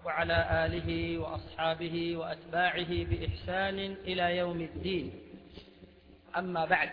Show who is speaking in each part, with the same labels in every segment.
Speaker 1: وعلى آله وأصحابه وأتباعه بإحسان إلى يوم الدين. أما بعد،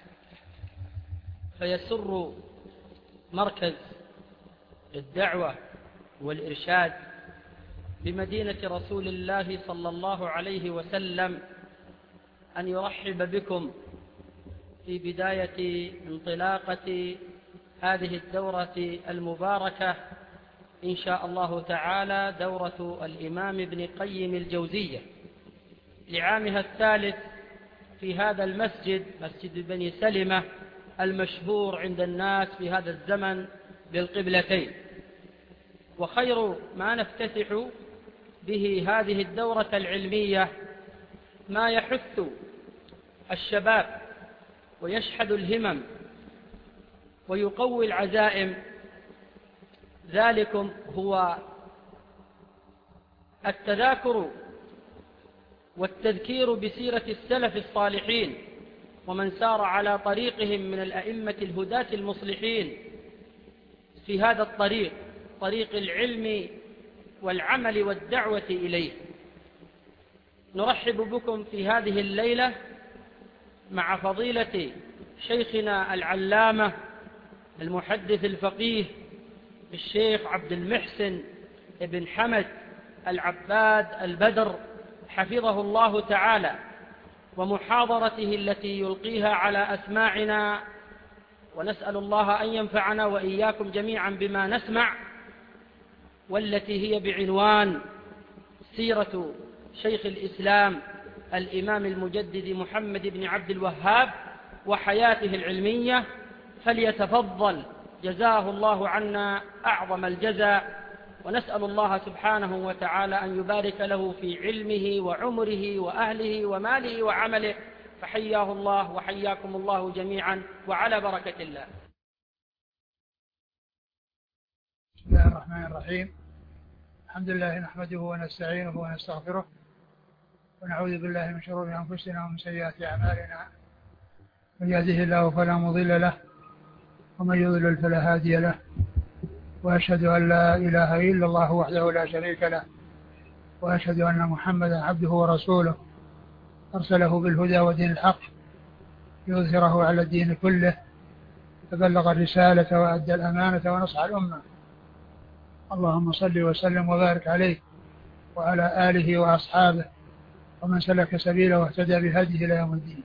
Speaker 1: فيسر مركز الدعوة والإرشاد بمدينة رسول الله صلى الله عليه وسلم أن يرحب بكم في بداية انطلاقة هذه الدورة المباركة إن شاء الله تعالى، دورة الإمام ابن قيم الجوزية لعامها الثالث في هذا المسجد، مسجد بني سلمة المشهور عند الناس في هذا الزمن بالقبلتين. وخير ما نفتتح به هذه الدورة العلمية ما يحث الشباب ويشحذ الهمم ويقوي العزائم. ذلكم هو التذاكر والتذكير بسيرة السلف الصالحين ومن سار على طريقهم من الأئمة الهداة المصلحين في هذا الطريق، طريق العلم والعمل والدعوة إليه. نرحب بكم في هذه الليلة مع فضيلة شيخنا العلامة المحدث الفقيه الشيخ عبد المحسن بن حمد العباد البدر حفظه الله تعالى، ومحاضرته التي يلقيها على أسماعنا، ونسأل الله أن ينفعنا وإياكم جميعا بما نسمع، والتي هي بعنوان سيرة شيخ الإسلام الإمام المجدد محمد بن عبد الوهاب وحياته العلمية. فليتفضل جزاه الله عنا أعظم الجزاء، ونسأل الله سبحانه وتعالى أن يبارك له في علمه وعمره وأهله وماله وعمله، فحياه الله وحياكم الله جميعا وعلى بركة الله.
Speaker 2: بسم الله الرحمن الرحيم. الحمد لله نحمده ونستعينه ونستغفره، ونعوذ بالله من شرور أنفسنا ومن سيئات أعمالنا. من يهده الله فلا مضل له، ومن يضلل فلا هادي له، وأشهد أن لا إله إلا الله وحده لا شريك له، وأشهد أن محمدا عبده ورسوله أرسله بالهدى ودين الحق ليظهره على الدين كله، فبلغ الرسالة وأدى الأمانة ونصح الأمة. اللهم صل وسلم وبارك عليه وعلى آله وأصحابه ومن سلك سبيله واهتدى بهديه إلى يوم الدين.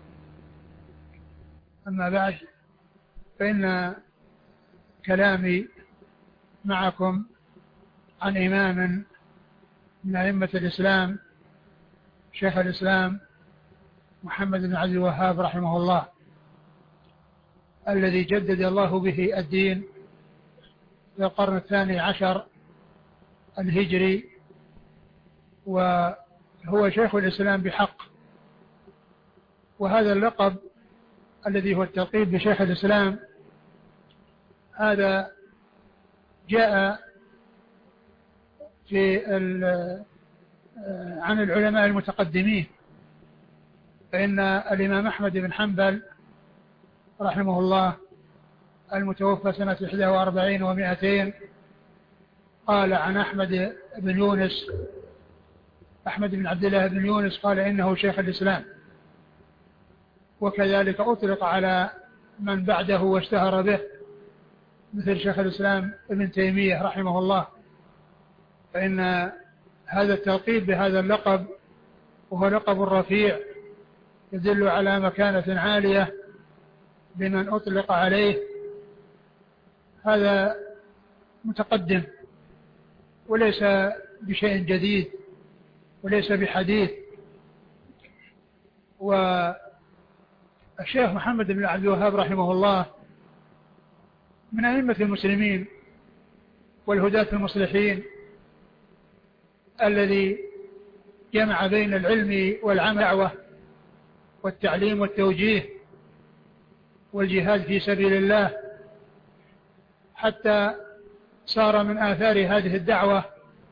Speaker 2: أما بعد، فإن كلامي معكم عن إمام من أئمة الإسلام، شيخ الإسلام محمد بن عبد الوهاب رحمه الله، الذي جدد الله به الدين في القرن 12 الهجري، وهو شيخ الإسلام بحق. وهذا اللقب الذي هو التلقيب بشيخ الإسلام هذا جاء عن العلماء المتقدمين، فإن الإمام أحمد بن حنبل رحمه الله المتوفى سنة 41 و200 قال عن أحمد بن يونس، أحمد بن عبد الله بن يونس، قال إنه شيخ الإسلام. وكذلك أطلق على من بعده واشتهر به مثل شيخ الإسلام ابن تيمية رحمه الله، فإن هذا التلقيب بهذا اللقب وهو لقب رفيع يدل على مكانة عالية بمن أطلق عليه. هذا متقدم وليس بشيء جديد وليس بحديث. والشيخ محمد بن عبد الوهاب رحمه الله من أئمة المسلمين والهداة المصلحين، الذي جمع بين العلم والعمل والتعليم والتوجيه والجهاد في سبيل الله، حتى صار من آثار هذه الدعوة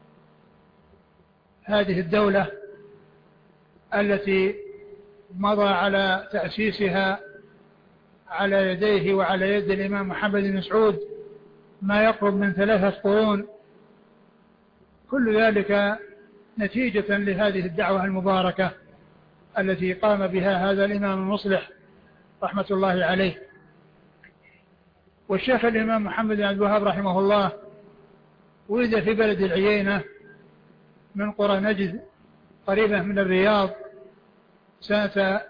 Speaker 2: هذه الدولة التي مضى على تأسيسها على يديه وعلى يد الإمام محمد بن مسعود ما يقرب من 3 قرون، كل ذلك نتيجة لهذه الدعوة المباركة التي قام بها هذا الإمام المصلح رحمة الله عليه. والشيخ الإمام محمد بن عبد الوهاب رحمه الله ولد في بلد العيينة من قرى نجد قريبة من الرياض سنة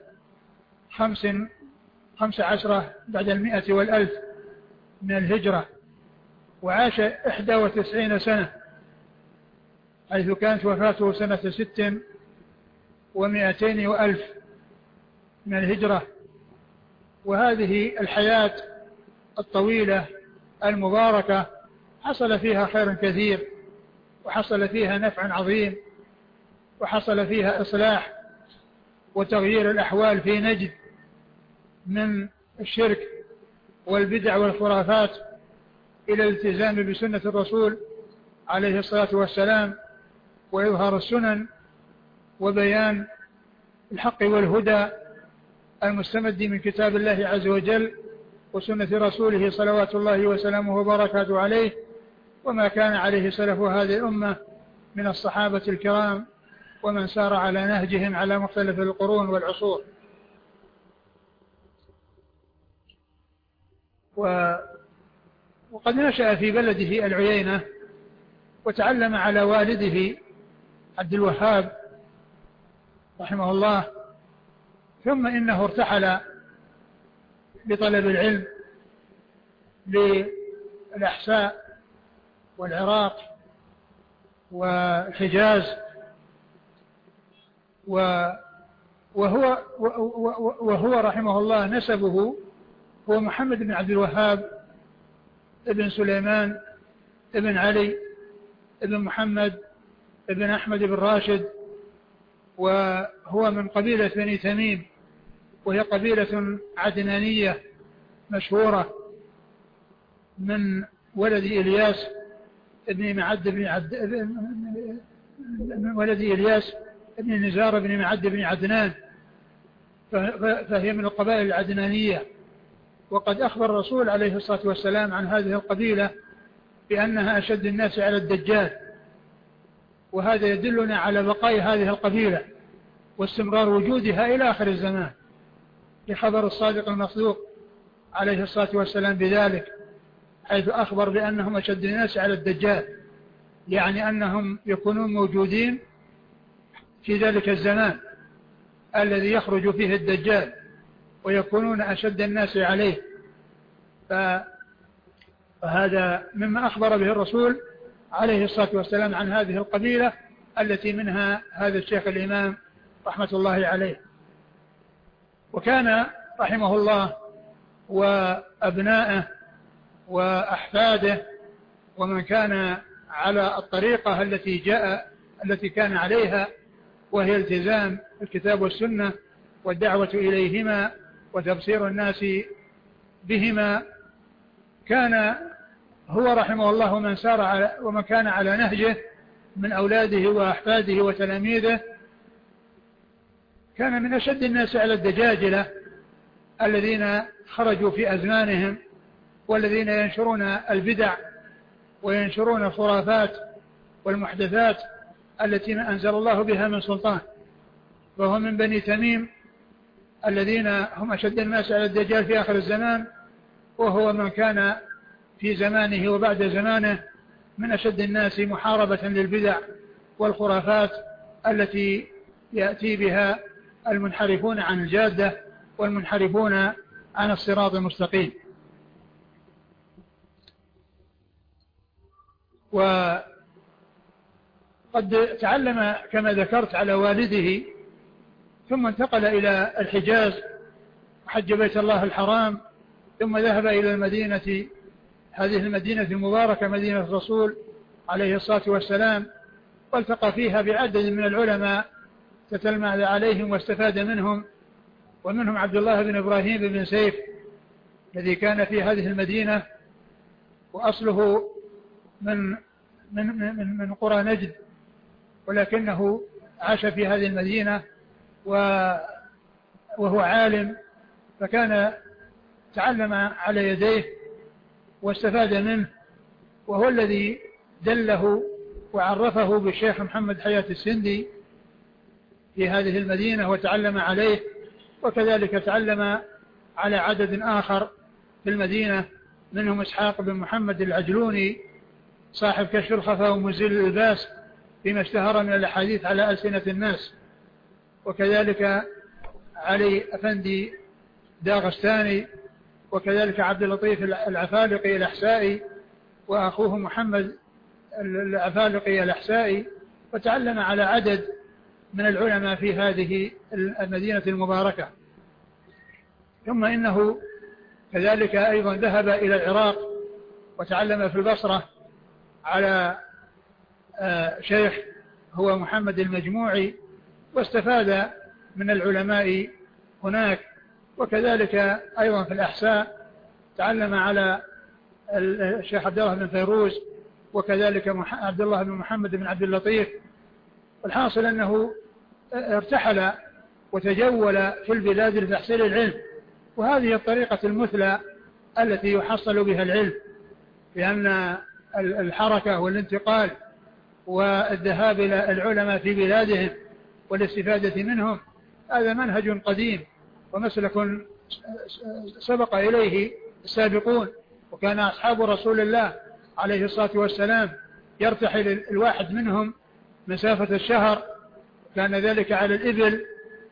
Speaker 2: 15 بعد 100 والألف من الهجرة، وعاش 91 سنة، حيث كانت وفاته سنة 6 و200 وألف من الهجرة. وهذه الحياة الطويلة المباركة حصل فيها خير كثير، وحصل فيها نفع عظيم، وحصل فيها إصلاح وتغيير الأحوال في نجد من الشرك والبدع والخرافات إلى الالتزام بسنة الرسول عليه الصلاة والسلام، وإظهار السنن وبيان الحق والهدى المستمد من كتاب الله عز وجل وسنة رسوله صلوات الله وسلامه وبركاته عليه، وما كان عليه سلف هذه الأمة من الصحابة الكرام ومن سار على نهجهم على مختلف القرون والعصور. وقد نشأ في بلده العيينة، وتعلم على والده عبد الوهاب رحمه الله، ثم إنه ارتحل لطلب العلم للأحساء والعراق والحجاز، وهو رحمه الله نسبه هو محمد بن عبد الوهاب ابن سليمان ابن علي ابن محمد ابن أحمد بن راشد، وهو من قبيلة بني تميم، وهي قبيلة عدنانية مشهورة من ولد إلياس ابن معد بن عبد من ولد إلياس ابن نزار بن معد بن عدنان، فهي من القبائل العدنانية. وقد أخبر الرسول عليه الصلاة والسلام عن هذه القبيلة بأنها أشد الناس على الدجال، وهذا يدلنا على بقاء هذه القبيلة واستمرار وجودها إلى آخر الزمان، لخبر الصادق المصدوق عليه الصلاة والسلام بذلك، حيث أخبر بأنهم أشد الناس على الدجال، يعني أنهم يكونون موجودين في ذلك الزمان الذي يخرج فيه الدجال، ويكونون أشد الناس عليه. فهذا مما أخبر به الرسول عليه الصلاة والسلام عن هذه القبيلة التي منها هذا الشيخ الإمام رحمة الله عليه. وكان رحمه الله وأبنائه وأحفاده ومن كان على الطريقة التي كان عليها، وهي التزام الكتاب والسنة والدعوة إليهما وتبصير الناس بهما، كان هو رحمه الله ومن كان على نهجه من أولاده وأحفاده وتلاميذه كان من أشد الناس على الدجاجلة الذين خرجوا في أزمانهم، والذين ينشرون البدع وينشرون الخرافات والمحدثات التي ما أنزل الله بها من سلطان. وهو من بني تميم الذين هم أشد الناس على الدجال في آخر الزمان، وهو من كان في زمانه وبعد زمانه من أشد الناس محاربة للبدع والخرافات التي يأتي بها المنحرفون عن الجادة والمنحرفون عن الصراط المستقيم. وقد تعلم كما ذكرت على والده، ثم انتقل إلى الحجاز وحج بيت الله الحرام، ثم ذهب إلى المدينة، هذه المدينة المباركة مدينة الرسول عليه الصلاة والسلام، والتقى فيها بعدد من العلماء تتلمذ عليهم واستفاد منهم، ومنهم عبد الله بن إبراهيم بن سيف الذي كان في هذه المدينة، وأصله من قرى نجد، ولكنه عاش في هذه المدينة وهو عالم، فكان تعلم على يديه واستفاد منه، وهو الذي دله وعرفه بالشيخ محمد حياة السندي في هذه المدينة وتعلم عليه، وكذلك تعلم على عدد آخر في المدينة منهم إسحاق بن محمد العجلوني صاحب كشف الخفا ومزيل الإلباس فيما اشتهر من الأحاديث على ألسنة الناس، وكذلك علي أفندي داغستاني، وكذلك عبد اللطيف العفالقي الأحسائي وأخوه محمد العفالقي الأحسائي، وتعلم على عدد من العلماء في هذه المدينة المباركة. ثم إنه كذلك أيضا ذهب إلى العراق وتعلم في البصرة على شيخ هو محمد المجموعي، واستفاد من العلماء هناك. وكذلك أيضا في الأحساء تعلم على الشيخ عبد الله بن فيروز، وكذلك عبد الله بن محمد بن عبد اللطيف. والحاصل أنه ارتحل وتجول في البلاد لتحصيل العلم، وهذه الطريقة المثلى التي يحصل بها العلم، لأن الحركة والانتقال والذهاب إلى العلماء في بلادهم والاستفادة منهم هذا منهج قديم ومسلك سبق إليه السابقون، وكان أصحاب رسول الله عليه الصلاة والسلام يرتحل الواحد منهم مسافة الشهر، كان ذلك على الإبل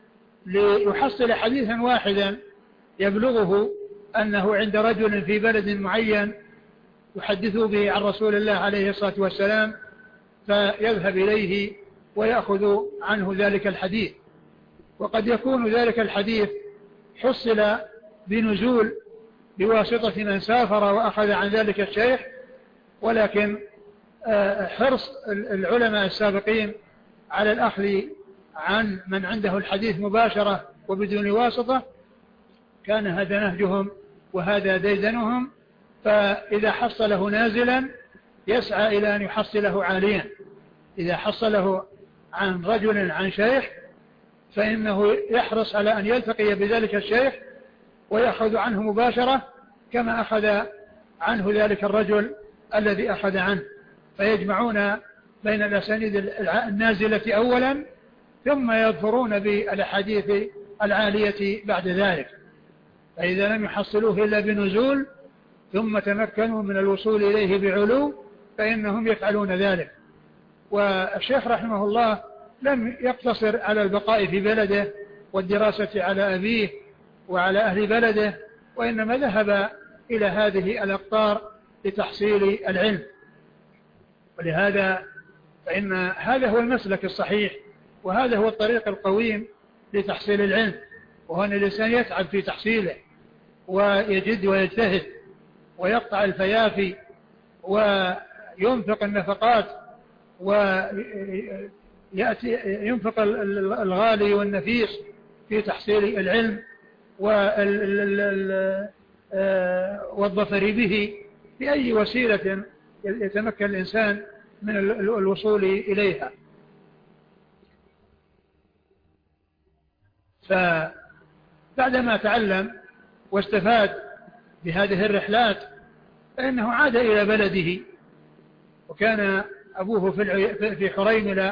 Speaker 2: ليحصل حديثا واحدا يبلغه أنه عند رجل في بلد معين يحدث به عن رسول الله عليه الصلاة والسلام، فيذهب إليه ويأخذ عنه ذلك الحديث. وقد يكون ذلك الحديث حصل بنزول بواسطة من سافر وأخذ عن ذلك الشيخ، ولكن حرص العلماء السابقين على الأخذ عن من عنده الحديث مباشرة وبدون واسطة كان هذا نهجهم وهذا ديدنهم، فإذا حصله نازلا يسعى إلى أن يحصله عاليا. إذا حصله عن رجل عن شيخ فإنه يحرص على أن يلتقي بذلك الشيخ ويأخذ عنه مباشرة كما أخذ عنه ذلك الرجل الذي أخذ عنه، فيجمعون بين الأسانيد النازلة أولا ثم يظفرون بالأحاديث العالية بعد ذلك. فإذا لم يحصلوه إلا بنزول ثم تمكنوا من الوصول إليه بعلو فإنهم يفعلون ذلك. والشيخ رحمه الله لم يقتصر على البقاء في بلده والدراسة على أبيه وعلى أهل بلده، وإنما ذهب إلى هذه الأقطار لتحصيل العلم. ولهذا فإن هذا هو المسلك الصحيح وهذا هو الطريق القويم لتحصيل العلم، وهو أن الإنسان يتعب في تحصيله ويجد ويجتهد ويقطع الفيافي وينفق النفقات وينفق الغالي والنفيس في تحصيل العلم والظفر به بأي وسيلة يتمكن الإنسان من الوصول إليها. فبعدما تعلم واستفاد بهذه الرحلات فإنه عاد إلى بلده، وكان أبوه في حريملة،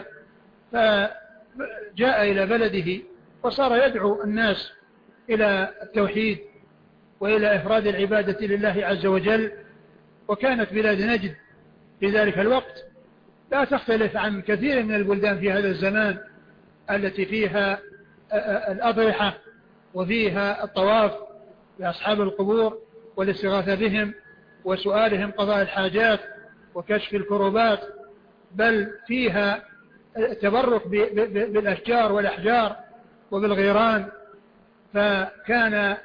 Speaker 2: فجاء إلى بلده وصار يدعو الناس إلى التوحيد وإلى إفراد العبادة لله عز وجل. وكانت بلاد نجد في ذلك الوقت لا تختلف عن كثير من البلدان في هذا الزمان التي فيها الأضرحة وفيها الطواف بأصحاب القبور والاستغاثة بهم وسؤالهم قضاء الحاجات وكشف الكروبات، بل فيها التبرك بالأشجار والأحجار وبالغيران. فكان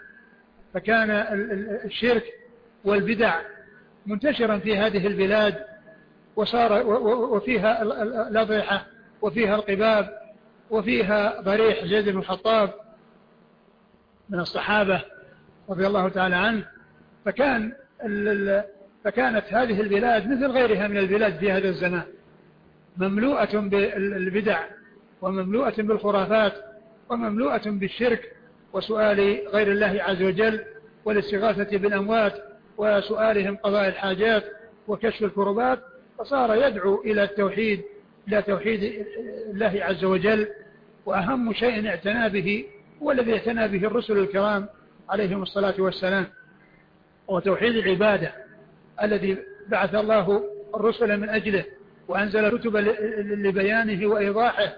Speaker 2: الشرك والبدع منتشرا في هذه البلاد، وفيها الأضرحة وفيها القباب وفيها ضريح زيد بن الخطاب من الصحابة رضي الله تعالى عنه. فكانت هذه البلاد مثل غيرها من البلاد في هذا الزمان مملوءة بالبدع ومملوءة بالخرافات ومملوءة بالشرك وسؤال غير الله عز وجل والاستغاثة بالأموات وسؤالهم قضاء الحاجات وكشف الكربات. فصار يدعو إلى التوحيد، إلى توحيد الله عز وجل. وأهم شيء اعتنى به والذي اعتنى به الرسل الكرام عليهم الصلاة والسلام، وتوحيد العبادة الذي بعث الله الرسل من أجله وأنزل الكتب لبيانه وإيضاحه.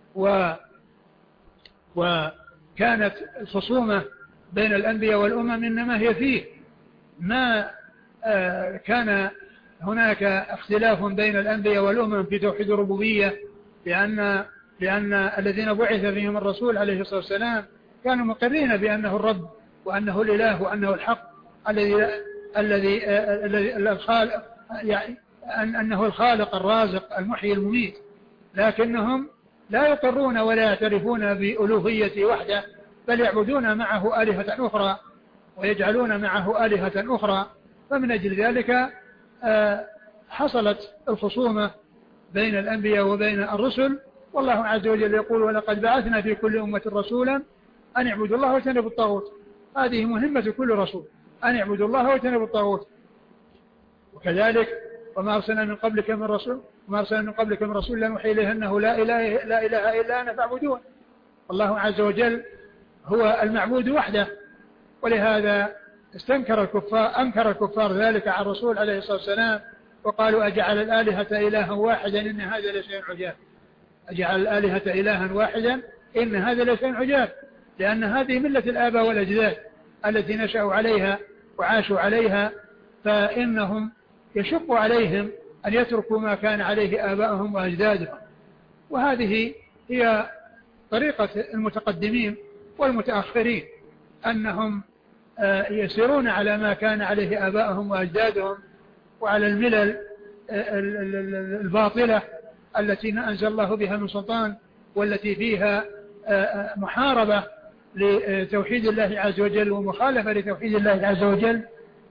Speaker 2: وكانت الخصومة بين الأنبياء والأمم إنما هي فيه، ما كان هناك اختلاف بين الأنبياء والأمم في توحيد الربوبية، لأن الذين بعث فيهم الرسول عليه الصلاة والسلام كانوا مقرين بأنه الرب وأنه الإله وأنه الحق الذي الخالق، يعني أنه الخالق الرازق المحيي المميت، لكنهم لا يقرون ولا يعترفون بألوهية وحده، بل يعبدون معه آلهة أخرى ويجعلون معه آلهة أخرى. فمن أجل ذلك حصلت الخصومة بين الأنبياء وبين الرسل. والله عز وجل يقول: ولقد بعثنا في كل أمة رسولا أن اعبدوا الله واجتنبوا الطاغوت. هذه مهمة كل رسول، أن اعبدوا الله واجتنبوا الطاغوت. وكذلك وما أرسلنا من قبلك من رسول لا نوحي إليه أنه لا إله إلا أنا فاعبدون. الله عز وجل هو المعبود وحده، ولهذا أنكر الكفار ذلك على الرسول عليه الصلاة والسلام، وقالوا: أجعل الآلهة إلها واحدا إن هذا لشيء عجاب. أجعل الآلهة إلها واحدا إن هذا لشيء عجاب، لأن هذه ملة الآباء والأجداد التي نشأوا عليها وعاشوا عليها، فإنهم يشق عليهم أن يتركوا ما كان عليه آباءهم وأجدادهم. وهذه هي طريقة المتقدمين والمتأخرين، أنهم يسيرون على ما كان عليه آباءهم وأجدادهم وعلى الملل الباطلة التي ما أنزل الله بها من سلطان، والتي فيها محاربة لتوحيد الله عز وجل ومخالفة لتوحيد الله عز وجل.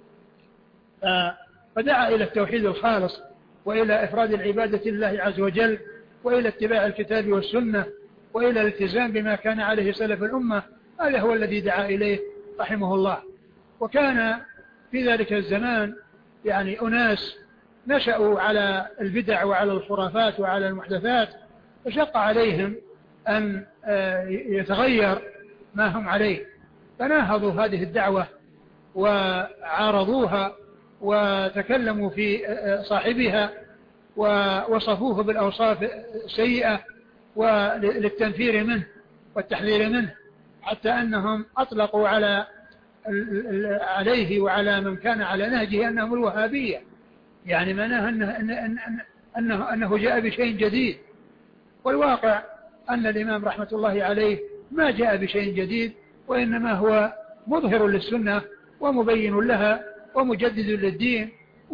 Speaker 2: فدعا إلى التوحيد الخالص وإلى إفراد العبادة لله عز وجل وإلى اتباع الكتاب والسنة وإلى الالتزام بما كان عليه سلف الأمة. هذا هو الذي دعا إليه رحمه الله. وكان في ذلك الزمان يعني أناس نشأوا على البدع وعلى الخرافات وعلى المحدثات، فشق عليهم أن يتغير ما هم عليه، فناهضوا هذه الدعوة وعارضوها وتكلموا في صاحبها ووصفوه بالأوصاف السيئة وللتنفير منه والتحذير منه، حتى أنهم أطلقوا عليه وعلى من كان على نهجه أنهم الوهابية، يعني معناه أنه جاء بشيء جديد. والواقع أن الإمام رحمة الله عليه ما جاء بشيء جديد، وإنما هو مظهر للسنة ومبين لها ومجدد للدين،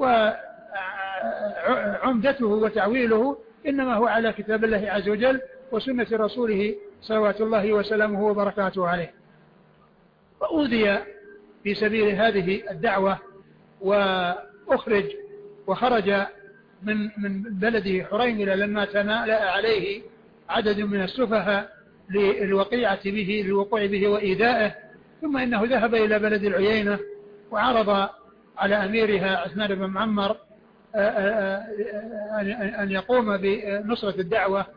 Speaker 2: وعمدته وتعويله إنما هو على كتاب الله عز وجل وسنة رسوله صلوات الله وسلامه وبركاته عليه. فأوذي في سبيل هذه الدعوة وخرج من بلده حريملة لما تمالأ عليه عدد من السفهاء للوقوع به وإيذائه. ثم إنه ذهب إلى بلد العيينة وعرض على أميرها عثمان بن معمر أن يقوم بنصرة الدعوة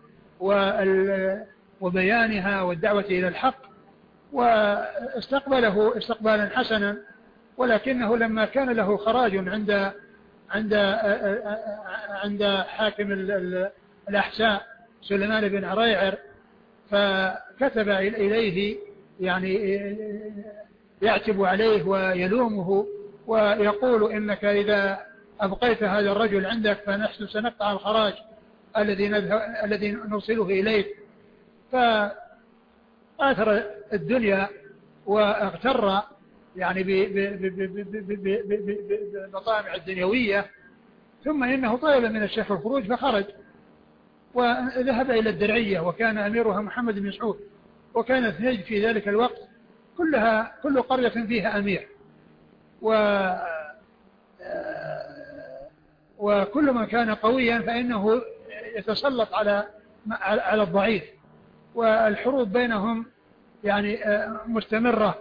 Speaker 2: وبيانها والدعوة إلى الحق، واستقبله استقبالا حسنا. ولكنه لما كان له خراج عند حاكم الأحساء سليمان بن عريعر، فكتب إليه يعني يعتب عليه ويلومه ويقول: إنك إذا أبقيت هذا الرجل عندك فنحن سنقطع الخراج الذي نوصله إليك. فآثر الدنيا واغتر يعني بالمطامع الدنيوية. ثم إنه طلب من الشيخ الخروج فخرج وذهب إلى الدرعية، وكان أميرها محمد بن مسعود، وكانت نجد في ذلك الوقت كل قرية فيها أمير، وكل من كان قويا فإنه يتسلط على الضعيف، والحروب بينهم يعني مستمرة،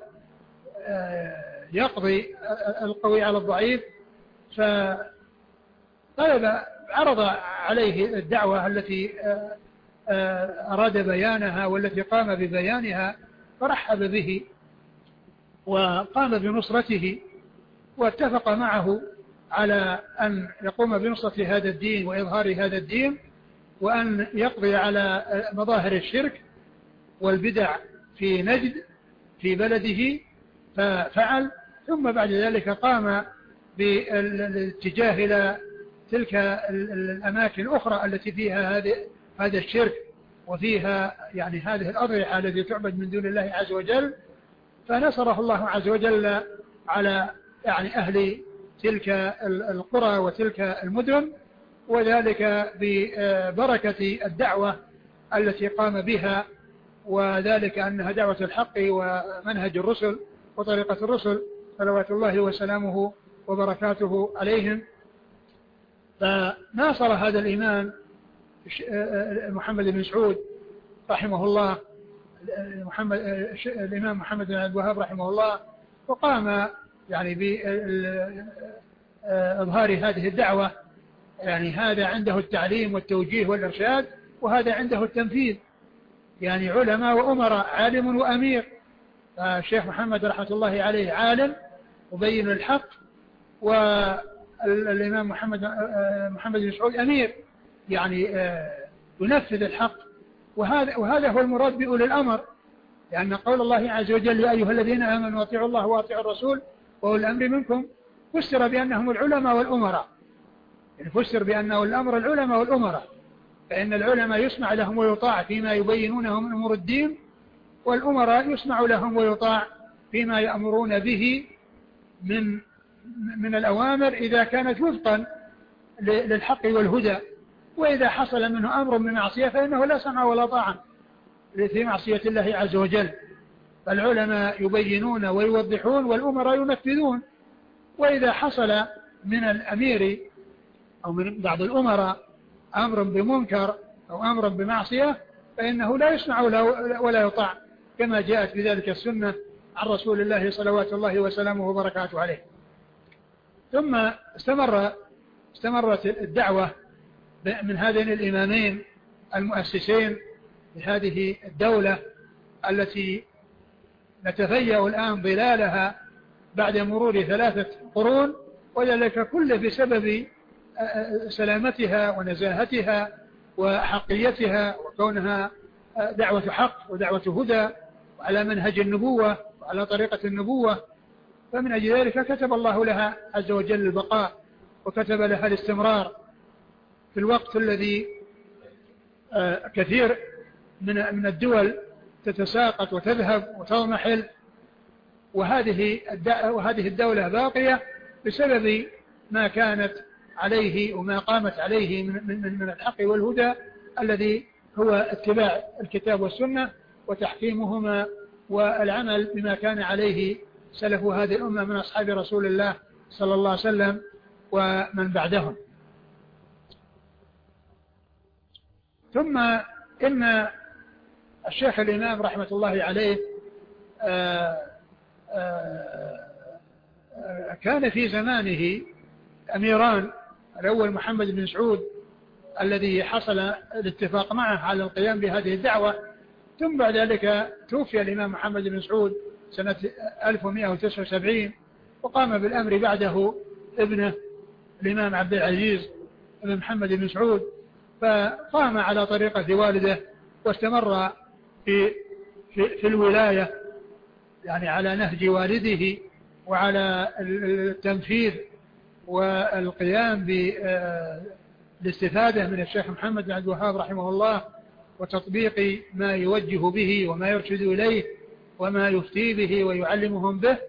Speaker 2: يقضي القوي على الضعيف. فطلب عرض عليه الدعوة التي أراد بيانها والتي قام ببيانها، فرحب به وقام بنصرته، واتفق معه على أن يقوم بنصرة هذا الدين وإظهار هذا الدين، وأن يقضي على مظاهر الشرك والبدع في نجد في بلده، ففعل. ثم بعد ذلك قام بالاتجاه إلى تلك الأماكن الأخرى التي فيها هذا الشرك، وفيها يعني هذه الأضرحة التي تعبد من دون الله عز وجل، فنصره الله عز وجل على يعني أهل تلك القرى وتلك المدن، وذلك ببركة الدعوة التي قام بها، وذلك أنها دعوة الحق ومنهج الرسل وطريقة الرسل صلوات الله وسلامه وبركاته عليهم. فناصر هذا الإمام محمد بن سعود رحمه الله، الإمام محمد بن عبد الوهاب رحمه الله، وقام يعني بإظهار هذه الدعوة. يعني هذا عنده التعليم والتوجيه والإرشاد، وهذا عنده التنفيذ، يعني علماء وأمراء، عالم وأمير. الشيخ محمد رحمة الله عليه عالم مبين الحق، والإمام محمد بن سعود أمير، يعني ينفذ الحق. وهذا هو المراد بأولي الأمر، لأن قول الله عز وجل يا أيها الذين آمنوا اطيعوا الله واطيعوا الرسول وأولي الأمر منكم، فسر بأنهم العلماء والأمراء، يعني فسر بأنه الأمر العلماء والأمراء، فإن العلماء يسمع لهم ويطاع فيما يبينونه من أمور الدين، والأمراء يسمع لهم ويطاع فيما يأمرون به من الأوامر إذا كانت وفقا للحق والهدى. وإذا حصل منه أمر من معصية فإنه لا سمع ولا طاعة في معصية الله عز وجل. فالعلماء يبينون ويوضحون، والأمراء ينفذون. وإذا حصل من الأمير أو من بعض الأمراء أمر بمنكر أو أمر بمعصية فإنه لا يسمع ولا يطاع، كما جاءت بذلك السنة عن رسول الله صلوات الله وسلامه وبركاته عليه. ثم استمرت الدعوة من هذين الإمامين المؤسسين لهذه الدولة التي نتفيأ الآن ظلالها بعد مرور 3 قرون، وذلك كله بسبب سلامتها ونزاهتها وحقيتها، وكونها دعوة حق ودعوة هدى وعلى منهج النبوة وعلى طريقة النبوة. فمن أجل ذلك كتب الله لها عز وجل البقاء، وكتب لها الاستمرار في الوقت الذي كثير من الدول تتساقط وتذهب وتضمحل، وهذه الدولة باقية بسبب ما كانت عليه وما قامت عليه من الحق والهدى، الذي هو اتباع الكتاب والسنة وتحكيمهما والعمل بما كان عليه سلف هذه الأمة من أصحاب رسول الله صلى الله عليه وسلم ومن بعدهم. ثم إن الشيخ الإمام رحمة الله عليه كان في زمانه أميران، الأول محمد بن سعود الذي حصل الاتفاق معه على القيام بهذه الدعوة، ثم بعد ذلك توفي الإمام محمد بن سعود سنة 1179، وقام بالأمر بعده ابنه الإمام عبد العزيز بن محمد بن سعود، فقام على طريقة والده واستمر في الولاية، يعني على نهج والده وعلى التنفيذ والقيام بالاستفادة من الشيخ محمد بن عبد الوهاب رحمه الله، وتطبيق ما يوجه به وما يرشد إليه وما يفتي به ويعلمهم به.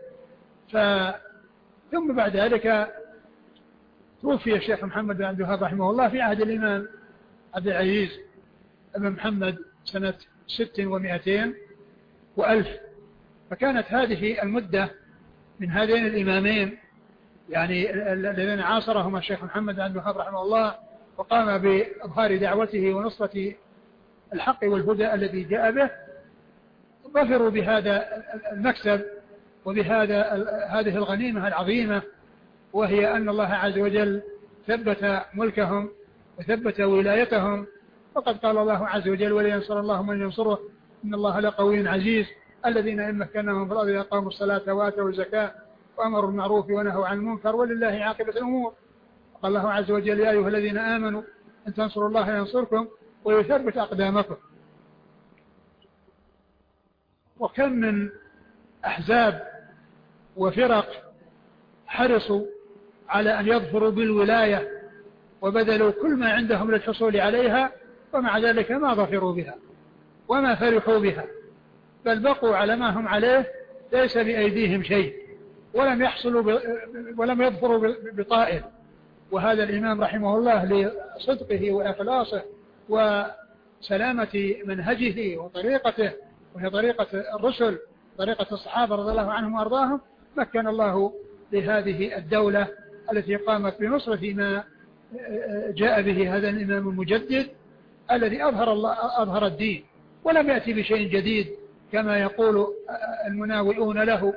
Speaker 2: ثم بعد ذلك توفي الشيخ محمد بن عبد الوهاب رحمه الله في عهد الإمام عبد العزيز بن محمد سنة 600 وألف. فكانت هذه المدة من هذين الإمامين، يعني الذين عاصرهما الشيخ محمد بن عبد الوهاب رحمه الله، وقام بإظهار دعوته ونصرة الحق والهدى الذي جاء به، ظفروا بهذا المكسب وبهذه الغنيمة العظيمة، وهي أن الله عز وجل ثبت ملكهم وثبت ولايتهم. وقد قال الله عز وجل: ولينصر الله من ينصره إن الله لقوي عزيز الذين إن مكناهم في الأرض أقاموا الصلاة وآتوا الزكاة وأمروا بالمعروف ونهوا عن المنكر ولله عاقبة الأمور. قال الله عز وجل: يا أيها الذين آمنوا إن تنصروا الله ينصركم ويثبت أقدامكم. وكم من أحزاب وفرق حرصوا على أن يظفروا بالولاية وبذلوا كل ما عندهم للحصول عليها، ومع ذلك ما ظفروا بها وما فرحوا بها، بل بقوا على ما هم عليه ليس بأيديهم شيء، ولم يظفروا بطائل. وهذا الإمام رحمه الله لصدقه وإخلاصه وسلامة منهجه وطريقته، وهي طريقة الرسل، طريقة الصحابة رضي الله عنهم وأرضاهم، مكن الله لهذه الدولة التي قامت بنصرة ما جاء به هذا الإمام المجدد الذي أظهر الدين ولم يأتي بشيء جديد كما يقول المناوئون له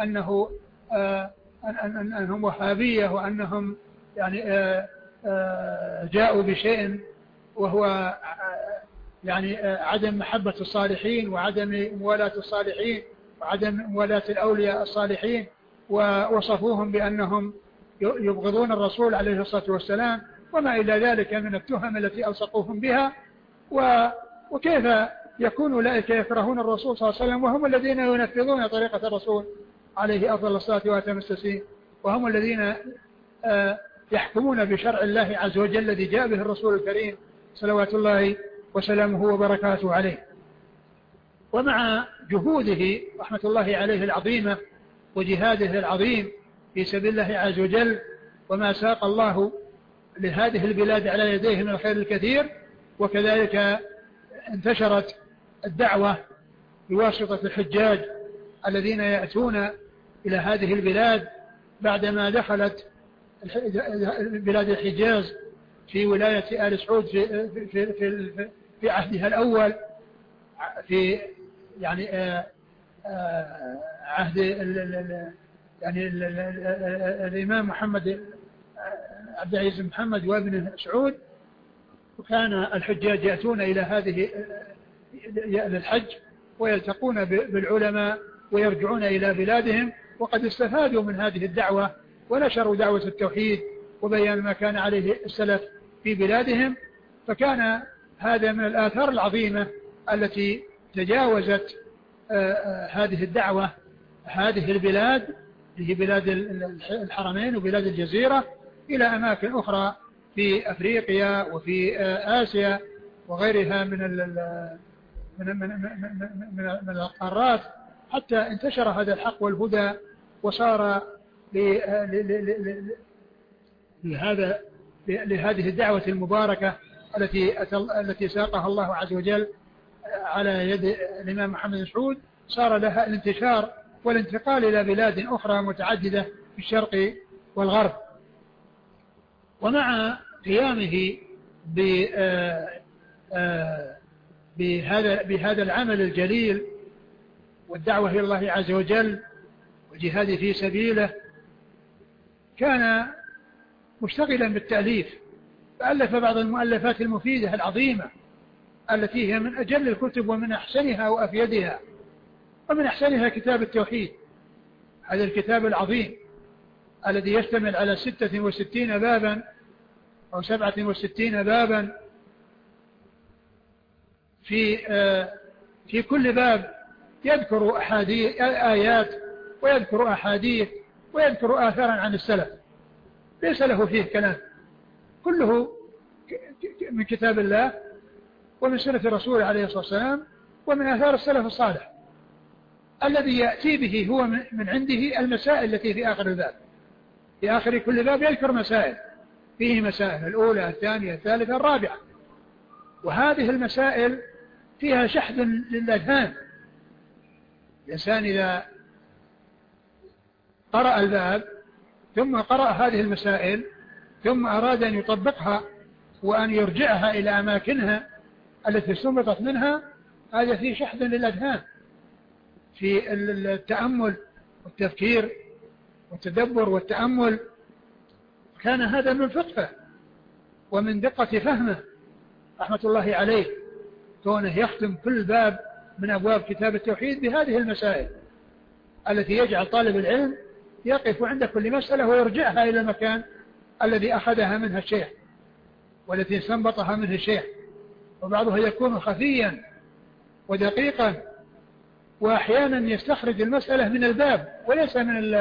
Speaker 2: أنهم وهابية وأنهم يعني جاءوا بشيء وهو يعني عدم محبة الصالحين وعدم موالاة الصالحين وعدم موالاة الأولياء الصالحين، ووصفوهم بأنهم يبغضون الرسول عليه الصلاة والسلام وما إلى ذلك من التهم التي ألصقوهم بها. وكيف يكون أولئك يكرهون الرسول صلى الله عليه وسلم وهم الذين ينفذون طريقة الرسول عليه أفضل الصلاة وأتم التسليم، وهم الذين يحكمون بشرع الله عز وجل الذي جاء به الرسول الكريم صلوات الله وسلامه وبركاته عليه. ومع جهوده رحمة الله عليه العظيمة وجهاده العظيم في سبيل الله عز وجل، وما ساق الله لهذه البلاد على يديه من الخير الكثير، وكذلك انتشرت الدعوة بواسطة الحجاج الذين يأتون إلى هذه البلاد بعدما دخلت بلاد الحجاز في ولاية آل سعود في عهدها الأول، في يعني عهد يعني الإمام محمد عبد العزيز محمد وابنه سعود. وكان الحجاج يأتون إلى هذه للحج ويلتقون بالعلماء ويرجعون إلى بلادهم، وقد استفادوا من هذه الدعوة ونشروا دعوة التوحيد وبيان ما كان عليه السلف في بلادهم. فكان هذا من الآثار العظيمة التي تجاوزت هذه الدعوة هذه البلاد، هي بلاد الحرمين وبلاد الجزيرة، إلى أماكن أخرى في أفريقيا وفي آسيا وغيرها من القارات، حتى انتشر هذا الحق والهدى وصار لهذه الدعوة المباركة التي ساقها الله عز وجل على يد الإمام محمد بن سعود، صار لها الانتشار والانتقال إلى بلاد أخرى متعددة في الشرق والغرب. ومع قيامه بهذا العمل الجليل والدعوة إلى الله عز وجل والجهاد في سبيله، كان مشتغلا بالتأليف، فألف بعض المؤلفات المفيدة العظيمة التي هي من أجل الكتب ومن أحسنها وأفيدها. ومن أحسنها كتاب التوحيد، هذا الكتاب العظيم الذي يشتمل على 66 بابا أو 67 بابا، في كل باب يذكر آيات ويذكر أحاديث ويذكر آثارا عن السلف، ليس له فيه كلام، كله من كتاب الله ومن سنة الرسول عليه الصلاة والسلام ومن آثار السلف الصالح. الذي يأتي به هو من عنده المسائل التي في آخر الباب، في آخر كل باب يذكر مسائل، فيه مسائل الأولى الثانية الثالثة الرابعة، وهذه المسائل فيها شحذ للأذهان. الإنسان إذا قرأ الباب ثم قرأ هذه المسائل ثم أراد أن يطبقها وأن يرجعها إلى أماكنها التي استنبطت منها، هذا فيه شحذ للأذهان في التأمل والتفكير والتدبر والتأمل. كان هذا من فقهه ومن دقة فهمه رحمة الله عليه كونه يختم كل باب من أبواب كتاب التوحيد بهذه المسائل التي يجعل طالب العلم يقف عند كل مسألة ويرجعها إلى المكان الذي أخذها منها الشيخ والتي استنبطها منه الشيخ. وبعضها يكون خفيا ودقيقا، وأحيانا يستخرج المسألة من الباب وليس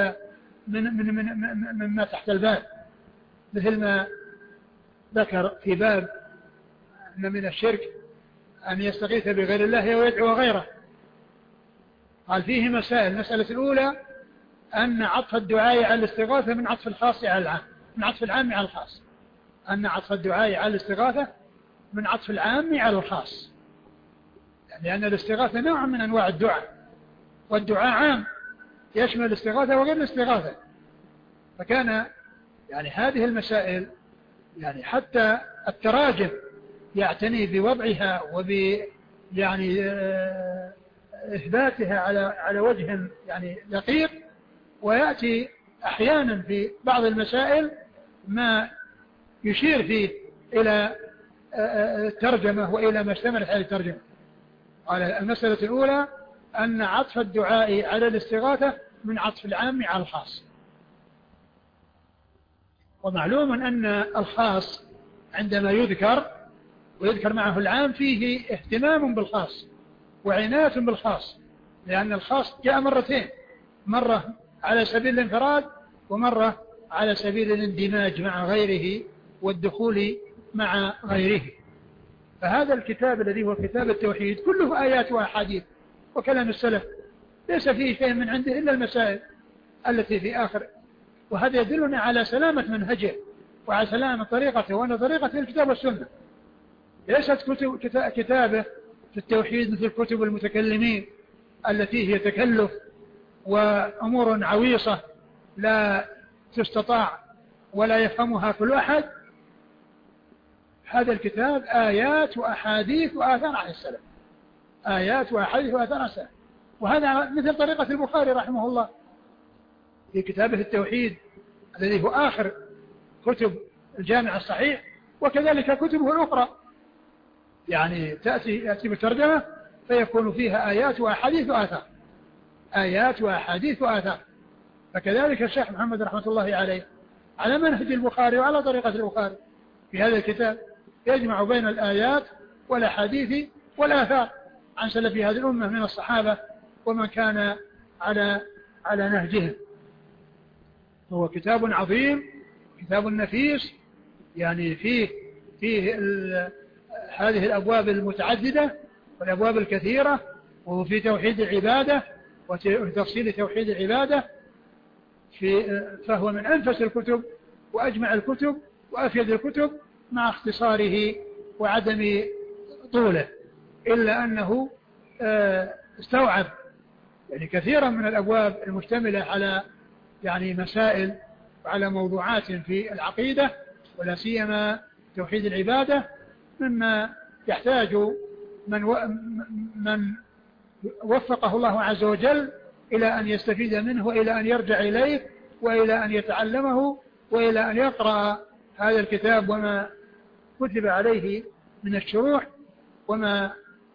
Speaker 2: مما تحت الباب، مثل ما ذكر في باب أن من الشرك أن يستغيث بغير الله ويدعو غيره. قال فيه مسائل. المسألة الأولى أن عطف الدعاء على الاستغاثة من عطف الخاص على العام، من عطف العام على الخاص، أن عطف الدعاء على الاستغاثة من عطف العام على الخاص، لأن الاستغاثة نوع من أنواع الدعاء، والدعاء عام يشمل الاستغاثة وغير الاستغاثة. فكان يعني هذه المسائل يعني حتى التراجم يعتني بوضعها يعني إثباتها على وجه يعني دقيق، ويأتي أحيانا في بعض المسائل ما يشير فيه إلى الترجمة وإلى ما اشتملت على الترجمة. قال المسألة الأولى أن عطف الدعاء على الاستغاثة من عطف العام على الخاص. ومعلوم أن الخاص عندما يذكر ويذكر معه العام فيه اهتمام بالخاص وعناية بالخاص، لأن الخاص جاء مرتين، مرة على سبيل الانفراد ومرة على سبيل الاندماج مع غيره والدخول مع غيره. فهذا الكتاب الذي هو كتاب التوحيد كله آيات وأحاديث وكلام السلف، ليس فيه شيء من عنده إلا المسائل التي في آخر. وهذا يدلنا على سلامة منهجه وعلى سلامة طريقته، وأن طريقته الكتاب والسنة. ليست كتابه في التوحيد مثل كتب المتكلمين التي هي تكلف وأمور عويصة لا تستطاع ولا يفهمها كل أحد. هذا الكتاب آيات وأحاديث وآثار عن السلف، آيات وأحاديث وآثار عن السلف. وهذا مثل طريقة البخاري رحمه الله في كتابه التوحيد الذي هو آخر كتب الجامع الصحيح، وكذلك كتبه الأخرى يعني يأتي بالترجمة فيكون فيها آيات وأحاديث وآثار، آيات وأحاديث وآثار. فكذلك الشيخ محمد رحمة الله عليه على منهج البخاري وعلى طريقة البخاري في هذا الكتاب يجمع بين الآيات والأحاديث والآثار عن سلف هذه الأمة من الصحابة ومن كان على نهجهم. هو كتاب عظيم، كتاب نفيس، يعني فيه هذه الأبواب المتعددة والأبواب الكثيرة، وهو في توحيد العبادة وتفصيل توحيد العبادة، فهو من أنفس الكتب وأجمع الكتب وأفيد الكتب مع اختصاره وعدم طوله، إلا أنه استوعب يعني كثيرا من الأبواب المشتملة على يعني مسائل وعلى موضوعات في العقيدة ولا سيما توحيد العبادة، مما يحتاج من وفقه الله عز وجل إلى أن يستفيد منه وإلى أن يرجع إليه وإلى أن يتعلمه وإلى أن يقرأ هذا الكتاب وما كتب عليه من الشروح وما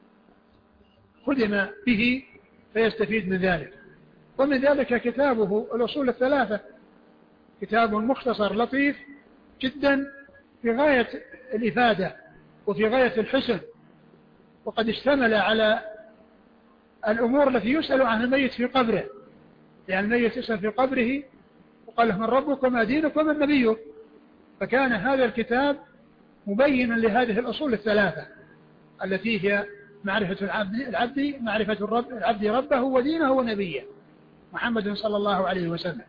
Speaker 2: خدم به فيستفيد من ذلك. ومن ذلك كتابه الأصول الثلاثة، كتاب مختصر لطيف جدا في غاية الإفادة وفي غاية الحسن، وقد اشتمل على الأمور التي يسأل عن الميت في قبره، يعني الميت يسأل في قبره وقال له من ربك وما دينك ومن نبيك. فكان هذا الكتاب مبينا لهذه الأصول الثلاثة التي هي معرفة العبد ربه ودينه ونبيه محمد صلى الله عليه وسلم.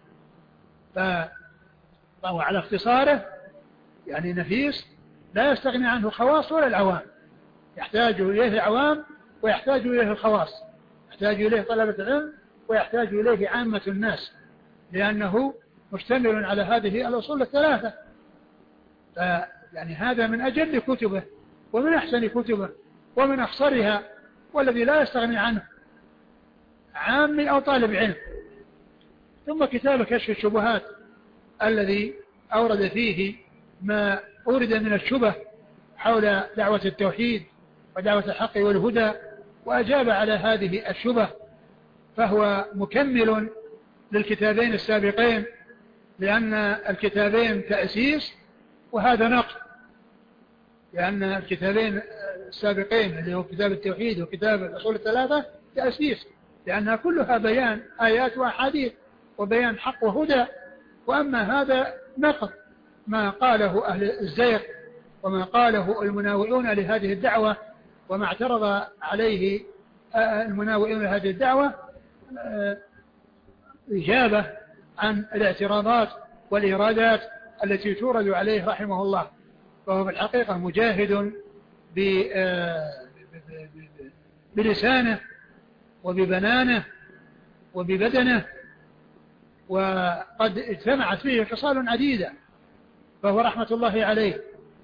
Speaker 2: فهو على اختصاره يعني نفيس لا يستغني عنه خواص ولا العوام، يحتاج إليه العوام ويحتاج إليه الخواص، يحتاج إليه طلبة العلم ويحتاج إليه عامة الناس، لأنه مشتمل على هذه الأصول الثلاثة. يعني هذا من أجل كتبه ومن أحسن كتبه ومن أخصرها، والذي لا يستغني عنه عامي أو طالب علم. ثم كتاب كشف الشبهات الذي أورد فيه ما أورد من الشبه حول دعوة التوحيد ودعوة الحق والهدى وأجاب على هذه الشبه، فهو مكمل للكتابين السابقين، لأن الكتابين تأسيس وهذا نقل، لأن الكتابين السابقين اللي هو كتاب التوحيد وكتاب الأصول الثلاثة تأسيس، لأنها كلها بيان آيات وأحاديث وبيان حق وهدى. وأما هذا نقل ما قاله أهل الزيغ وما قاله المناوئون لهذه الدعوة وما اعترض عليه المناوئون لهذه الدعوة إجابة عن الاعتراضات والإرادات التي تورد عليه رحمه الله. فهو في الحقيقة مجاهد بلسانه وببنانه وببدنه، وقد اجتمعت فيه خصال عديدة، فهو رحمة الله عليه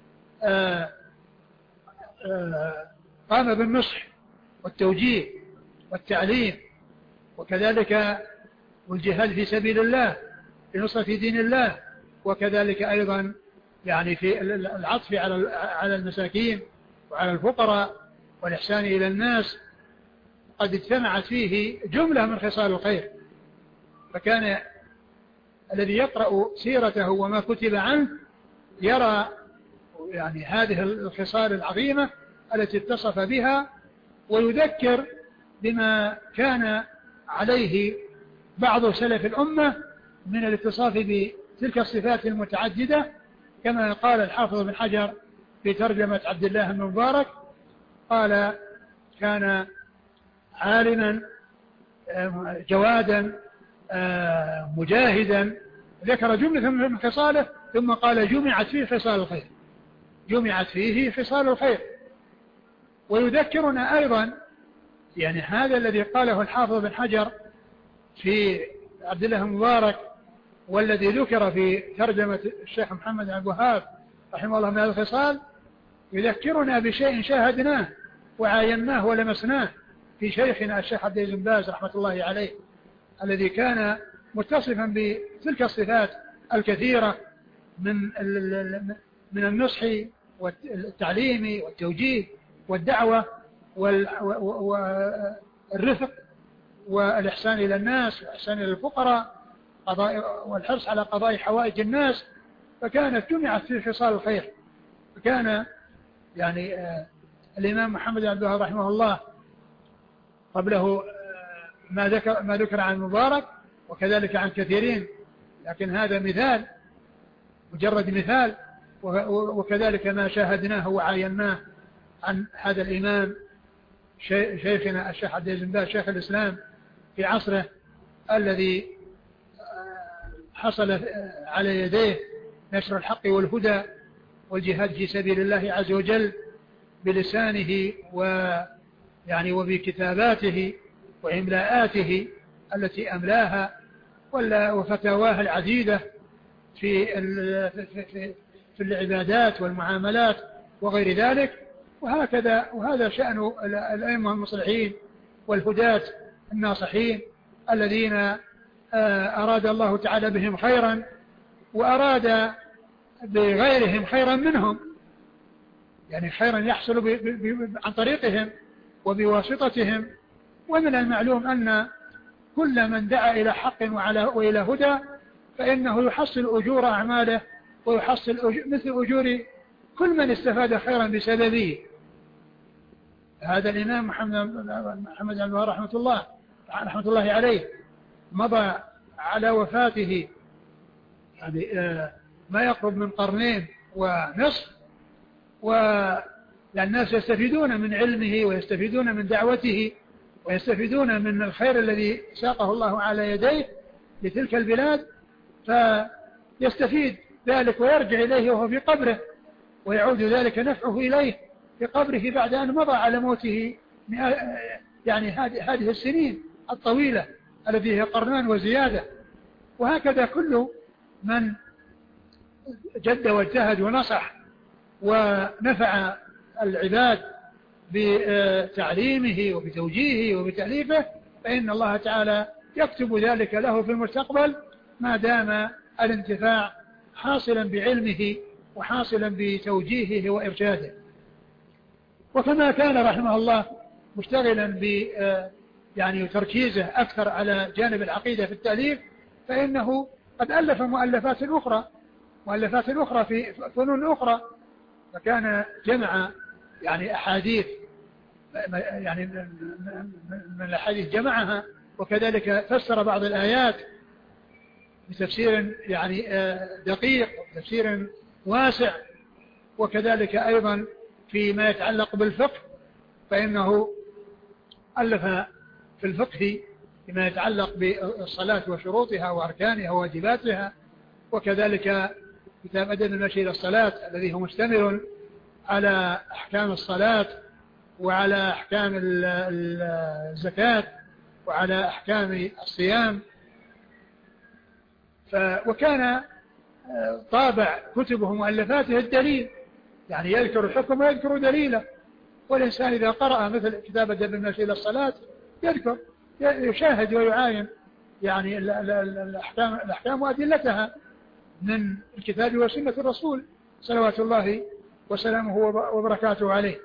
Speaker 2: قام بالنصح والتوجيه والتعليم، وكذلك والجهاد في سبيل الله لنصرة دين الله، وكذلك أيضا يعني في العطف على المساكين وعلى الفقراء والإحسان إلى الناس. قد اجتمعت فيه جملة من خصال الخير، فكان الذي يقرأ سيرته وما كتب عنه يرى يعني هذه الخصال العظيمة التي اتصف بها، ويذكر بما كان عليه بعض سلف الأمة من الاتصاف بتلك الصفات المتعددة، كما قال الحافظ بن حجر في ترجمة عبد الله بن مبارك، قال كان عالما جوادا مجاهدا، ذكر جملة من خصاله ثم قال جمعت فيه خصال الخير، جمعت فيه خصال الخير. ويذكرنا أيضا يعني هذا الذي قاله الحافظ بن حجر في عبد الله بن مبارك والذي ذكر في ترجمة الشيخ محمد عبد الوهاب رحمه الله من هذا الخصال، يذكرنا بشيء شاهدناه وعايناه ولمسناه في شيخنا الشيخ عبد العزيز بن باز رحمة الله عليه، الذي كان متصفا بتلك الصفات الكثيرة من النصح والتعليم والتوجيه والدعوة والرفق والإحسان إلى الناس والإحسان إلى الفقراء والحرص على قضاء حوائج الناس، فكانت جمعت في خصال الخير. فكان يعني الإمام محمد بن عبد الوهاب رحمه الله قبله ما ذكر عن مبارك وكذلك عن كثيرين، لكن هذا مثال مجرد مثال، وكذلك ما شاهدناه وعايناه عن هذا الإمام شيخنا الشيخ عبد العزيز بن باز شيخ الإسلام في عصره، الذي حصل على يديه نشر الحق والهدى والجهاد في سبيل الله عز وجل بلسانه ويعني وبكتاباته وإملاءاته التي أملاها وفتاواه العديدة في العبادات والمعاملات وغير ذلك. وهذا شأن الأئمة المصلحين والهداة الناصحين الذين أراد الله تعالى بهم خيرا وأراد بغيرهم خيرا منهم، يعني خيرا يحصل عن طريقهم وبواسطتهم. ومن المعلوم أن كل من دعا إلى حق وإلى هدى فإنه يحصل أجور أعماله ويحصل مثل أجور كل من استفاد خيرا بسببه. هذا الإمام محمد بن وهاب رحمة الله عليه مضى على وفاته يعني ما يقرب من قرنين ونصف، والناس يستفيدون من علمه ويستفيدون من دعوته ويستفيدون من الخير الذي ساقه الله على يديه لتلك البلاد، فيستفيد ذلك ويرجع إليه وهو في قبره، ويعود ذلك نفعه إليه في قبره بعد أن مضى على موته يعني هذه السنين الطويلة التي هي قرنان وزيادة. وهكذا كل من جد واجتهد ونصح ونفع العباد بتعليمه وبتوجيهه وبتأليفه فإن الله تعالى يكتب ذلك له في المستقبل ما دام الانتفاع حاصلا بعلمه وحاصلا بتوجيهه وإرشاده. وكما كان رحمه الله مشتغلا يعني تركيزه أكثر على جانب العقيدة في التأليف، فإنه قد ألف مؤلفات أخرى في فنون أخرى، فكان جمع يعني أحاديث يعني من الأحاديث جمعها، وكذلك فسر بعض الآيات بتفسير يعني دقيق وتفسير واسع، وكذلك أيضا فيما يتعلق بالفقه فإنه ألف في الفقه فيما يتعلق بالصلاة وشروطها وأركانها وواجباتها، وكذلك كتاب أدب المشي إلى الصلاة الذي هو مشتمل على أحكام الصلاة وعلى أحكام الزكاة وعلى أحكام الصيام. وكان طابع كتبه مؤلفاته الدليل، يعني يذكر الحكم ويذكر دليله، والإنسان إذا قرأ مثل كتاب أدب المشي إلى الصلاة يذكر يشاهد ويعاين يعني الأحكام وأدلتها من الكتاب وسنة الرسول صلوات الله وسلامه وبركاته عليه.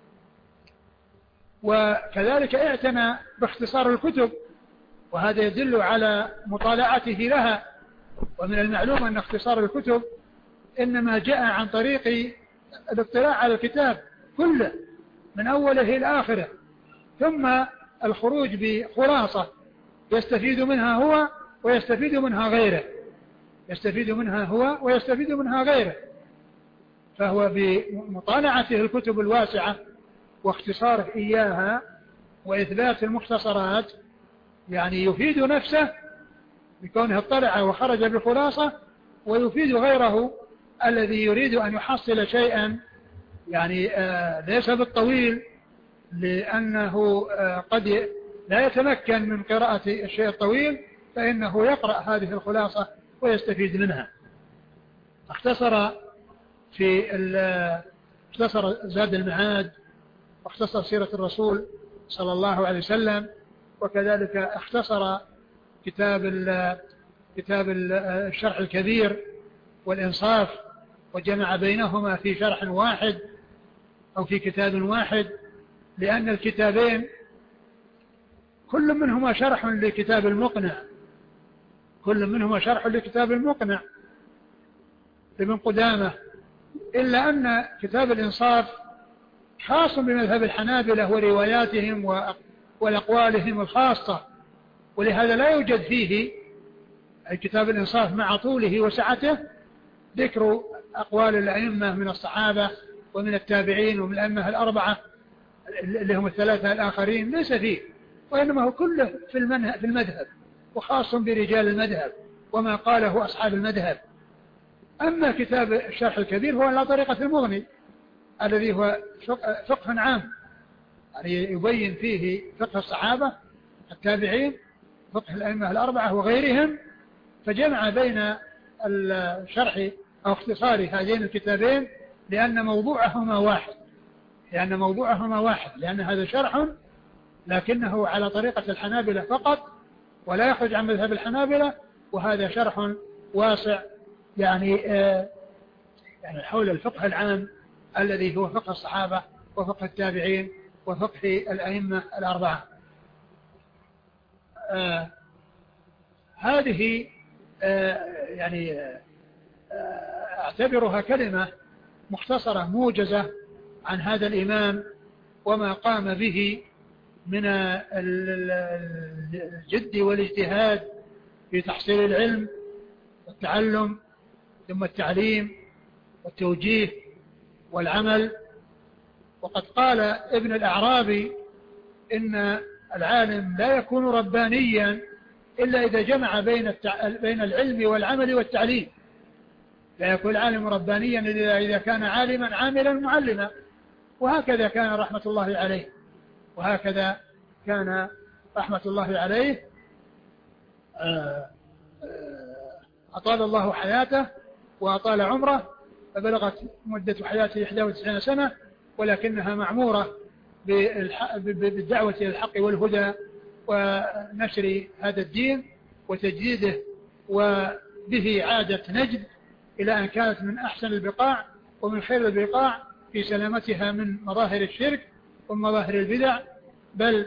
Speaker 2: وكذلك اعتنى باختصار الكتب، وهذا يدل على مطالعته لها. ومن المعلوم أن اختصار الكتب إنما جاء عن طريق الاطلاع على الكتاب كله من أوله إلى آخره، ثم الخروج بخلاصة يستفيد منها هو ويستفيد منها غيره، فهو بمطالعته الكتب الواسعة واختصاره إياها وإثبات المختصرات يعني يفيد نفسه بكونه اطلع وخرج بخلاصة، ويفيد غيره الذي يريد أن يحصل شيئا يعني ليس بالطويل، لأنه قد لا يتمكن من قراءة الشيء الطويل، فإنه يقرأ هذه الخلاصة ويستفيد منها. اختصر زاد المعاد، واختصر سيرة الرسول صلى الله عليه وسلم، وكذلك اختصر كتاب الشرح الكبير والإنصاف، وجمع بينهما في شرح واحد أو في كتاب واحد، لأن الكتابين كل منهما شرح لكتاب المقنع لابن قدامة، إلا أن كتاب الإنصاف خاص بمذهب الحنابلة ورواياتهم والأقوالهم الخاصة، ولهذا لا يوجد فيه كتاب الإنصاف مع طوله وسعته ذكر أقوال الأئمة من الصحابة ومن التابعين ومن الأئمة الأربعة اللي هم الثلاثة الآخرين، ليس فيه، وإنما هو كله في المذهب وخاص برجال المذهب وما قاله أصحاب المذهب. أما كتاب الشرح الكبير هو على طريقة المغني الذي هو فقه عام، يعني يبين فيه فقه الصحابة التابعين فقه الأئمة الأربعة وغيرهم، فجمع بين الشرح أو اختصار هذين الكتابين لأن موضوعهما واحد، لأن هذا شرح لكنه على طريقة الحنابلة فقط ولا يخرج عن مذهب الحنابلة، وهذا شرح واسع يعني حول الفقه العام الذي هو فقه الصحابة وفقه التابعين وفقه الأئمة الأربعة. هذه يعني أعتبرها كلمة مختصرة موجزة عن هذا الإمام وما قام به من الجد والاجتهاد في تحصيل العلم والتعلم ثم التعليم والتوجيه والعمل. وقد قال ابن الأعرابي إن العالم لا يكون ربانيا إلا إذا جمع بين العلم والعمل والتعليم، لا يكون العالم ربانيا إلا إذا كان عالما عاملا معلما. وهكذا كان رحمة الله عليه أطال الله حياته وأطال عمره، فبلغت مدة حياته 91 سنة، ولكنها معمورة بالدعوة إلى الحق والهدى ونشر هذا الدين وتجديده، وبه عادت نجد إلى أن كانت من أحسن البقاع ومن خير البقاع في سلامتها من مظاهر الشرك ومن مظاهر البدع، بل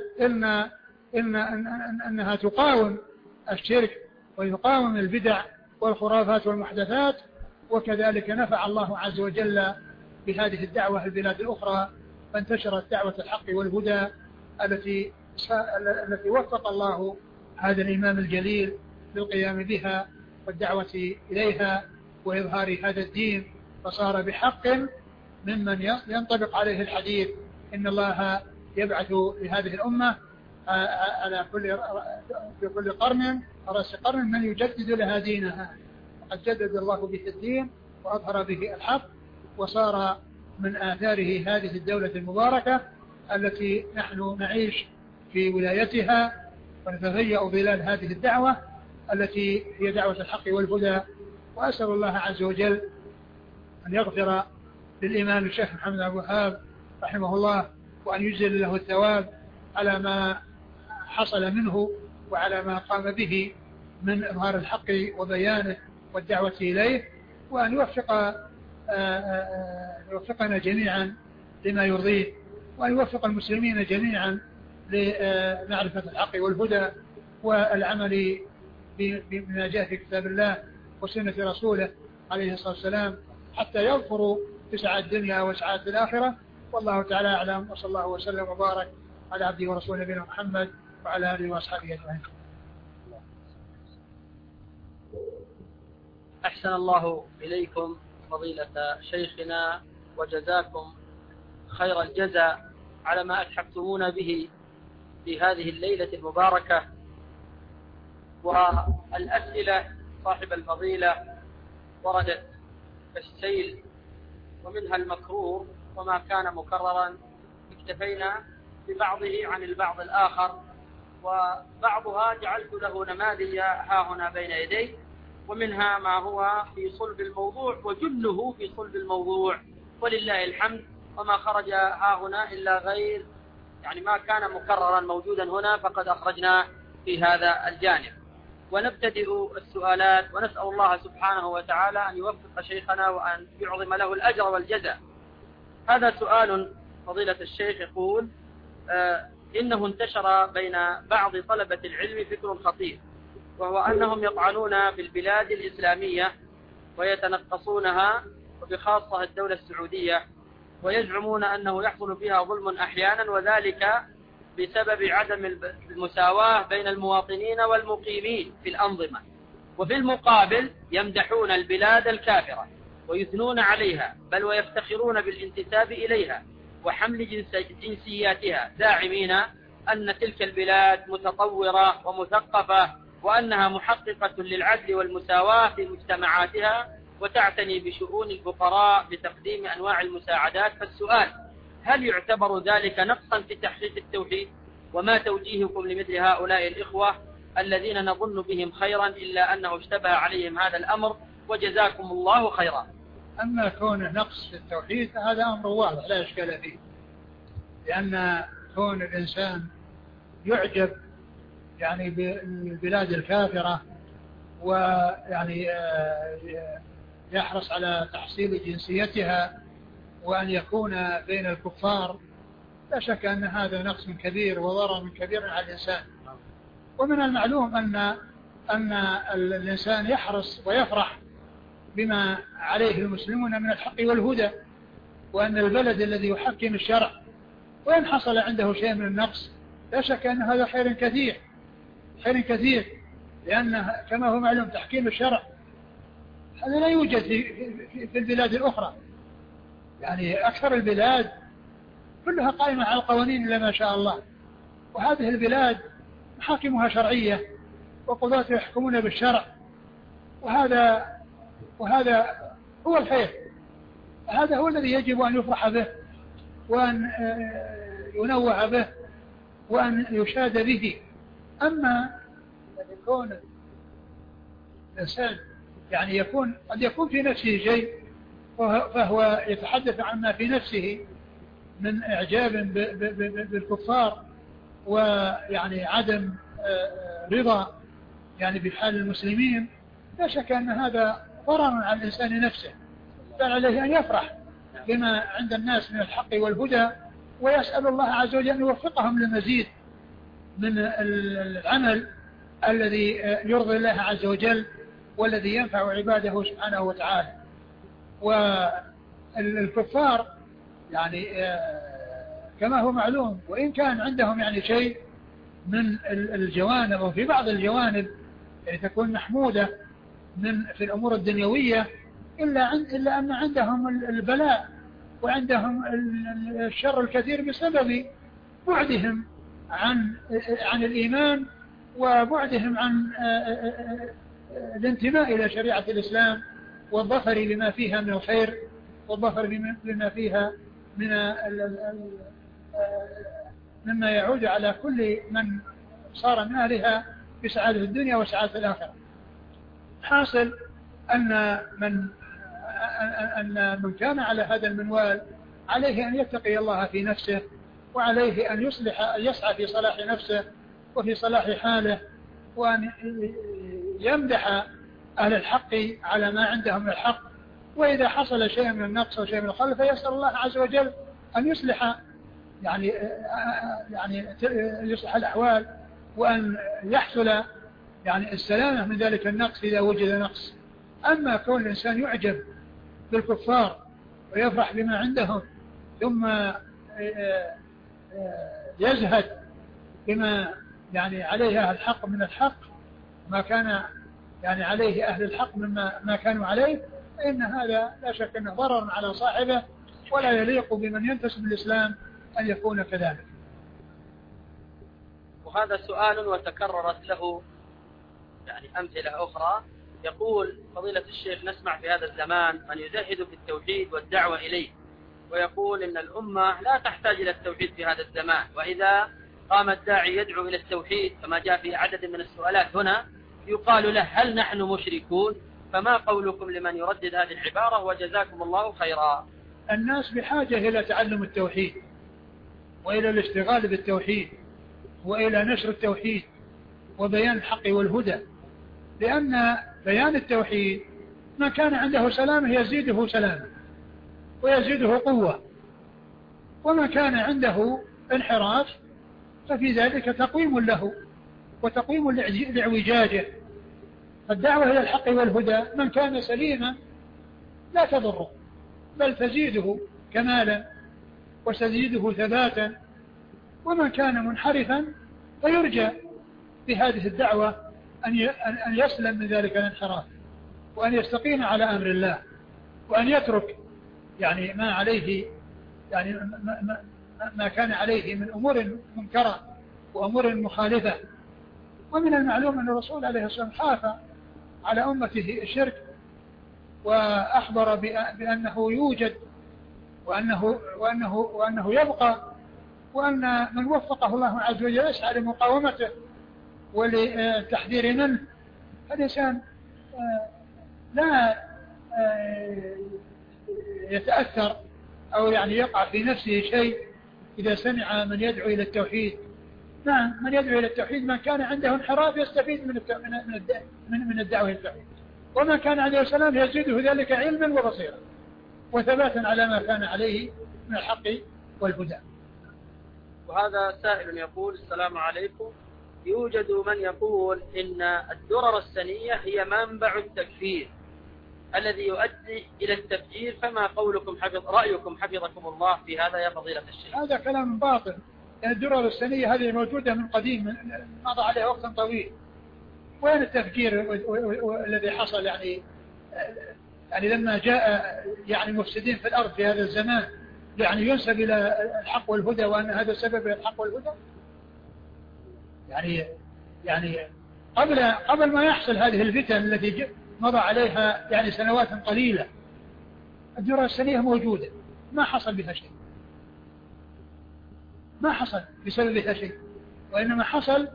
Speaker 2: إنها تقاوم الشرك ويقاوم البدع والخرافات والمحدثات. وكذلك نفع الله عز وجل بهذه الدعوة البلاد الأخرى، فانتشرت دعوة الحق والهدى التي وفق الله هذا الإمام الجليل للقيام بها والدعوة إليها وإظهار هذا الدين، فصار بحق ممن ينطبق عليه الحديث إن الله يبعث لهذه الأمة على في كل قرن رأس قرن من يجدد لها دينها، وقد جدد الله به الدين وأظهر به الحق، وصار من آثاره هذه الدولة المباركة التي نحن نعيش في ولايتها ونتهيأ ظلال هذه الدعوة التي هي دعوة الحق والهدى. وأسأل الله عز وجل أن يغفر للإمام الشيخ محمد بن وهاب رحمه الله، وأن يجزل له الثواب على ما حصل منه وعلى ما قام به من إظهار الحق وبيانه والدعوة إليه، وأن يوفقنا جميعا لما يرضيه، وأن يوفق المسلمين جميعا لمعرفة الحق والهدى والعمل بما جاء في كتاب الله وسنة رسوله عليه الصلاة والسلام، حتى يظفروا بسعادة الدنيا وسعادة الآخرة. والله تعالى أعلم، وصلى الله وسلم وبارك على عبده ورسوله نبينا محمد وعلى آله وأصحابه أجمعين.
Speaker 1: أحسن الله إليكم فضيلة شيخنا، وجزاكم خير الجزاء على ما أتحفتمون به في هذه الليلة المباركة. والأسئلة صاحب الفضيلة وردت كالسيل، ومنها المكروه وما كان مكررا اكتفينا ببعضه عن البعض الآخر، وبعضها جعلت له نماذج ها هنا بين يدي، ومنها ما هو في صلب الموضوع وجله في صلب الموضوع ولله الحمد، وما خرج ها هنا إلا غير يعني ما كان مكررا موجودا هنا فقد أخرجنا في هذا الجانب. ونبتدئ السؤالات، ونسأل الله سبحانه وتعالى أن يوفق شيخنا وأن يعظم له الأجر والجزاء. هذا سؤال فضيلة الشيخ يقول: إنه انتشر بين بعض طلبة العلم فكر خطير، وهو أنهم يطعنون بالبلاد الإسلامية ويتنقصونها، وبخاصة الدولة السعودية، ويزعمون أنه يحصل فيها ظلم أحيانا، وذلك بسبب عدم المساواة بين المواطنين والمقيمين في الأنظمة. وفي المقابل يمدحون البلاد الكافرة ويثنون عليها، بل ويفتخرون بالانتساب إليها وحمل جنسياتها، زاعمين أن تلك البلاد متطورة ومثقفة، وأنها محققة للعدل والمساواة في مجتمعاتها، وتعتني بشؤون الفقراء بتقديم أنواع المساعدات. فالسؤال: هل يعتبر ذلك نقصا في تحقيق التوحيد؟ وما توجيهكم لمثل هؤلاء الإخوة الذين نظن بهم خيرا إلا أنه اشتبه عليهم هذا الأمر؟ وجزاكم الله خيرا.
Speaker 2: أما كونه نقص في التوحيد هذا أمر واضح لا إشكال فيه، لأن كون الإنسان يعجب يعني بالبلاد الكافرة ويعني يحرص على تحصيل جنسيتها وأن يكون بين الكفار، لا شك أن هذا نقص كبير وضرر كبير على الإنسان. ومن المعلوم أن الإنسان يحرص ويفرح بما عليه المسلمون من الحق والهدى، وأن البلد الذي يحكم الشرع وإن حصل عنده شيء من النقص لا شك أن هذا خير كثير، لأن كما هو معلوم تحكيم الشرع هذا لا يوجد في البلاد الأخرى. يعني أكثر البلاد كلها قائمة على القوانين إلا ما شاء الله، وهذه البلاد محاكمها شرعية وقضاة يحكمون بالشرع، وهذا هو الخير، هذا هو الذي يجب أن يفرح به وأن ينوع به وأن يشاد به. أما يكون الإنسان يعني قد يكون في نفسه شيء فهو يتحدث عما في نفسه من إعجاب بالكفار ويعني عدم رضا يعني بحال المسلمين، لا شك أن هذا ضرر على الإنسان نفسه، بل عليه أن يفرح بما عند الناس من الحق والهدى، ويسأل الله عز وجل أن يوفقهم للمزيد من العمل الذي يرضي الله عز وجل والذي ينفع عباده سبحانه وتعالى. والكفار يعني كما هو معلوم، وإن كان عندهم يعني شيء من الجوانب أو في بعض الجوانب يعني تكون محمودة في الأمور الدنيوية، إلا أن عندهم البلاء وعندهم الشر الكثير بسبب بعدهم عن الإيمان وبعدهم عن الانتماء إلى شريعة الإسلام والظفر بما فيها من الخير والظفر بما فيها مما يعود على كل من صار من أهلها بسعادة الدنيا وسعادة الآخرة. حاصل أن من كان على هذا المنوال عليه أن يتقي الله في نفسه، وعليه أن يسعى في صلاح نفسه وفي صلاح حاله، وأن يمدح أهل الحق على ما عندهم من الحق، وإذا حصل شيء من النقص أو شيء من الخلل فيسأل الله عز وجل أن يصلح يعني يصلح الأحوال، وأن يحصل يعني السلامة من ذلك النقص إذا وجد نقص. أما كون الإنسان يعجب بالكفار ويفرح بما عندهم ثم يزهد بما يعني عليه أهل الحق من الحق، ما كان يعني عليه أهل الحق مما كانوا عليه، فإن هذا لا شك أنه ضرر على صاحبه، ولا يليق بمن ينتسب للإسلام أن يكون كذلك.
Speaker 1: وهذا سؤال وتكررت له يعني أمثلة أخرى. يقول فضيلة الشيخ: نسمع في هذا الزمان من يزهد في التوحيد والدعوة إليه، ويقول إن الأمة لا تحتاج إلى التوحيد في هذا الزمان، وإذا قام الداعي يدعو إلى التوحيد كما جاء في عدد من السؤالات هنا يقال له: هل نحن مشركون؟ فما قولكم لمن يردد هذه العبارة؟ وجزاكم الله خيرا.
Speaker 2: الناس بحاجة إلى تعلم التوحيد وإلى الاشتغال بالتوحيد وإلى نشر التوحيد وبيان الحق والهدى، لأن بيان التوحيد ما كان عنده سلامة يزيده سلامة ويزيده قوة، وما كان عنده انحراف ففي ذلك تقويم له وتقويم لاعوجاجه. فالدعوة إلى الحق والهدى من كان سليما لا تضره، بل تزيده كمالا وتزيده ثباتا، ومن كان منحرفا فيرجى بهذه الدعوة أن يسلم من ذلك الانحراف، وأن يستقيم على أمر الله، وأن يترك يعني ما عليه يعني ما كان عليه من أمور منكرة وأمور مخالفة. ومن المعلوم أن الرسول عليه الصلاة والسلام خاف على أمته الشرك، وأخبر بأنه يوجد وأنه يبقى، وأن من وفقه الله عز وجل يسعى لمقاومته وللتحذير منه. الإنسان لا يتأثر أو يعني يقع في نفسه شيء إذا سمع من يدعو إلى التوحيد. نعم، من يدعو إلى التوحيد من كان عنده انحراف يستفيد من الدعوة إلى التوحيد، وما كان عليه سلام يزيده ذلك علما وبصيرا وثباتا على ما كان عليه من الحق والهدى.
Speaker 1: وهذا سائل يقول: السلام عليكم، يوجد من يقول إن الدرر السنية هي منبع التكفير الذي يؤدي إلى التفجير، فما قولكم رأيكم حفظكم الله في هذا يا فضيلة الشيخ؟
Speaker 2: هذا كلام باطل. الدرر السنية هذه موجودة من قديم، مضى عليها وقت طويل. وين التفجير الذي حصل يعني لما جاء يعني مفسدين في الأرض في هذا الزمان يعني ينسب إلى الحق والهدى وأن هذا سبب الحق والهدى؟ يعني قبل ما يحصل هذه الفتن التي مضى عليها يعني سنوات قليلة، الدرر السنية موجودة، ما حصل بها شيء، ما حصل بسببها شيء، وإنما حصل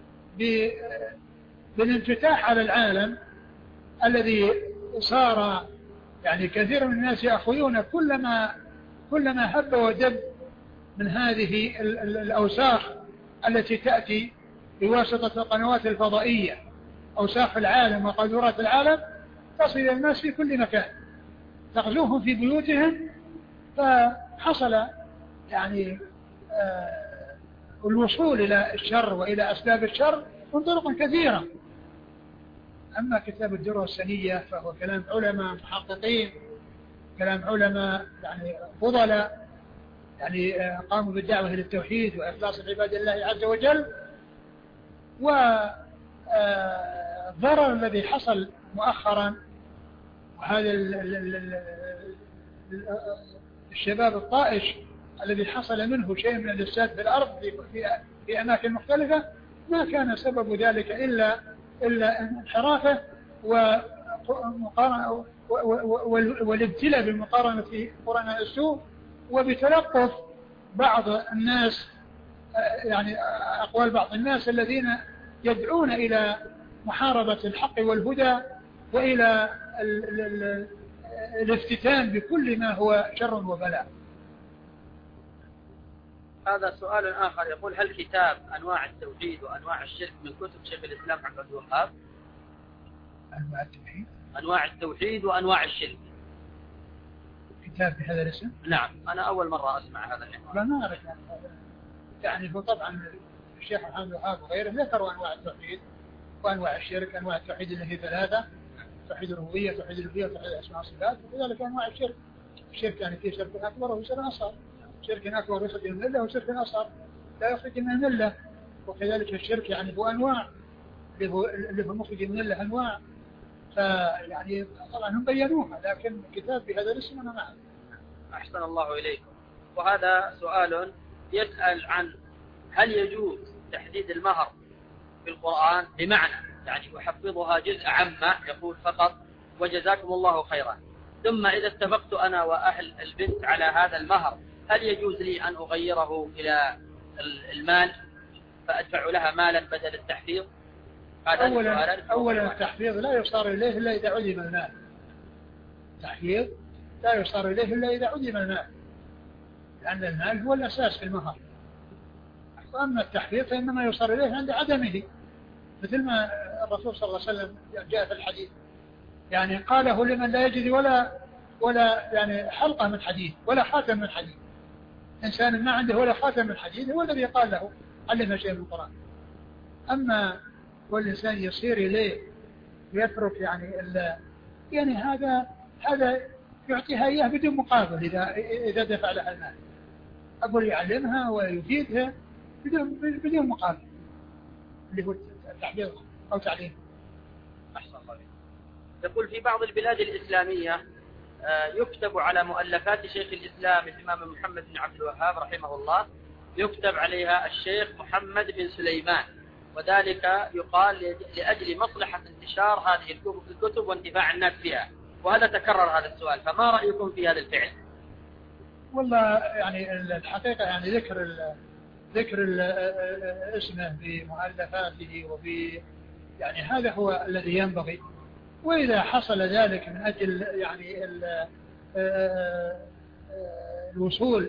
Speaker 2: بالانفتاح على العالم الذي صار يعني كثير من الناس يأخذون كلما هب ودب من هذه الأوساخ التي تأتي بواسطة القنوات الفضائية، أوساخ العالم وقذورات العالم، تصل إلى الناس في كل مكان، تغزوهم في بيوتهم، فحصل يعني الوصول إلى الشر وإلى أسباب الشر من طرق كثيرة. أما كتاب الدرر السنية فهو كلام علماء محققين، كلام علماء يعني فضلاء، يعني قاموا بالدعوة إلى التوحيد وإخلاص عباد الله عز وجل. والضرر الذي حصل مؤخرا، وهذا الشباب الطائش الذي حصل منه شيء من الإفساد في الأرض في أماكن مختلفة، ما كان سبب ذلك إلا انحرافه والابتلاء بالمقارنة قرناء السوء، وبتلقف بعض الناس يعني أقوال بعض الناس الذين يدعون إلى محاربة الحق والهدى وإلى الافتتان بكل ما هو شر وبلاء.
Speaker 1: هذا سؤال آخر يقول: هل كتاب أنواع التوحيد وأنواع الشرك من كتب شيخ الإسلام محمد عبد الوهاب؟ أنواع التوحيد وأنواع الشرك
Speaker 2: كتاب بهذا الاسم؟
Speaker 1: نعم، أنا أول مرة أسمع هذا العنوان.
Speaker 2: لا، ما أعرف يعني هو طبعا الشيخ محمد عبد الوهاب وغيره ذكروا أنواع التوحيد وأنواع الشرك. أنواع التوحيد اللي هي ثلاثة: توحيد الربوبية، توحيد الألوهية، توحيد الأسماء والصفات. وكذلك أنواع الشرك. الشرك يعني فيه شرك أكبر وشرك أصغر. شرك أكبر يخرج من الملة، وشرك أصغر لا يخرج من الملة. وكذلك الشرك يعني هو أنواع، اللي هو مخرج من الملة أنواع. فيعني طبعا هم بينوها، لكن كتاب بهذا الاسم أنا معه.
Speaker 1: أحسن الله إليكم. وهذا سؤال يسأل عن: هل يجوز تحديد المهر في القرآن؟ بمعنى يعني أحفظها جزء عامة يقول فقط وجزاكم الله خيرا، ثم إذا اتفقت أنا وأهل البنت على هذا المهر، هل يجوز لي أن أغيره إلى المال فأدفع لها مالا بدل التحفيظ؟
Speaker 2: أولا التحفيظ لا يصار إليه إلا إذا علم المال. التحفيظ لا يصار إليه إلا إذا علم المال، لأن المال هو الأساس في المهر. وأما التحفيظ فإنما يصار إليه عند عدمه، مثل ما الرسول صلى الله عليه وسلم جاء في الحديث يعني قاله لمن لا يجد ولا يعني حلقة من حديد ولا خاتم من حديد. إنسان ما عنده ولا خاتم من حديد هو الذي قال له علمها شيء من القرآن. أما والإنسان يصير إليه ويترك يعني هذا يعطيها إياه بدون مقابل إذا دفع لها المال. أقول يعلمها ويفيدها بدون مقابل، اللي هو التحفيظ أو تعليم.
Speaker 1: أحسن الله. يقول: في بعض البلاد الإسلامية يكتب على مؤلفات شيخ الإسلام الإمام محمد بن عبد الوهاب رحمه الله، يكتب عليها الشيخ محمد بن سليمان، وذلك يقال لأجل مصلحة انتشار هذه الكتب وانتفاع الناس بها. وهذا تكرر هذا السؤال، فما رأيكم في هذا الفعل؟
Speaker 2: والله يعني الحقيقة يعني ذكر اسمه بمؤلفاته يعني هذا هو الذي ينبغي. وإذا حصل ذلك من أجل يعني الوصول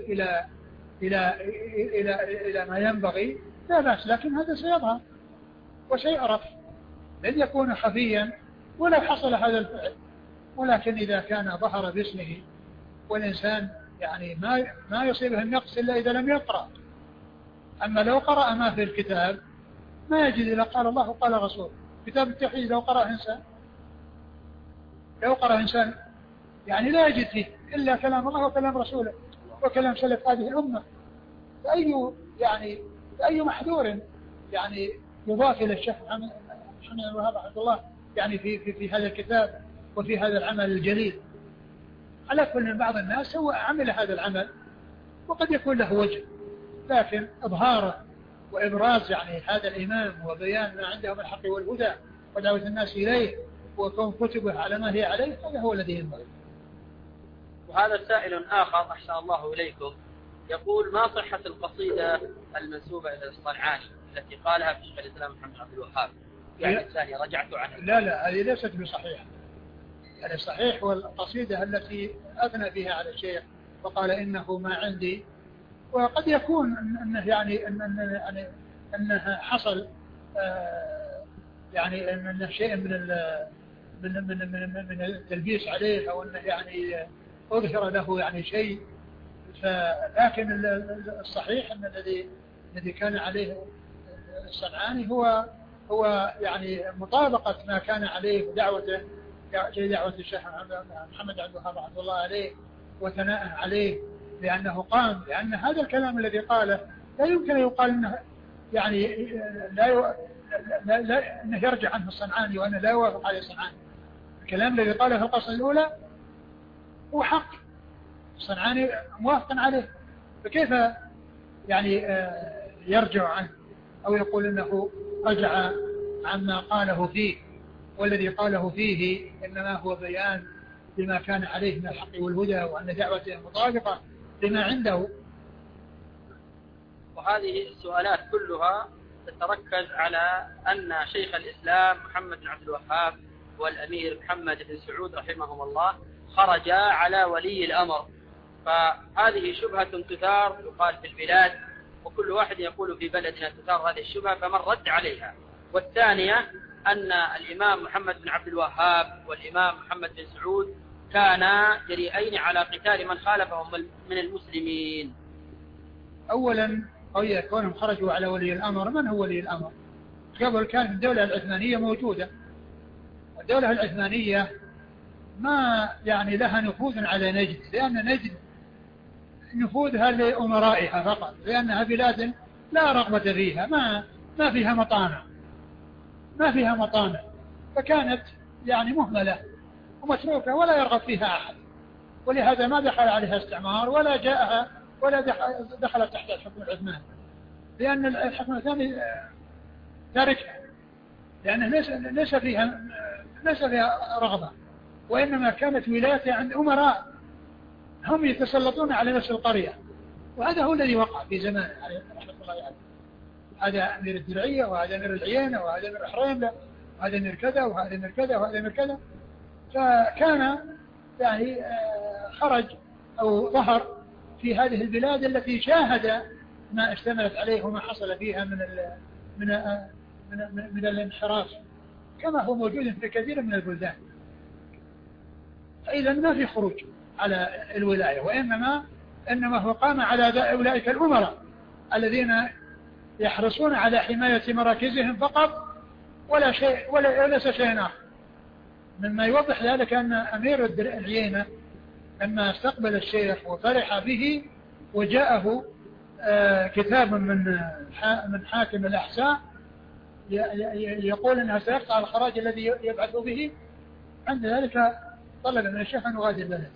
Speaker 2: إلى ما ينبغي لا بأس، لكن هذا سيظهر وسيعرف، لن يكون خفيا ولو حصل هذا الفعل. ولكن إذا كان ظهر باسمه والإنسان يعني ما يصيبه النقص إلا إذا لم يقرأ. أما لو قرأ ما في الكتاب ما يجد إلا قال الله وقال رسول. كتاب التوحيد لو قرأ إنسان يعني لا يجد فيه إلا كلام الله وكلام رسوله وكلام سلف هذه الأمة، فأي محذور يعني يضاف إلى الشيخ محمد بن الوهاب رحمه الله يعني في هذا الكتاب وفي هذا العمل الجليل. على كل من بعض الناس هو عمل هذا العمل وقد يكون له وجه، لكن إظهاره وإبراز يعني هذا الإمام وبيان ما عنده من الحق والهدى ودعوة الناس إليه وكون كتبه على ما هي عليه، هذا هو الذي ينبغي.
Speaker 1: وهذا سائل آخر أحسن الله إليكم يقول: ما صحة القصيدة المنسوبة إلى الصنعاني التي قالها في شيخ الإسلام محمد عبد الوهاب؟ يعني الثانية رجعت عنها.
Speaker 2: لا هذه ليست بصحيحة. يعني الصحيح هو القصيدة التي أثنى بها على الشيخ وقال إنه ما عندي. وقد يكون أنه يعني أنها حصل يعني أن شيء من التلبيس عليه، أو أنه يعني أظهر له يعني شيء. لكن الصحيح أن الذي كان عليه الصنعاني هو يعني مطابقة ما كان عليه دعوة الشيخ محمد عبد الوهاب رحمه الله عليه، وثناء عليه لأنه قام، لأن هذا الكلام الذي قاله لا يمكن أن يقال أنه يعني لا أنه يرجع عنه الصنعاني وأنه لا يوافق عليه الصنعاني. الكلام الذي قاله في القصة الأولى هو حق، الصنعاني موافق عليه، فكيف يعني يرجع عنه أو يقول أنه رجع عما قاله فيه، والذي قاله فيه إنما هو بيان لما كان عليه من الحق والهدى، وأن دعوته مطابقة لما عنده.
Speaker 1: وهذه السؤالات كلها تتركز على أن شيخ الإسلام محمد بن عبد الوهاب والأمير محمد بن سعود رحمهم الله خرجا على ولي الأمر، فهذه شبهة تثار يقال في البلاد، وكل واحد يقول في بلدنا تثار هذه الشبهة، فمن رد عليها. والثانية أن الإمام محمد بن عبد الوهاب والإمام محمد بن سعود كانا جريئين على قتال من خالفهم من المسلمين.
Speaker 2: أولا كونهم خرجوا على ولي الأمر، من هو ولي الأمر؟ قبل كانت الدولة العثمانية موجودة، والدولة العثمانية ما يعني لها نفوذ على نجد، لأن نجد نفوذها لأمرائها فقط، لأنها بلاد لا رغبة فيها، ما فيها مطامع، فكانت يعني مهملة ومتروكة ولا يرغب فيها أحد، ولهذا ما دخل عليها استعمار ولا جاءها ولا دخلت تحت الحكم العثماني، لأن الحكم العثماني تاركها، لأنه ليس فيها رغبة، وإنما كانت ولاية عند أمراء هم يتسلطون على نفس القرية، وهذا هو الذي وقع في زمان رحمة الله عليه. هذا أمير الدرعية، وهذا أمير العيينة، وهذا أمير حريملة، وهذا أمير كذا، وهذا أمير كذا، وهذا أمير كذا. فكان يعني خرج أو ظهر في هذه البلاد التي شاهد ما اشتملت عليه وما حصل فيها من الانحراف، كما هو موجود في كثير من البلدان. فإذا ما في خروج على الولاية، إنما هو قام على أولئك الأمراء الذين يحرصون على حماية مراكزهم فقط، ولا شيء وليس شيء آخر. مما يوضح ذلك أن أمير العيينة لما استقبل الشيخ وفرح به، وجاءه كتاب من حاكم الأحساء يقول أنها سيقطع الخراج الذي يبعث به، عند ذلك طلب من الشيخ أن يغادر البلد.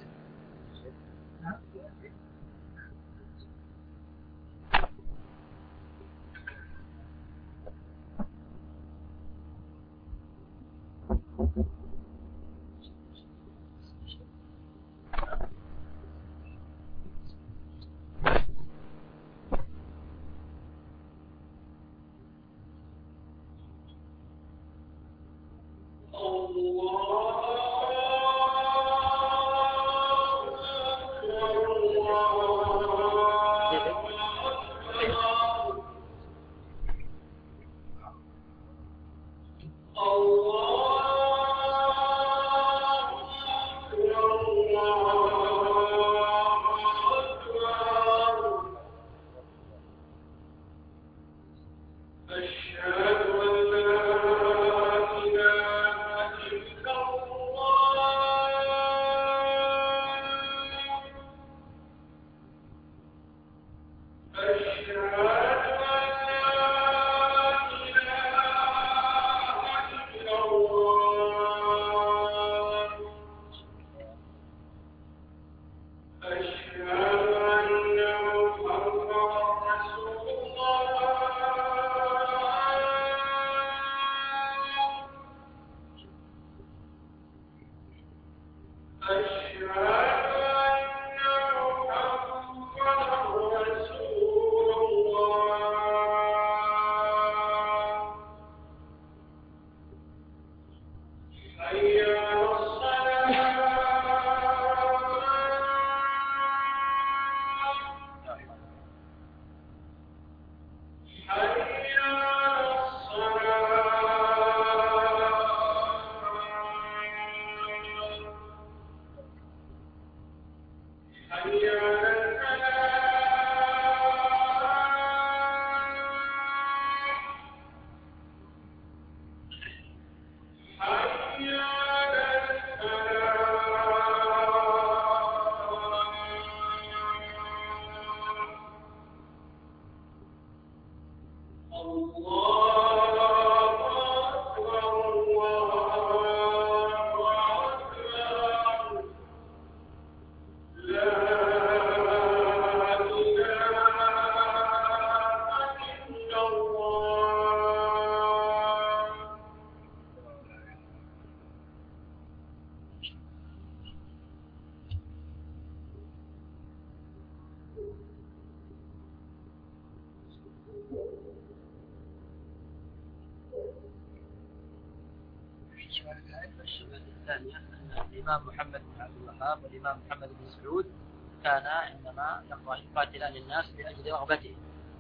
Speaker 1: الثانية أن الإمام محمد بن عبد الوهاب والإمام محمد بن سعود كانا عندما يقاتلان الناس لأجل رغبته.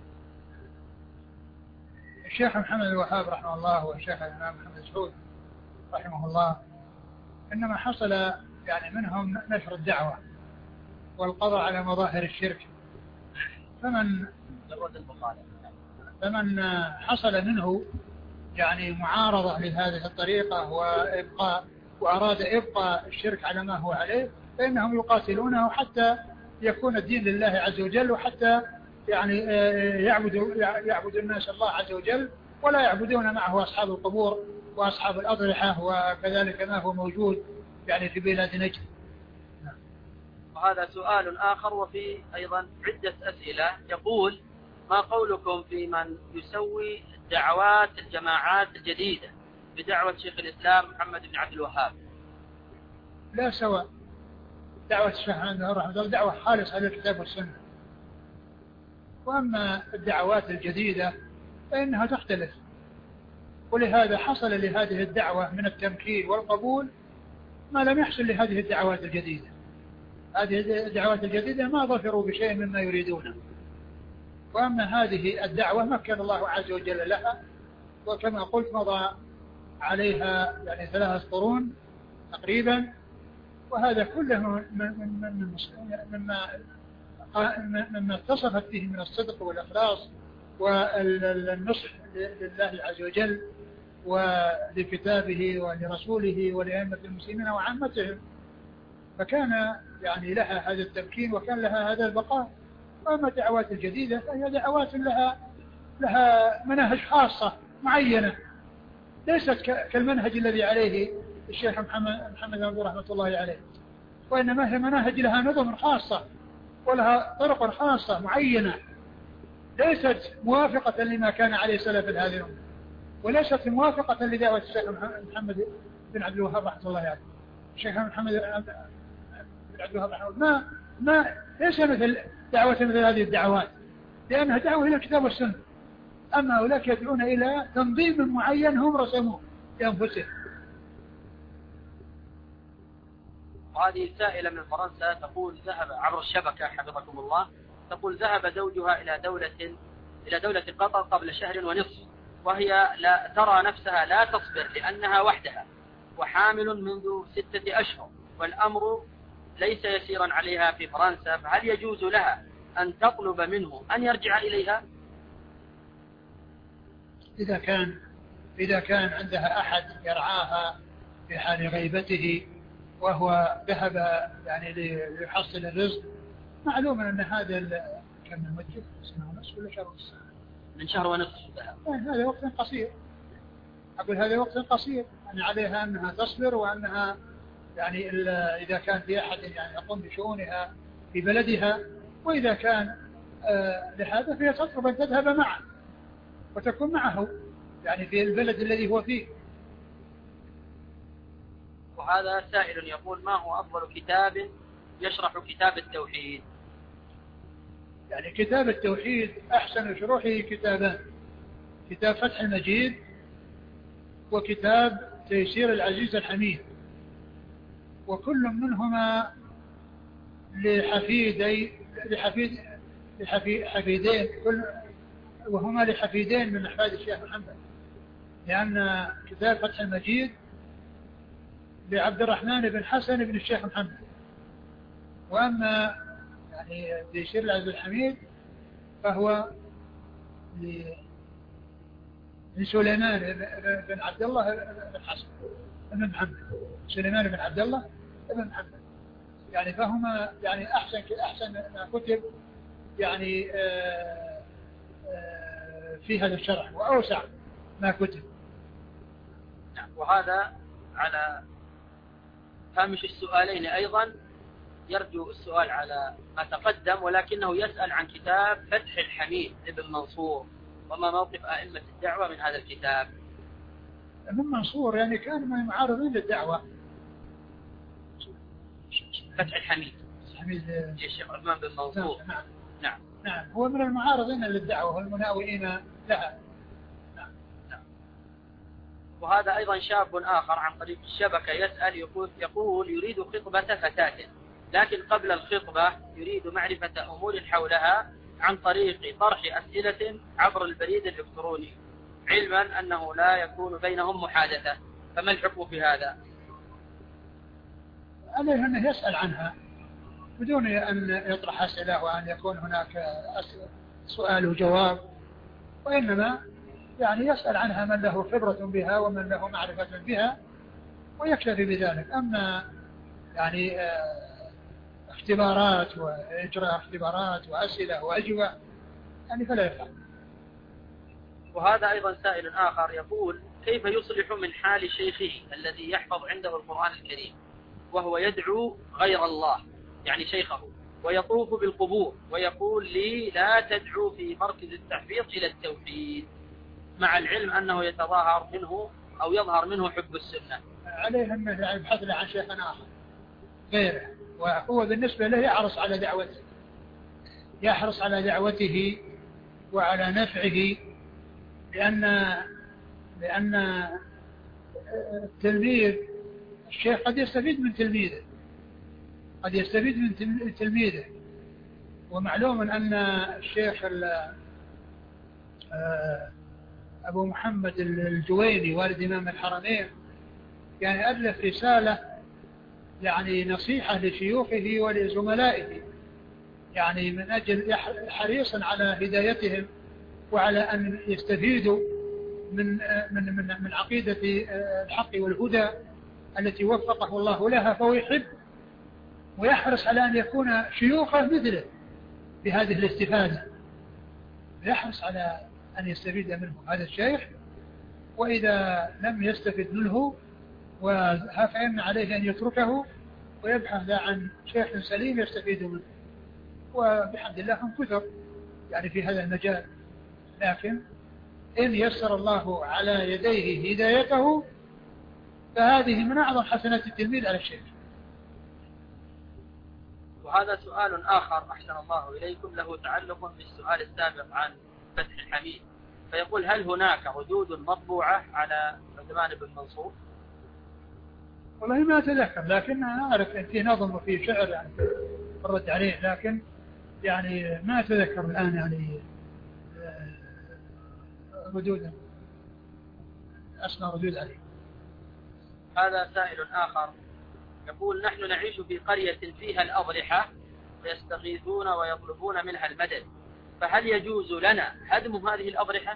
Speaker 2: الشيخ محمد الوهاب رحمه الله والشيخ الإمام محمد سعود رحمه الله إنما حصل يعني منهم نشر الدعوة والقضاء على مظاهر الشرك، فمن حصل منه يعني معارضة لهذه الطريقة وأراد إبقاء الشرك على ما هو عليه، فإنهم يقاتلونه حتى يكون الدين لله عز وجل، وحتى يعني يعبد الناس الله عز وجل، ولا يعبدون معه أصحاب القبور وأصحاب الأضرحة، وكذلك ما هو موجود يعني في بلاد نجد.
Speaker 1: وهذا سؤال آخر، وفي أيضا عدة أسئلة. يقول: ما قولكم في من يسوي دعوات الجماعات الجديدة بدعوة شيخ الإسلام محمد بن عبد الوهاب؟
Speaker 2: لا سواء، دعوة الشيخ محمد رحمه الله دعوة خالصة للكتاب والسنة، وأما الدعوات الجديدة فإنها تختلف، ولهذا حصل لهذه الدعوة من التمكين والقبول ما لم يحصل لهذه الدعوات الجديدة. هذه الدعوات الجديدة ما ظفروا بشيء مما يريدونه، وأما هذه الدعوة مكن الله عز وجل لها، وكما قلت مضى عليها يعني 3 قرون تقريبا، وهذا كله مما اتصفت به من الصدق والإخلاص والنصح لله عز وجل ولكتابه ولرسوله ولأئمة المسلمين وعامتهم، فكان يعني لها هذا التمكين وكان لها هذا البقاء. وأما الدعوات الجديدة فهي دعوات لها مناهج خاصة معينة، ليست كالمنهج الذي عليه الشيخ محمد عبد رحمة الله عليه، وإنما هي مناهج لها نظم خاصة ولها طرق خاصة معينة، ليست موافقة لما كان عليه سلف هذه الأمة، وليست موافقة لدعوة الشيخ محمد بن عبد الوهاب رحمة الله عليه. الشيخ محمد بن عبد الوهاب رحمه الله ليس مثل دعوة مثل هذه الدعوات، لأنها دعوة إلى الكتاب والسنة. أما أولاك يدعون إلى تنظيم معين هم رسموه لأنفسهم.
Speaker 1: وهذه سائلة من فرنسا تقول: ذهب عبر الشبكة حفظكم الله، تقول: ذهب زوجها إلى دولة قطر قبل 1.5 شهر، وهي لا ترى نفسها لا تصبر لأنها وحدها وحامل منذ 6 أشهر، والأمر ليس يسيرا عليها في فرنسا، فهل يجوز لها أن تطلب منه أن يرجع إليها؟
Speaker 2: إذا كان عندها أحد يرعاها في حال غيبته وهو ذهب يعني ليحصل الرزق، معلوم أن هذا كان من مدة 1.5 ولا 1.5 شهر؟
Speaker 1: من 1.5 شهر ذهب.
Speaker 2: هذا وقت قصير. أقول هذا وقت قصير، يعني عليها أنها تصبر، وأنها يعني إذا كان في أحد يعني يقوم بشؤونها في بلدها، وإذا كان لهذا فهي تطلب أن تذهب معه وتكون معه يعني في البلد الذي هو فيه.
Speaker 1: وهذا سائل يقول: ما هو أفضل كتاب يشرح كتاب التوحيد؟
Speaker 2: يعني كتاب التوحيد أحسن شروحه كتابان: كتاب فتح المجيد وكتاب تيسير العزيز الحميد، وكل منهما لحفيدين، وهما لحفيدين من أحفاد الشيخ محمد، لأن كتاب فتح المجيد لعبد الرحمن بن حسن بن الشيخ محمد، وأما يعني تيسير العزيز الحميد فهو لسليمان بن عبد الله بن حسن بن محمد، سليمان بن عبد الله بن محمد، يعني فهما يعني أحسن ما كتب يعني في هذا الشرح وأوسع ما كتب.
Speaker 1: وهذا على هامش السؤالين أيضا يرجو السؤال على ما تقدم، ولكنه يسأل عن كتاب فتح الحميد لابن منصور، وما موقف أئمة الدعوة من هذا الكتاب؟
Speaker 2: ابن منصور يعني كان من المعارضين للدعوة.
Speaker 1: فتح الحميد
Speaker 2: الشيخ
Speaker 1: عثمان بن منصور.
Speaker 2: نعم هو من المعارضين للدعوة والمناوئين لها.
Speaker 1: وهذا أيضا شاب آخر عن طريق الشبكة يسأل يقول يريد خطبة فتاة، لكن قبل الخطبة يريد معرفة أمور حولها عن طريق طرح أسئلة عبر البريد الإلكتروني، علما أنه لا يكون بينهم محادثة، فما الحكم في هذا؟
Speaker 2: عليه أنه يسأل عنها بدون أن يطرح أسئلة وأن يكون هناك سؤال وجواب، وإنما يعني يسأل عنها من له خبرة بها ومن له معرفة بها ويكتفي بذلك. أما يعني اختبارات وإجراء اختبارات وأسئلة وأجوبة يعني فلا يفعل.
Speaker 1: وهذا أيضا سائل آخر يقول كيف يصلح من حال شيخه الذي يحفظ عنده القرآن الكريم وهو يدعو غير الله، يعني شيخه، ويطوف بالقبور ويقول لي لا تدعو في مركز التحفيظ إلى التوحيد، مع العلم أنه يتظاهر منه أو يظهر منه حب السنة؟
Speaker 2: عليه أنه يبحث له عن شيخ آخر غيره، وهو بالنسبة له يحرص على دعوته وعلى نفعه، لأن التلميذ الشيخ قد يستفيد من تلميذه، ومعلوم أن الشيخ أبو محمد الجويني والد إمام الحرمين يعني ألف رسالة يعني نصيحة لشيوخه ولزملائه، يعني من أجل حريصا على هدايتهم وعلى أن يستفيدوا من عقيدة الحق والهدى التي وفقه الله لها، فهو يحب ويحرص على أن يكون شيوخه مثله بهذه الاستفادة، يحرص على أن يستفيد منه هذا الشيخ، وإذا لم يستفد منه فإن عليه أن يتركه ويبحث عن شيخ سليم يستفيد منه، وبحمد الله هم كثر يعني في هذا المجال، لكن إن يسر الله على يديه هدايته فهذه من أعظم حسنات التلميذ على الشيخ.
Speaker 1: وهذا سؤال آخر أحسن الله إليكم له تعلق بالسؤال السابق عن فتح الحميد، فيقول هل هناك ردود مطبوعة على عثمان بن منصور؟
Speaker 2: والله ما أتذكر، لكن أنا أعرف أن في نظم وفي شعر يعني الرد عليه، لكن يعني ما أتذكر الآن يعني ردود أسمى ردود عليه.
Speaker 1: هذا سائل آخر يقول نحن نعيش في قرية فيها الأضرحة ويستغيثون ويطلبون منها المدد، فهل يجوز لنا هدم هذه الأضرحة؟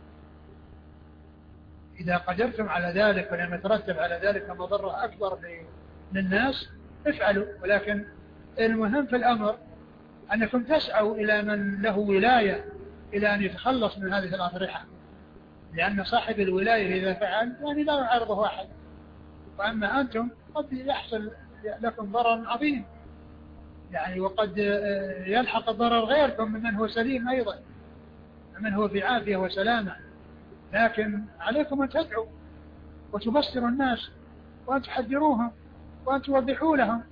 Speaker 2: إذا قدرتم على ذلك ولم يترتب على ذلك مضرة أكبر للناس افعلوا، ولكن المهم في الأمر أنكم تسعوا إلى من له ولاية إلى أن يتخلص من هذه الأضرحة، لأن صاحب الولاية إذا فعل يعني لا يعارضه أحد، وأما أنتم قد يحصل لكم ضرر عظيم يعني، وقد يلحق الضرر غيركم ممن هو سليم أيضا، من هو في عافية وسلامة، لكن عليكم أن تدعوا وتبصروا الناس وأن تحذروهم وأن توضحوا لهم.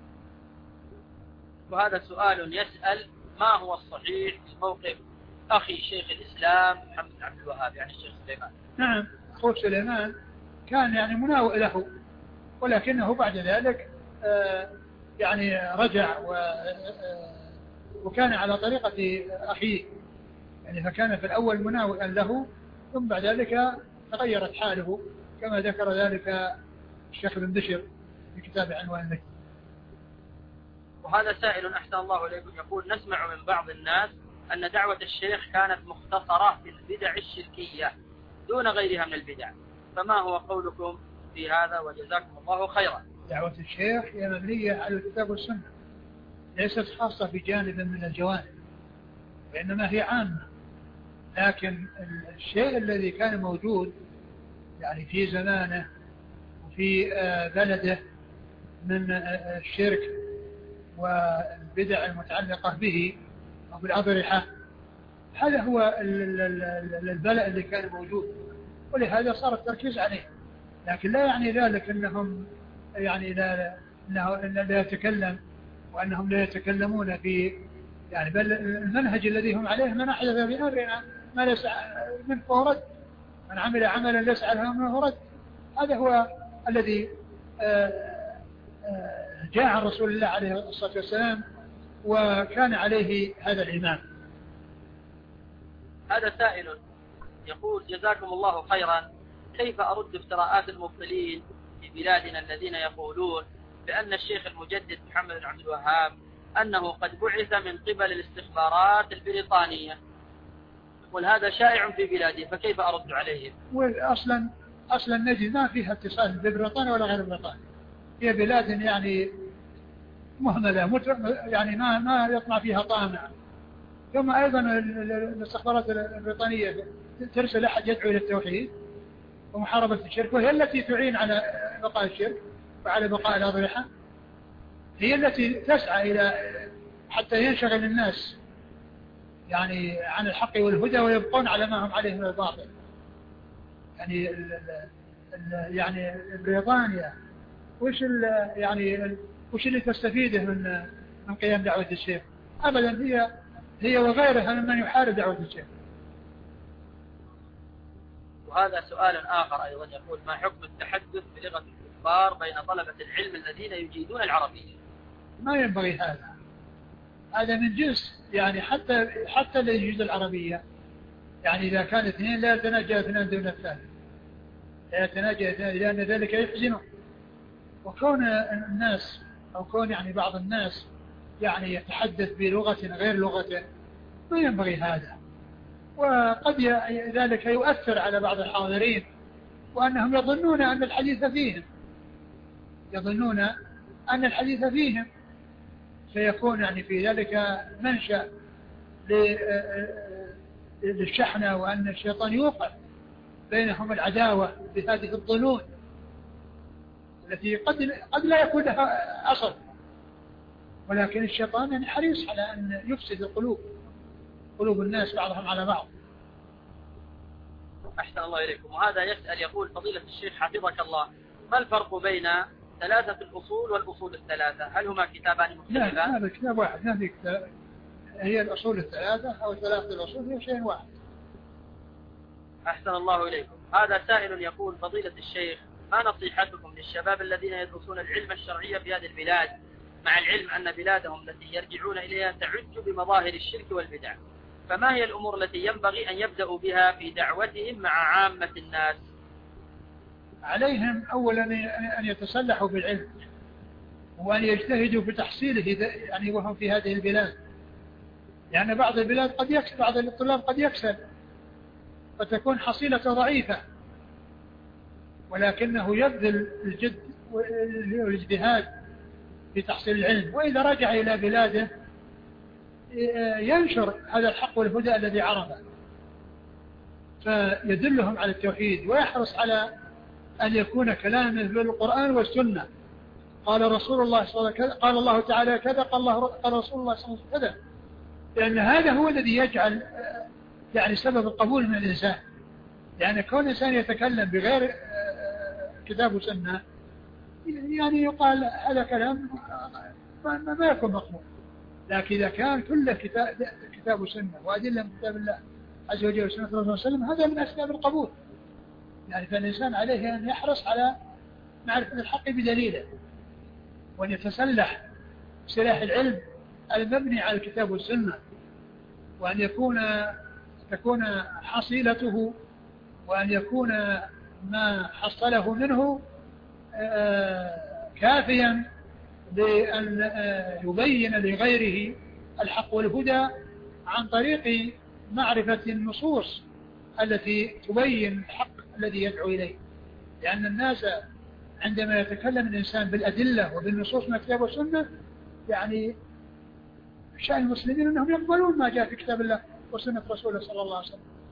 Speaker 1: وهذا سؤال يسأل ما هو الصحيح في موقف أخي شيخ الإسلام محمد بن عبد الوهاب، يعني الشيخ سليمان؟
Speaker 2: نعم أخوه سليمان كان يعني مناوئ له، ولكنه بعد ذلك يعني رجع وكان على طريقة أخيه يعني، فكان في الأول مناوئا له ثم بعد ذلك تغيرت حاله كما ذكر ذلك الشيخ ابن بشر في كتاب عنوان المكي.
Speaker 1: وهذا سائل أحسن الله إليكم يقول نسمع من بعض الناس أن دعوة الشيخ كانت مختصرة في البدع الشركية دون غيرها من البدع، فما هو قولكم في هذا وجزاكم الله خيرا؟
Speaker 2: دعوة الشيخ هي مبنية على الكتاب والسنة، ليست خاصة بجانب من الجوانب، وإنما هي عامة لكن الشيء الذي كان موجود يعني في زمانه وفي بلده من الشرك والبدع المتعلقة به أو بالأضرحة، هذا هو البلاء اللي كان موجود، ولهذا صار التركيز عليه. لكن لا يعني ذلك أنهم يعني لا يتكلم وأنهم لا يتكلمون في يعني، بل المنهج الذي هم عليه من أحدث في أمرنا ما ليس منه فهو رد، من عمل عملا ليس عليه منه رد. هذا هو الذي جاء عن رسول الله عليه الصلاة والسلام وكان عليه هذا الإمام.
Speaker 1: هذا سائل يقول: جزاكم الله خيرا، كيف أرد افتراءات المبطلين في بلادنا الذين يقولون بأن الشيخ المجدد محمد بن عبد الوهاب أنه قد بعث من قبل الاستخبارات البريطانية، وهذا شائع في بلادي، فكيف أرد عليهم؟
Speaker 2: أصلا نجد ما فيها اتصال ببريطانيا ولا غير بريطانيا، هي بلاد يعني مهملة، يعني ما يطمع فيها طامع. ثم أيضا الاستخبارات البريطانية ترسل أحد يدعو إلى التوحيد ومحاربة الشرك، وهي التي تعين على بقاء الشرك وعلى بقاء الأضرحة، هي التي تسعى إلى حتى ينشغل الناس يعني عن الحق والهدى ويبقون على ما هم عليه من الباطل. يعني يعني بريطانيا وش اللي تستفيده من قيام دعوة الشيخ؟ أبدا، هي وغيرها ممن يحارب دعوة الشيخ.
Speaker 1: وهذا سؤال آخر أيضا يقول: ما حكم التحدث بلغة الكفار بين طلبة العلم الذين يجيدون العربية؟
Speaker 2: ما ينبغي هذا من جنس يعني حتى اللي يجيد العربية، يعني إذا كان اثنين لا يتناجى اثنان دون الثالث، لا يتناجى اثنان، لأن ذلك يحزنه. وكون الناس أو كون يعني بعض الناس يعني يتحدث بلغة غير لغته ما ينبغي هذا، وقد ذلك يؤثر على بعض الحاضرين وأنهم يظنون أن الحديث فيهم، فيكون يعني في ذلك منشأ للشحنة، وأن الشيطان يوقع بينهم العداوة بهذه الظنون التي قد لا يكون لها أصل، ولكن الشيطان يعني حريص على أن يفسد قلوب الناس بعضهم على بعض.
Speaker 1: أحسن الله إليكم. وهذا يسأل يقول: فضيلة الشيخ حفظك الله، ما الفرق بين ثلاثة الأصول والأصول الثلاثة؟ هل هما كتابان مختلفان؟
Speaker 2: لا، هذا كتاب واحد، هذه كتاب هي الأصول الثلاثة أو ثلاثة الأصول، هي شيء واحد.
Speaker 1: أحسن الله إليكم. هذا سائل يقول: فضيلة الشيخ، ما نصيحتكم للشباب الذين يدرسون العلم الشرعي في هذه البلاد، مع العلم أن بلادهم التي يرجعون إليها تعج بمظاهر الشرك والبدع، فما هي الأمور التي ينبغي أن يبدأوا بها في دعوتهم مع عامة الناس؟
Speaker 2: عليهم أولا أن يتسلحوا بالعلم وأن يجتهدوا في تحصيله يعني وهم في هذه البلاد، لأن يعني بعض البلاد بعض الطلاب قد يكسل فتكون حصيلته ضعيفة، ولكنه يبذل الجد والاجتهاد في تحصيل العلم، وإذا رجع إلى بلاده ينشر هذا الحق والهدى الذي عرفه، فيدلهم على التوحيد ويحرص على أن يكون كلامه بالقرآن والسنة. قال رسول الله صلى الله عليه وسلم، قال الله تعالى كذا، قال رسول الله صلى الله عليه وسلم كذا، لأن هذا هو الذي يجعل يعني سبب القبول من الإنسان. يعني كون الإنسان يتكلم بغير كتاب وسنة يعني يقال هذا كلام ما يكون مقبول. لكن إذا كان كله كتاب وسنة وأدلة من كتاب الله عز وجل وسنة رسول الله صلى الله عليه وسلم، هذا من أسباب القبول. يعني فالإنسان عليه أن يحرص على معرفة الحق بدليله، وأن يتسلح سلاح العلم المبني على الكتاب والسنة، وأن تكون حصيلته وأن يكون ما حصله منه كافيا بأن يبين لغيره الحق والهدى عن طريق معرفة النصوص التي تبين الحق الذي يدعو إليه. لأن الناس عندما يتكلم الإنسان بالأدلة وبالنصوص من الكتاب والسنة، يعني شأن المسلمين أنهم يقبلون ما جاء في كتاب الله وسنة رسوله صلى الله عليه وسلم،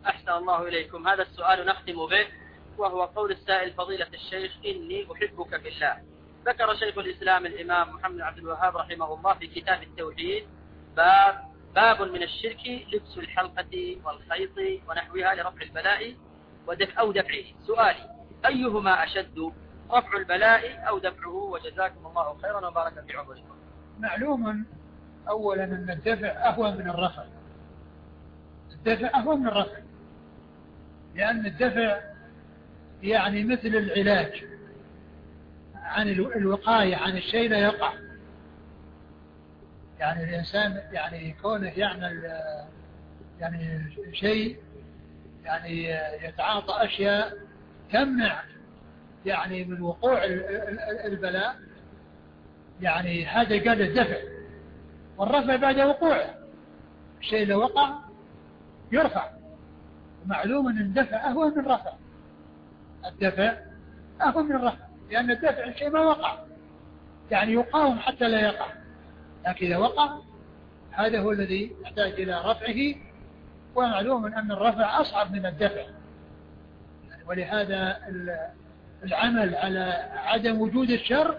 Speaker 1: أحسن الله إليكم. هذا السؤال نختم به، وهو قول السائل: فضيلة الشيخ، إني أحبك في الله. ذكر شيخ الإسلام الإمام محمد عبد الوهاب رحمه الله في كتاب التوحيد باب من الشرك لبس الحلقة والخيط ونحوها لرفع البلاء أو دفعه. سؤالي: أيهما أشد، رفع البلاء أو دفعه؟ وجزاكم الله خيرا وبارك في عمركم.
Speaker 2: معلوم أولا أن الدفع أهون من الرفع. الدفع أهون من الرفع، لأن الدفع يعني مثل العلاج عن الوقاية عن الشيء لا يقع. يعني الإنسان يعني كونه يعمل يعني شيء يعني يتعاطى أشياء تمنع يعني من وقوع البلاء، يعني هذا قال الدفع. والرفع بعد وقوعه، الشيء لو وقع يرفع. معلوم أن الدفع أهون من الرفع. الدفع أهون من الرفع، لأن الدفع الشيء ما وقع، يعني يقاوم حتى لا يقع. لكن إذا وقع هذا هو الذي يحتاج إلى رفعه. ومعلوم أن الرفع أصعب من الدفع، ولهذا العمل على عدم وجود الشر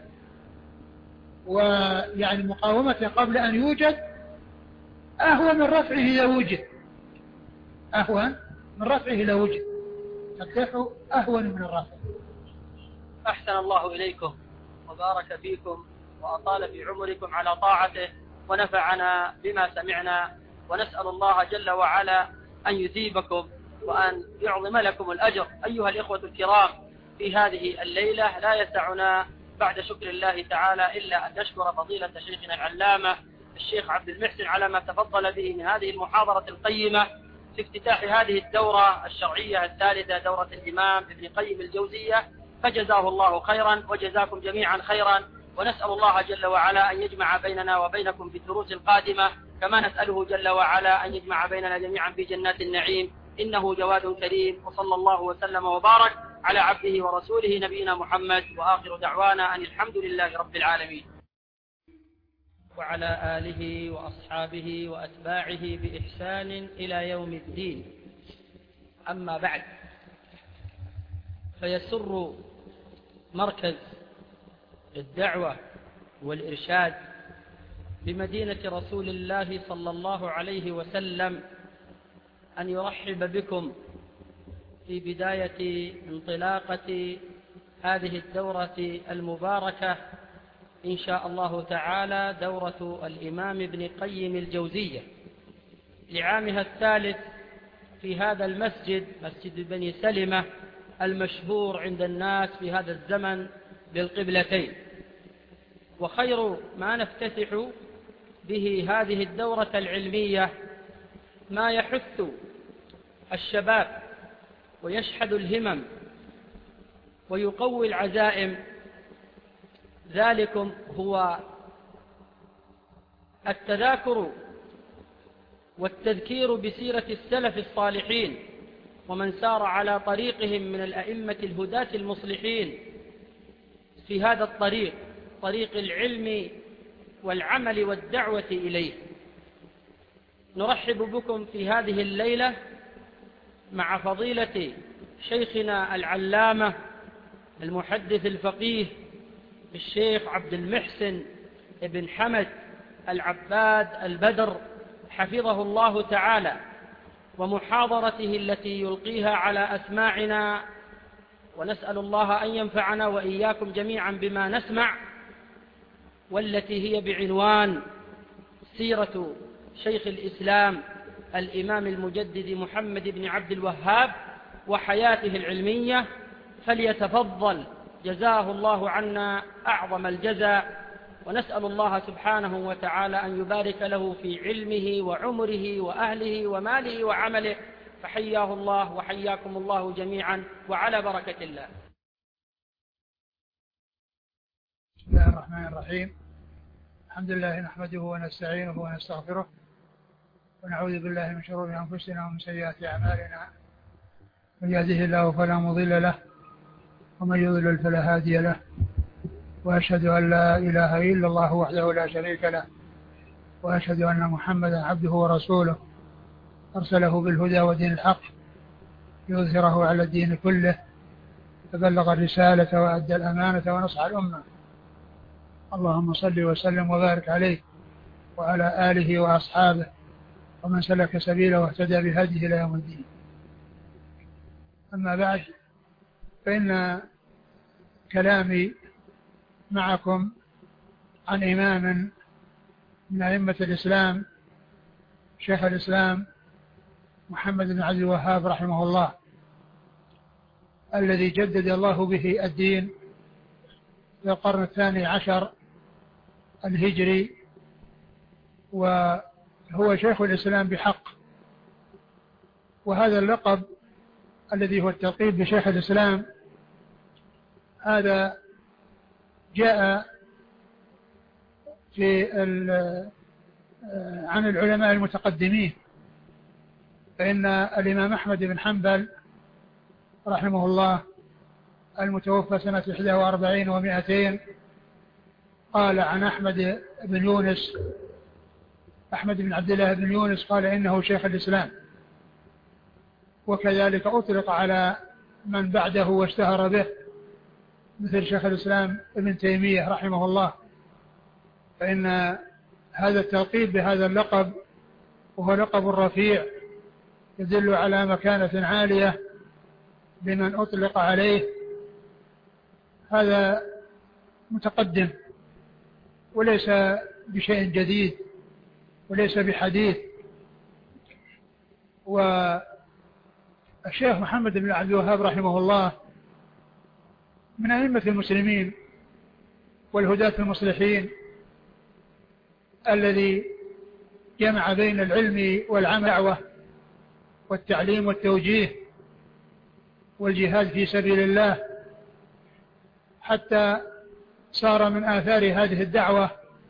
Speaker 2: ويعني مقاومته قبل أن يوجد أهون من رفعه إذا وجد. أهون من رفعه إذا وجد. الدفع أهون من الرفع.
Speaker 1: أحسن الله إليكم وبارك فيكم وأطال في عمركم على طاعته، ونفعنا بما سمعنا، ونسأل الله جل وعلا أن يثيبكم وأن يعظم لكم الأجر. أيها الإخوة الكرام، في هذه الليلة لا يسعنا بعد شكر الله تعالى إلا أن نشكر فضيلة شيخنا العلامة الشيخ عبد المحسن على ما تفضل به من هذه المحاضرة القيمة في افتتاح هذه الدورة الشرعية الثالثة، دورة الإمام ابن قيم الجوزية، فجزاه الله خيرا وجزاكم جميعا خيرا. ونسأل الله جل وعلا أن يجمع بيننا وبينكم في الدروس القادمة، كما نسأله جل وعلا أن يجمع بيننا جميعا في جنات النعيم، إنه جواد كريم. وصلى الله وسلم وبارك على عبده ورسوله نبينا محمد، وآخر دعوانا أن الحمد لله رب العالمين، وعلى آله وأصحابه وأتباعه بإحسان إلى يوم الدين. أما بعد، فيسر مركز الدعوة والإرشاد بمدينة رسول الله صلى الله عليه وسلم أن يرحب بكم في بداية انطلاقة هذه الدورة المباركة إن شاء الله تعالى، دورة الإمام ابن قيم الجوزية، لعامها الثالث في هذا المسجد، مسجد بني سلمة المشهور عند الناس في هذا الزمن بالقبلتين. وخير ما نفتتح به هذه الدورة العلمية ما يحث الشباب ويشحذ الهمم ويقوي العزائم. ذلكم هو التذاكر والتذكير بسيرة السلف الصالحين ومن سار على طريقهم من الأئمة الهداة المصلحين في هذا الطريق، طريق العلم والعمل والدعوة إليه. نرحب بكم في هذه الليلة مع فضيلة شيخنا العلامة المحدث الفقيه الشيخ عبد المحسن ابن حمد العباد البدر حفظه الله تعالى، ومحاضرته التي يلقيها على أسماعنا، ونسأل الله أن ينفعنا وإياكم جميعا بما نسمع، والتي هي بعنوان سيرة شيخ الإسلام الإمام المجدد محمد بن عبد الوهاب وحياته العلمية. فليتفضل جزاه الله عنا أعظم الجزاء، ونسأل الله سبحانه وتعالى أن يبارك له في علمه وعمره وأهله وماله وعمله، فحياه الله وحياكم الله جميعا وعلى بركة الله.
Speaker 2: بسم الله الرحمن الرحيم. الحمد لله نحمده ونستعينه ونستغفره، ونعوذ بالله من شرور أنفسنا ومن سيئات أعمالنا. من يهده الله فلا مضل له، ومن يضلل فلا هادي له، وأشهد أن لا إله إلا الله وحده لا شريك له، وأشهد أن محمدا عبده ورسوله أرسله بالهدى ودين الحق ليظهره على الدين كله، فبلغ الرسالة وأدى الأمانة ونصح الأمة. اللهم صل وسلم وبارك عليه وعلى آله وأصحابه ومن سلك سبيله واهتدى بهديه إلى يوم الدين. أما بعد، فإن كلامي معكم عن إمام من أئمة الإسلام، شيخ الإسلام محمد بن عبد الوهاب رحمه الله، الذي جدد الله به الدين في القرن 12 الهجري، وهو شيخ الإسلام بحق. وهذا اللقب الذي هو التلقيب بشيخ الإسلام هذا جاء عن العلماء المتقدمين، فإن الإمام أحمد بن حنبل رحمه الله المتوفى سنة 41 و200 قال عن أحمد بن يونس، أحمد بن عبد الله بن يونس، قال إنه شيخ الإسلام. وكذلك أطلق على من بعده واشتهر به مثل شيخ الإسلام ابن تيمية رحمه الله. فإن هذا التلقيب بهذا اللقب وهو لقب رفيع يدل على مكانة عالية لمن أطلق عليه. هذا متقدم وليس بشيء جديد وليس بحديث. والشيخ محمد بن عبد الوهاب رحمه الله من أئمة المسلمين والهداة المصلحين، الذي جمع بين العلم والعمل والتعليم والتوجيه والجهاد في سبيل الله، حتى صار من آثار هذه الدعوة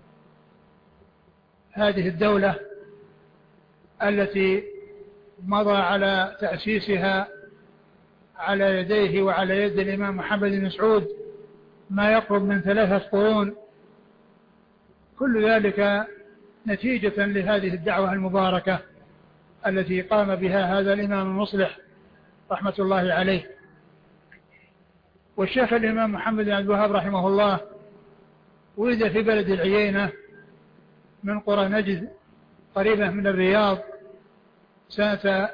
Speaker 2: هذه الدولة التي مضى على تأسيسها على يديه وعلى يد الإمام محمد بن سعود ما يقرب من 3 قرون، كل ذلك نتيجة لهذه الدعوة المباركة التي قام بها هذا الإمام المصلح رحمة الله عليه. والشيخ الإمام محمد بن عبد الوهاب رحمه الله ولد في بلد العيينة من قرى نجد قريبة من الرياض سنة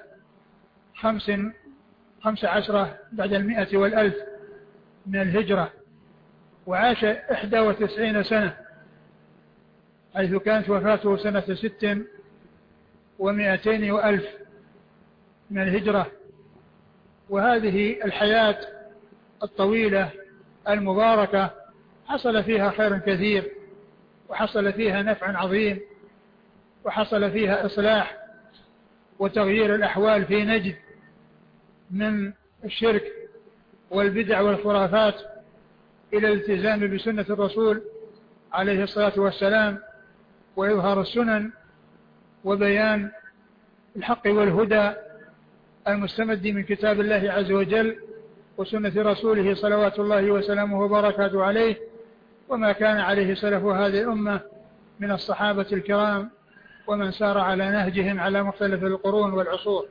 Speaker 2: 15 بعد 100 والألف من الهجرة، وعاش 91 سنة، حيث كانت وفاته سنة 6 و200 وألف من الهجرة. وهذه الحياة الطويلة المباركة حصل فيها خير كثير، وحصل فيها نفع عظيم، وحصل فيها إصلاح وتغيير الأحوال في نجد من الشرك والبدع والخرافات إلى الالتزام بسنة الرسول عليه الصلاة والسلام، وإظهار السنن وبيان الحق والهدى المستمد من كتاب الله عز وجل وسنة رسوله صلوات الله وسلامه وبركاته عليه، وما كان عليه سلف هذه الأمة من الصحابة الكرام ومن سار على نهجهم على مختلف القرون والعصور.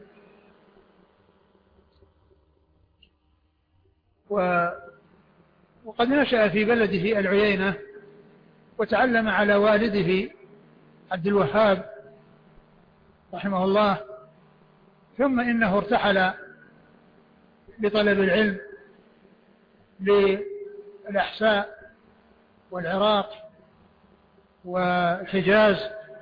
Speaker 2: وقد نشأ في بلده العيينة، وتعلم على والده عبد الوهاب رحمه الله، ثم إنه ارتحل بطلب العلم للأحساء والعراق والحجاز،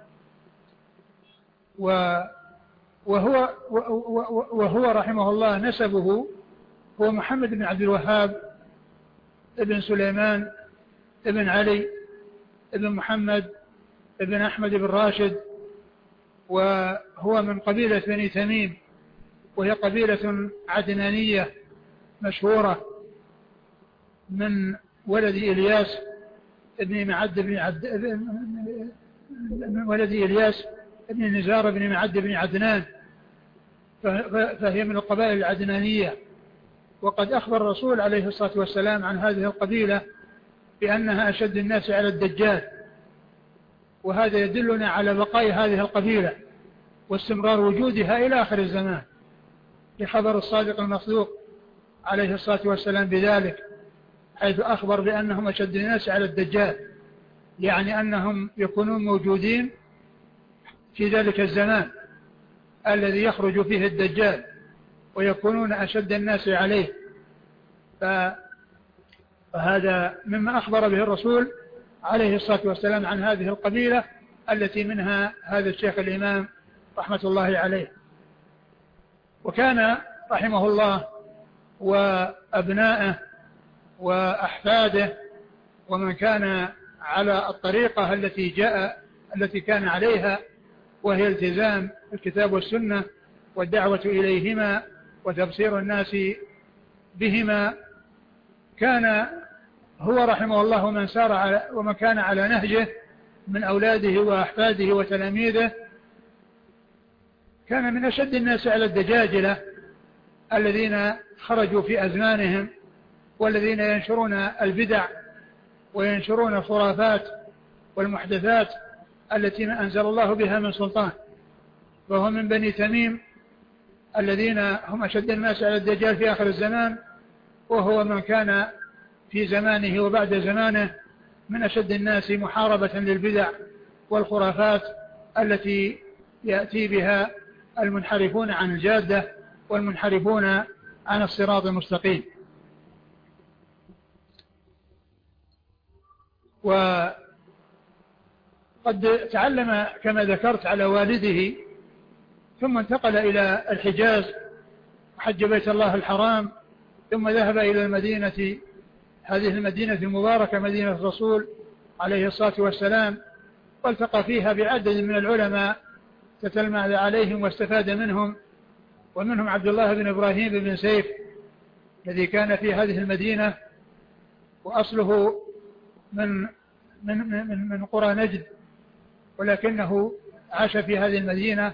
Speaker 2: وهو رحمه الله نسبه هو محمد بن عبد الوهاب ابن سليمان ابن علي ابن محمد ابن أحمد بن راشد، وهو من قبيلة بني تميم، وهي قبيلة عدنانية مشهورة من ولد إلياس ابن معد بن من ولد إلياس ابن نزار بن معد بن عدنان، فهي من القبائل العدنانية. وقد أخبر الرسول عليه الصلاة والسلام عن هذه القبيلة بأنها أشد الناس على الدجال، وهذا يدلنا على بقاء هذه القبيلة واستمرار وجودها إلى آخر الزمان. لخبر الصادق المصدوق عليه الصلاة والسلام بذلك، حيث أخبر بأنهم أشد الناس على الدجال، يعني أنهم يكونون موجودين في ذلك الزمان الذي يخرج فيه الدجال ويكونون أشد الناس عليه. فهذا مما أخبر به الرسول عليه الصلاة والسلام عن هذه القبيلة التي منها هذا الشيخ الإمام رحمة الله عليه. وكان رحمه الله وأبنائه وأحفاده ومن كان على الطريقة التي كان عليها، وهي التزام الكتاب والسنة والدعوة إليهما وتبصير الناس بهما، كان هو رحمه الله ومن كان على نهجه من أولاده وأحفاده وتلاميذه كان من أشد الناس على الدجاجلة الذين خرجوا في أزمانهم، والذين ينشرون البدع وينشرون الخرافات والمحدثات التي ما أنزل الله بها من سلطان. وهو من بني تميم الذين هم أشد الناس على الدجال في آخر الزمان، وهو من كان في زمانه وبعد زمانه من أشد الناس محاربة للبدع والخرافات التي يأتي بها المنحرفون عن الجادة والمنحرفون عن الصراط المستقيم. وقد تعلم كما ذكرت على والده، ثم انتقل إلى الحجاز وحج بيت الله الحرام، ثم ذهب إلى المدينة، هذه المدينة المباركة مدينة الرسول عليه الصلاة والسلام، والتقى فيها بعدد من العلماء تتلمذ عليهم واستفاد منهم، ومنهم عبد الله بن إبراهيم بن سيف الذي كان في هذه المدينة، وأصله من قرى نجد، ولكنه عاش في هذه المدينة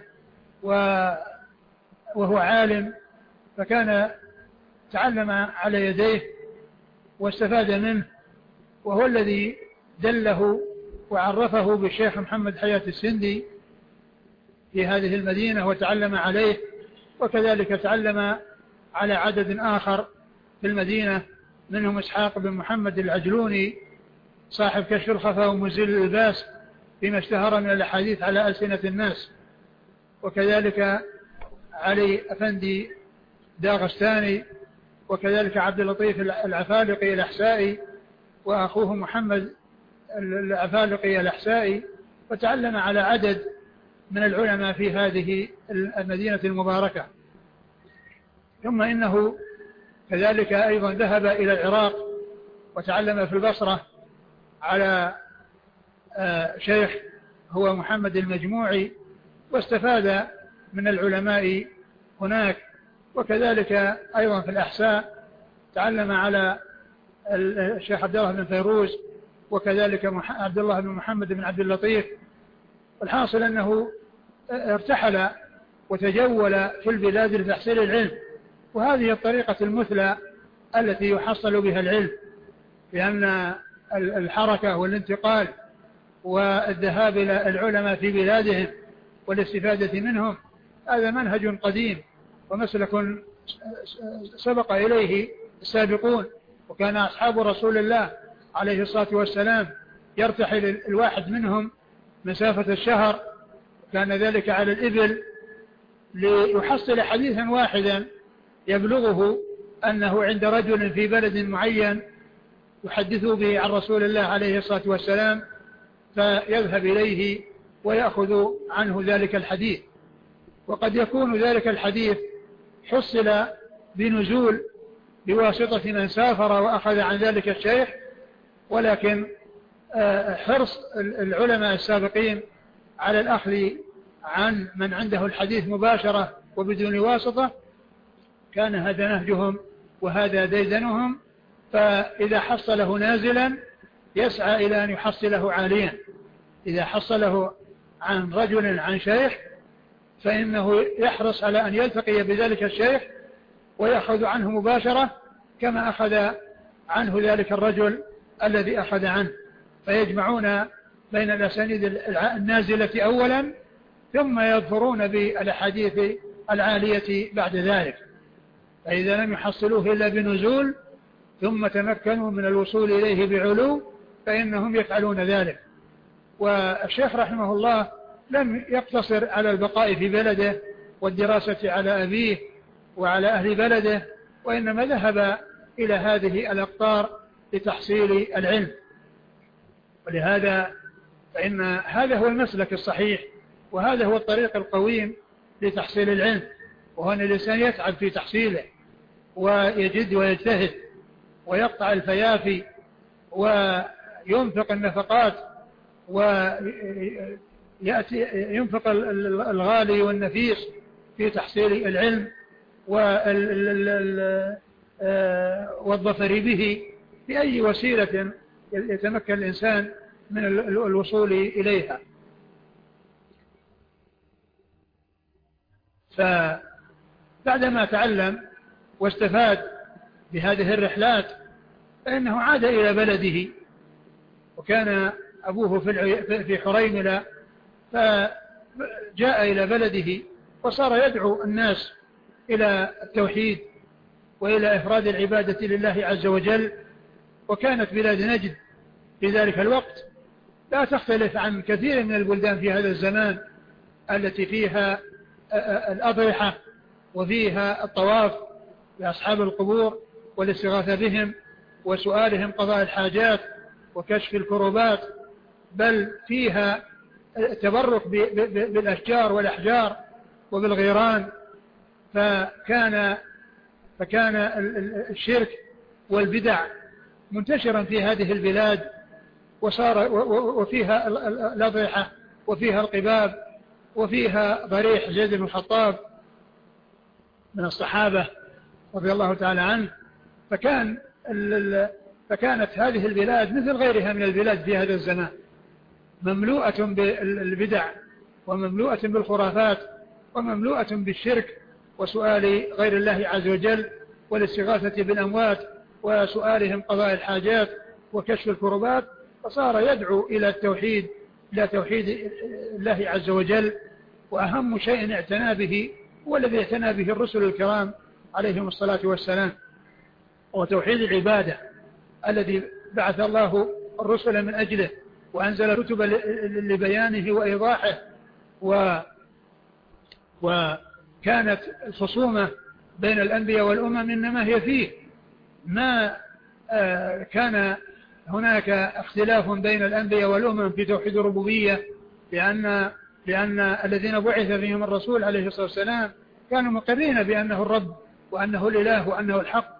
Speaker 2: وهو عالم، فكان تعلم على يديه واستفاد منه، وهو الذي دله وعرفه بالشيخ محمد حياة السندي في هذه المدينة وتعلم عليه، وكذلك تعلم على عدد آخر في المدينة، منهم إسحاق بن محمد العجلوني صاحب كشف الخفا ومزيل الإلباس فيما اشتهر من الأحاديث على ألسنة الناس، وكذلك علي أفندي داغستاني، وكذلك عبد اللطيف العفالقي الأحسائي وأخوه محمد العفالقي الأحسائي، وتعلم على عدد من العلماء في هذه المدينة المباركة. ثم إنه كذلك أيضا ذهب إلى العراق وتعلم في البصرة على شيخ هو محمد المجموعي، واستفاد من العلماء هناك. وكذلك أيضا في الأحساء تعلم على الشيخ عبد الله بن فيروز، وكذلك عبد الله بن محمد بن عبد اللطيف. والحاصل أنه ارتحل وتجول في البلاد لتحصيل العلم، وهذه الطريقة المثلى التي يحصل بها العلم، لأن الحركة والانتقال والذهاب إلى العلماء في بلادهم والاستفادة منهم هذا منهج قديم ومسلك سبق إليه السابقون، وكان أصحاب رسول الله عليه الصلاة والسلام يرتحل الواحد منهم مسافة الشهر، كان ذلك على الإبل، ليحصل حديثا واحدا يبلغه أنه عند رجل في بلد معين يحدث به عن رسول الله عليه الصلاة والسلام، فيذهب إليه ويأخذ عنه ذلك الحديث. وقد يكون ذلك الحديث حصل بنزول بواسطة من سافر وأخذ عن ذلك الشيخ، ولكن حرص العلماء السابقين على الأخذ عن من عنده الحديث مباشرة وبدون واسطة كان هذا نهجهم وهذا ديدنهم، فإذا حصله نازلا يسعى إلى أن يحصله عاليا. إذا حصله عن رجل عن شيخ فإنه يحرص على أن يلتقي بذلك الشيخ ويأخذ عنه مباشرة كما أخذ عنه ذلك الرجل الذي أخذ عنه، فيجمعون بين الأسانيد النازلة أولا ثم يظفرون بالأحاديث العالية بعد ذلك. فإذا لم يحصلوه إلا بنزول ثم تمكنوا من الوصول إليه بعلو فإنهم يفعلون ذلك. والشيخ رحمه الله لم يقتصر على البقاء في بلده والدراسة على أبيه وعلى أهل بلده، وإنما ذهب إلى هذه الأقطار لتحصيل العلم. ولهذا فإن هذا هو المسلك الصحيح، وهذا هو الطريق القويم لتحصيل العلم، وهو أن الإنسان يتعب في تحصيله ويجد ويجتهد ويقطع الفيافي وينفق النفقات وينفق الغالي والنفيس في تحصيل العلم والظفر به بأي وسيلة يتمكن الإنسان من الوصول إليها. فبعدما تعلم واستفاد بهذه الرحلات فإنه عاد إلى بلده، وكان أبوه في حريملة، فجاء إلى بلده وصار يدعو الناس إلى التوحيد وإلى إفراد العبادة لله عز وجل. وكانت بلاد نجد في ذلك الوقت لا تختلف عن كثير من البلدان في هذا الزمان التي فيها الأضرحة وفيها الطواف لأصحاب القبور والاستغاثة بهم وسؤالهم قضاء الحاجات وكشف الكروبات، بل فيها التبرك بالأشجار والأحجار وبالغيران. فكان الشرك والبدع منتشرا في هذه البلاد، وفيها الأضرحة وفيها القباب وفيها ضريح زيد بن الخطاب من الصحابة رضي الله تعالى عنه. فكانت هذه البلاد مثل غيرها من البلاد في هذا الزمان، مملوءة بالبدع ومملوءة بالخرافات ومملوءة بالشرك وسؤال غير الله عز وجل والاستغاثة بالأموات وسؤالهم قضاء الحاجات وكشف الكربات. فصار يدعو إلى التوحيد، إلى توحيد الله عز وجل. وأهم شيء اعتنى به هو الذي اعتنى به الرسل الكرام عليهم الصلاة والسلام، وتوحيد العبادة الذي بعث الله الرسل من أجله وأنزل كتب لبيانه وإيضاحه. وكانت الخصومة بين الأنبياء والأمم إنما هي فيه، ما كان هناك اختلاف بين الأنبياء والأمم في توحيد الربوبية، لأن الذين بعث فيهم الرسول عليه الصلاة والسلام كانوا مقرين بأنه الرب وأنه الإله وأنه الحق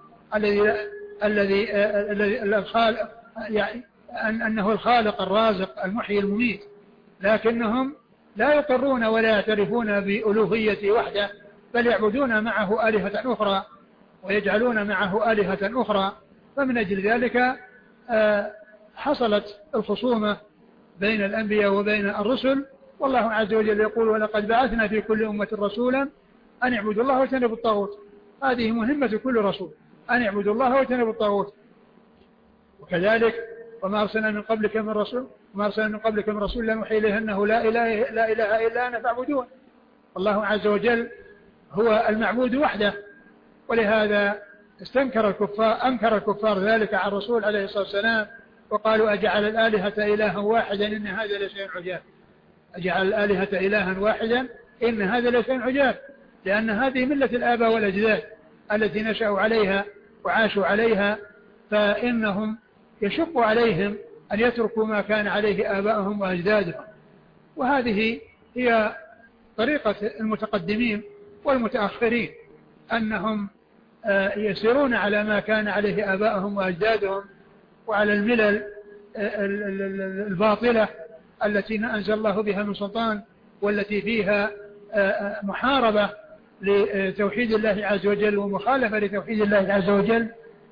Speaker 2: الخالق، يعني أنه الخالق الرازق المحيي المميت، لكنهم لا يقرون ولا يعترفون بألوهية وحده، بل يعبدون معه آلهة أخرى ويجعلون معه آلهة أخرى. فمن أجل ذلك حصلت الخصومة بين الأنبياء وبين الرسل. والله عز وجل يقول: ولقد بعثنا في كل أمة رسولا أن اعبدوا الله واجتنبوا الطاغوت. هذه مهمة كل رسول، أن اعبدوا الله واجتنبوا الطاغوت. وكذلك وما أرسلنا من قبلك من رسول لا نوحي إليه أنه لا إله إلا أنا فاعبدون. الله عز وجل هو المعبود وحده. ولهذا أنكر الكفار ذلك على الرسول عليه الصلاة والسلام، وقالوا: أجعل الآلهة إلها واحدا إن هذا لشيء عجاب. أجعل الآلهة إلها واحدا إن هذا لشيء عجاب، لأن هذه ملة الآباء والأجداد التي نشأوا عليها وعاشوا عليها، فإنهم يشق عليهم أن يتركوا ما كان عليه آباءهم وأجدادهم. وهذه هي طريقة المتقدمين والمتأخرين، أنهم يسيرون على ما كان عليه آباءهم وأجدادهم وعلى الملل الباطلة التي ما أنزل الله بها من سلطان، والتي فيها محاربة لتوحيد الله عز وجل ومخالفة لتوحيد الله عز وجل.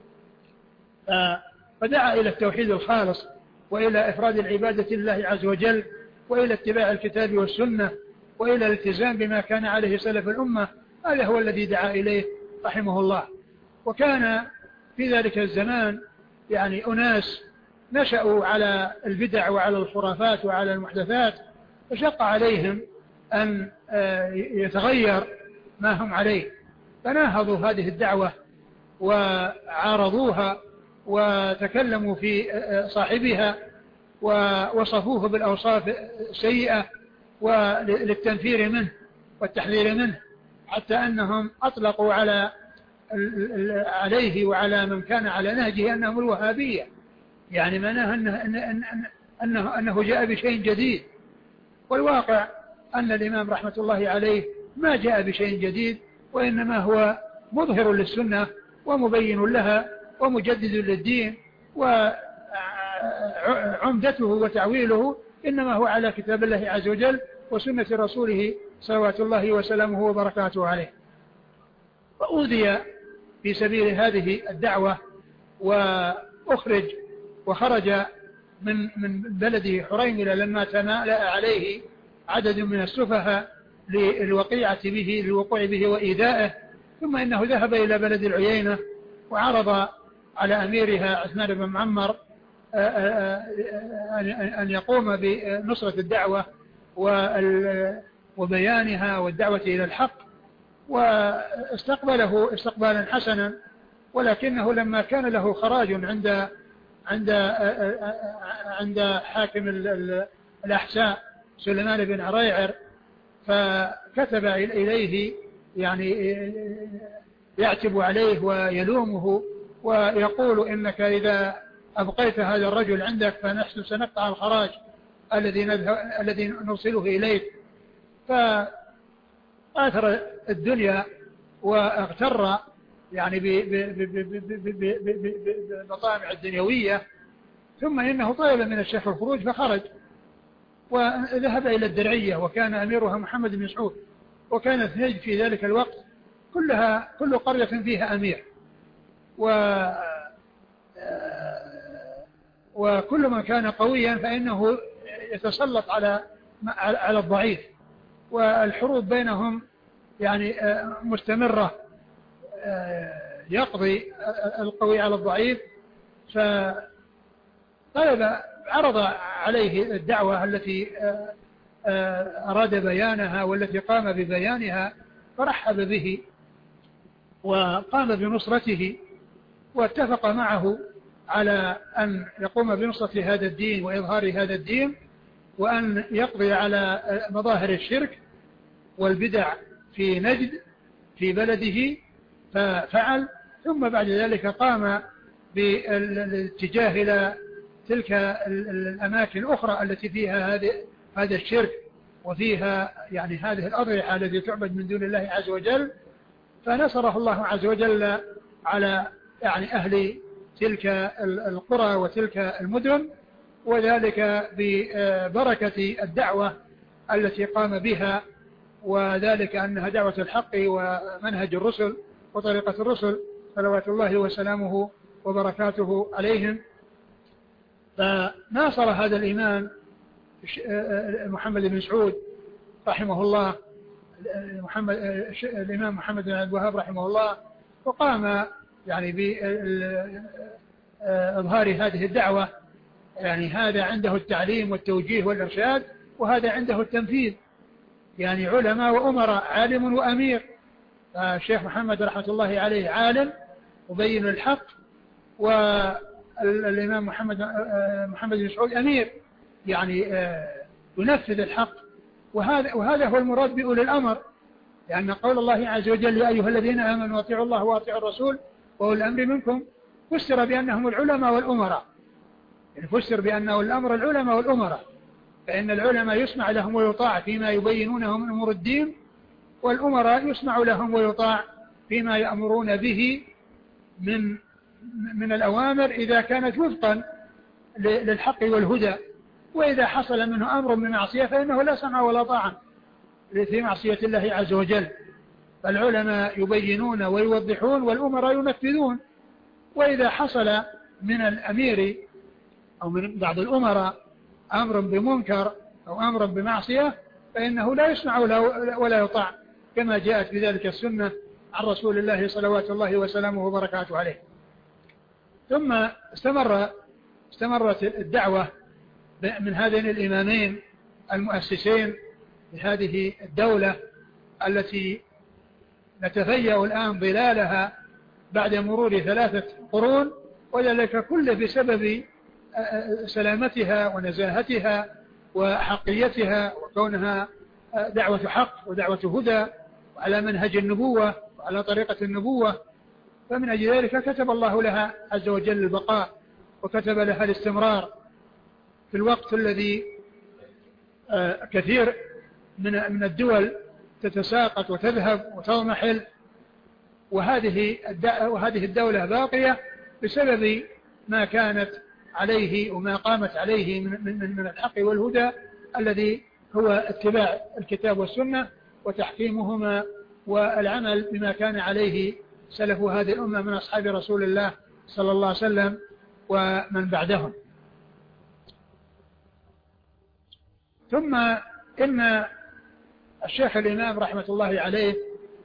Speaker 2: فدعا إلى التوحيد الخالص وإلى إفراد العبادة لله عز وجل وإلى اتباع الكتاب والسنة وإلى الالتزام بما كان عليه سلف الأمة. هذا هو الذي دعا إليه رحمه الله. وكان في ذلك الزمان يعني أناس نشأوا على البدع وعلى الخرافات وعلى المحدثات، فشق عليهم أن يتغير ما هم عليه، فناهضوا هذه الدعوة وعارضوها وتكلموا في صاحبها ووصفوه بالأوصاف السيئة وللتنفير منه والتحذير منه، حتى أنهم أطلقوا عليه وعلى من كان على نهجه أنهم الوهابية، يعني معناه أنه جاء بشيء جديد. والواقع أن الإمام رحمة الله عليه ما جاء بشيء جديد، وإنما هو مظهر للسنة ومبين لها ومجدد للدين، وعمدته وتعويله إنما هو على كتاب الله عز وجل وسنة رسوله صلوات الله وسلامه وبركاته عليه. فأوذي في سبيل هذه الدعوة وخرج من بلده حريملة لما تمالأ عليه عدد من السفهاء للوقوع به وإيذائه، ثم إنه ذهب إلى بلد العيينة وعرض على أميرها عثمان بن معمر أن يقوم بنصرة الدعوة وبيانها والدعوة إلى الحق، واستقبله استقبالا حسنا، ولكنه لما كان له خراج عند حاكم الأحساء سليمان بن عريعر، فكتب إليه يعني يعتب عليه ويلومه ويقول إنك إذا أبقيت هذا الرجل عندك فنحن سنقطع الخراج الذي نرسله إليك. فآثر الدنيا واغتر يعني بالمطامع الدنيوية، ثم إنه طلب من الشيخ الخروج فخرج وذهب إلى الدرعية، وكان أميرها محمد بن سعود، وكانت نجد في ذلك الوقت كل قرية فيها أمير، وكل من كان قويا فإنه يتسلط على الضعيف، والحروب بينهم يعني مستمرة، يقضي القوي على الضعيف. عرض عليه الدعوة التي أراد بيانها والتي قام ببيانها، فرحب به وقام بنصرته، واتفق معه على أن يقوم بنصرة هذا الدين وإظهار هذا الدين، وأن يقضي على مظاهر الشرك والبدع في نجد في بلده، ففعل. ثم بعد ذلك قام بالاتجاه إلى تلك الأماكن الأخرى التي فيها هذا الشرك وفيها يعني هذه الأضرحة التي تعبد من دون الله عز وجل، فنصره الله عز وجل على يعني أهل تلك القرى وتلك المدن، وذلك ببركة الدعوة التي قام بها، وذلك أنها دعوة الحق ومنهج الرسل وطريقة الرسل صلوات الله وسلامه وبركاته عليهم. فناصر هذا الإمام محمد بن سعود رحمه الله، الإمام محمد بن عبد الوهاب رحمه الله، وقام يعني بإظهار هذه الدعوة. يعني هذا عنده التعليم والتوجيه والإرشاد، وهذا عنده التنفيذ، يعني علماء وأمراء، عالم وأمير. الشيخ محمد رحمة الله عليه عالم مبين الحق، والإمام محمد بن سعود أمير، يعني ينفذ الحق، وهذا هو المراد بأولي الأمر، لأن قول الله عز وجل يا أيها الذين آمنوا أطيعوا الله وأطيعوا الرسول وأولي الأمر منكم، فسر بأنهم العلماء والأمراء، يعني فسر بأنه الأمر العلماء والأمراء، فإن العلماء يسمع لهم ويطاع فيما يبينونه من أمور الدين، والأمراء يسمع لهم ويطاع فيما يأمرون به من الأوامر إذا كانت وفقا للحق والهدى، وإذا حصل منه أمر من معصية فإنه لا سمع ولا طاعة في معصية الله عز وجل. فالعلماء يبينون ويوضحون، والأمراء ينفذون. وإذا حصل من الأمير أو من بعض الأمراء أمر بمنكر أو أمر بمعصية فإنه لا يسمع ولا يطاع، كما جاءت بذلك السنة عن رسول الله صلوات الله وسلامه وبركاته عليه. ثم استمرت الدعوة من هذين الإمامين المؤسسين لهذه الدولة التي نتفيأ الآن ظلالها بعد مرور 3 قرون، وذلك كله بسبب سلامتها ونزاهتها وحقيتها، وكونها دعوة حق ودعوة هدى وعلى منهج النبوة وعلى طريقة النبوة. فمن أجل ذلك كتب الله لها عز وجل البقاء، وكتب لها الاستمرار في الوقت الذي كثير من الدول تتساقط وتذهب وتضمحل، وهذه الدولة باقية بسبب ما كانت عليه وما قامت عليه من الحق والهدى، الذي هو اتباع الكتاب والسنة وتحكيمهما والعمل بما كان عليه سلف هذه الأمة من أصحاب رسول الله صلى الله عليه وسلم ومن بعدهم. ثم إن الشيخ الإمام رحمة الله عليه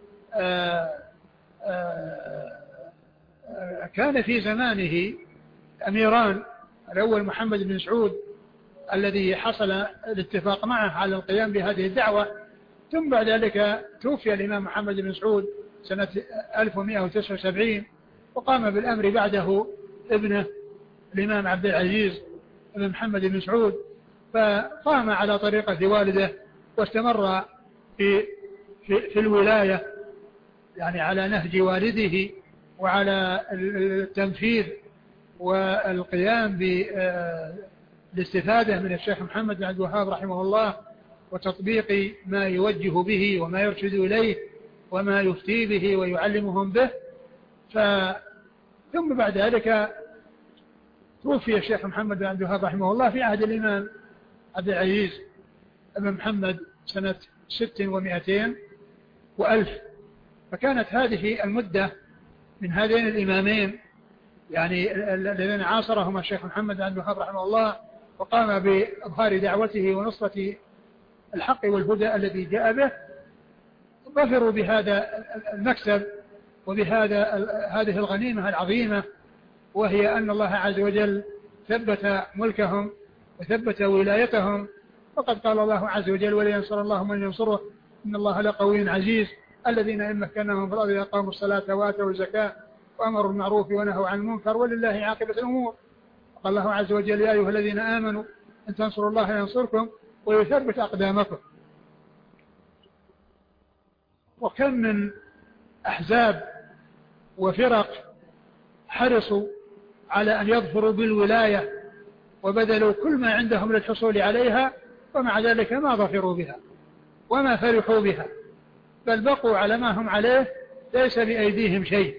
Speaker 2: كان في زمانه أميران، الأول محمد بن سعود الذي حصل الاتفاق معه على القيام بهذه الدعوة، ثم بعد ذلك توفي الإمام محمد بن سعود سنة 1179، وقام بالأمر بعده ابنه الإمام عبد العزيز بن محمد بن سعود، فقام على طريقة والده واستمر في الولاية، يعني على نهج والده وعلى التنفيذ والقيام بالاستفادة من الشيخ محمد بن عبد الوهاب رحمه الله، وتطبيق ما يوجه به وما يرشد إليه وما يفتي به ويعلمهم به. ثم بعد ذلك توفي الشيخ محمد بن عبد الوهاب رحمه الله في عهد الإمام عبد العزيز بن محمد سنة 600 وألف. فكانت هذه المدة من هذين الإمامين، يعني الذين عاصرهما الشيخ محمد بن عبد الوهاب رحمه الله، وقام بإظهار دعوته ونصرة الحق والهدى الذي جاء به، ظفروا بهذا المكسب وبهذه الغنيمة العظيمة، وهي أن الله عز وجل ثبت ملكهم وثبت ولايتهم. وقد قال الله عز وجل: ولينصر الله من ينصره إن الله لقوي عزيز الذين إن مكناهم في الأرض أقاموا الصلاة وآتوا الزكاة وأمروا بالمعروف ونهوا عن المنكر ولله عاقبة الأمور. قال الله عز وجل: يا أيها الذين آمنوا إن تنصروا الله ينصركم ويثبت أقدامكم. وكم من أحزاب وفرق حرصوا على أن يظفروا بالولاية وبذلوا كل ما عندهم للحصول عليها، ومع ذلك ما ظفروا بها وما فرحوا بها، بل بقوا على ما هم عليه، ليس بأيديهم شيء،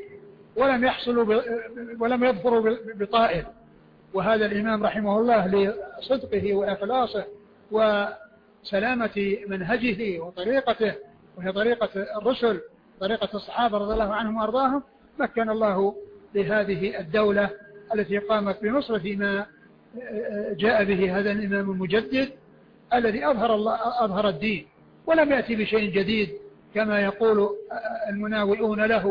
Speaker 2: ولم يظفروا بطائل. وهذا الإمام رحمه الله لصدقه وإخلاصه وسلامة منهجه وطريقته، وهي طريقة الرسل، طريقة الصحابة رضي الله عنهم وأرضاهم، مكن الله لهذه الدولة التي قامت بنصرة ما جاء به هذا الإمام المجدد الذي أظهر الدين، ولم يأتي بشيء جديد كما يقول المناوئون له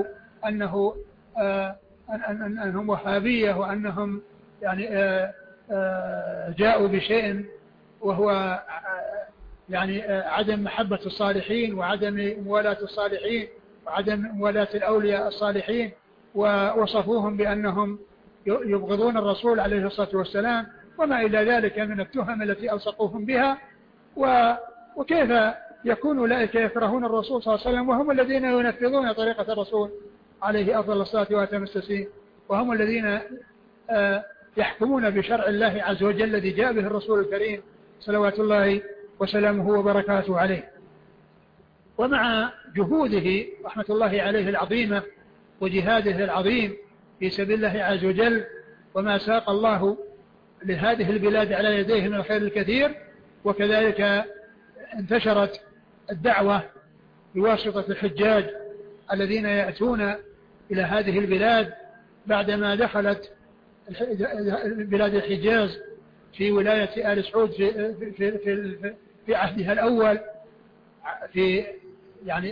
Speaker 2: أنهم وهابية، وأنهم يعني جاءوا بشيء وهو يعني عدم محبة الصالحين وعدم موالاة الصالحين وعدم موالاة الأولياء الصالحين، ووصفوهم بأنهم يبغضون الرسول عليه الصلاة والسلام وما إلى ذلك من التهم التي ألصقوهم بها. وكيف يكون أولئك يكرهون الرسول صلى الله عليه وسلم وهم الذين ينفذون طريقة الرسول عليه أفضل الصلاة وأتم التسليم، وهم الذين يحكمون بشرع الله عز وجل الذي جاء به الرسول الكريم صلوات الله وسلامه وبركاته عليه. ومع جهوده رحمة الله عليه العظيمة وجهاده العظيم في سبيل الله عز وجل، وما ساق الله لهذه البلاد على يديه من الخير الكثير، وكذلك انتشرت الدعوة بواسطة الحجاج الذين يأتون إلى هذه البلاد بعدما دخلت بلاد الحجاز في ولاية آل سعود في عهدها الأول، في يعني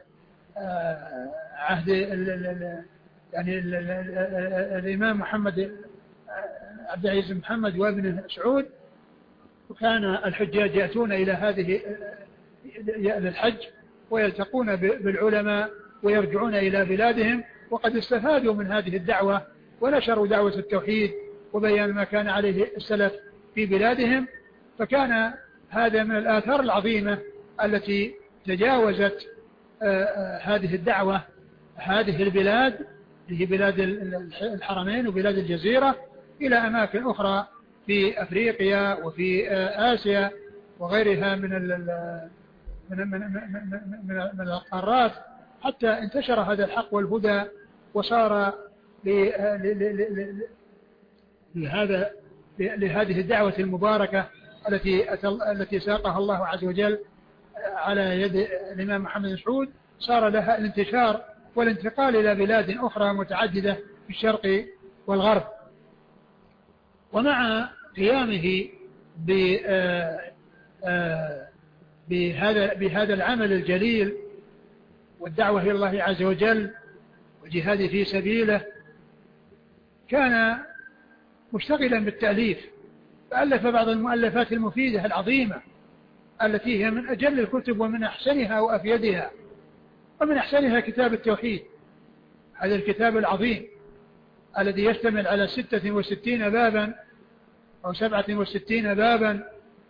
Speaker 2: عهد يعني الإمام محمد عبد العزيز بن محمد وابنه سعود. وكان الحجاج يأتون إلى هذه للحج ويلتقون بالعلماء ويرجعون إلى بلادهم وقد استفادوا من هذه الدعوة ونشروا دعوة التوحيد وبيان ما كان عليه السلف في بلادهم. فكان هذا من الآثار العظيمة التي تجاوزت هذه الدعوة هذه البلاد، هي بلاد الحرمين وبلاد الجزيرة، إلى أماكن أخرى في أفريقيا وفي آسيا وغيرها من القارات، حتى انتشر هذا الحق والهدى وصار لهذه الدعوة المباركة التي ساقها الله عز وجل على يد الإمام محمد بن سعود، صار لها الانتشار والانتقال إلى بلاد أخرى متعددة في الشرق والغرب. ومع قيامه بهذا العمل الجليل والدعوة إلى الله عز وجل والجهاد في سبيله، كان مشتغلا بالتأليف، فألف بعض المؤلفات المفيدة العظيمة التي هي من أجل الكتب ومن أحسنها وأفيدها. ومن أحسنها كتاب التوحيد، هذا الكتاب العظيم الذي يشتمل على 66 بابا أو 67 بابا،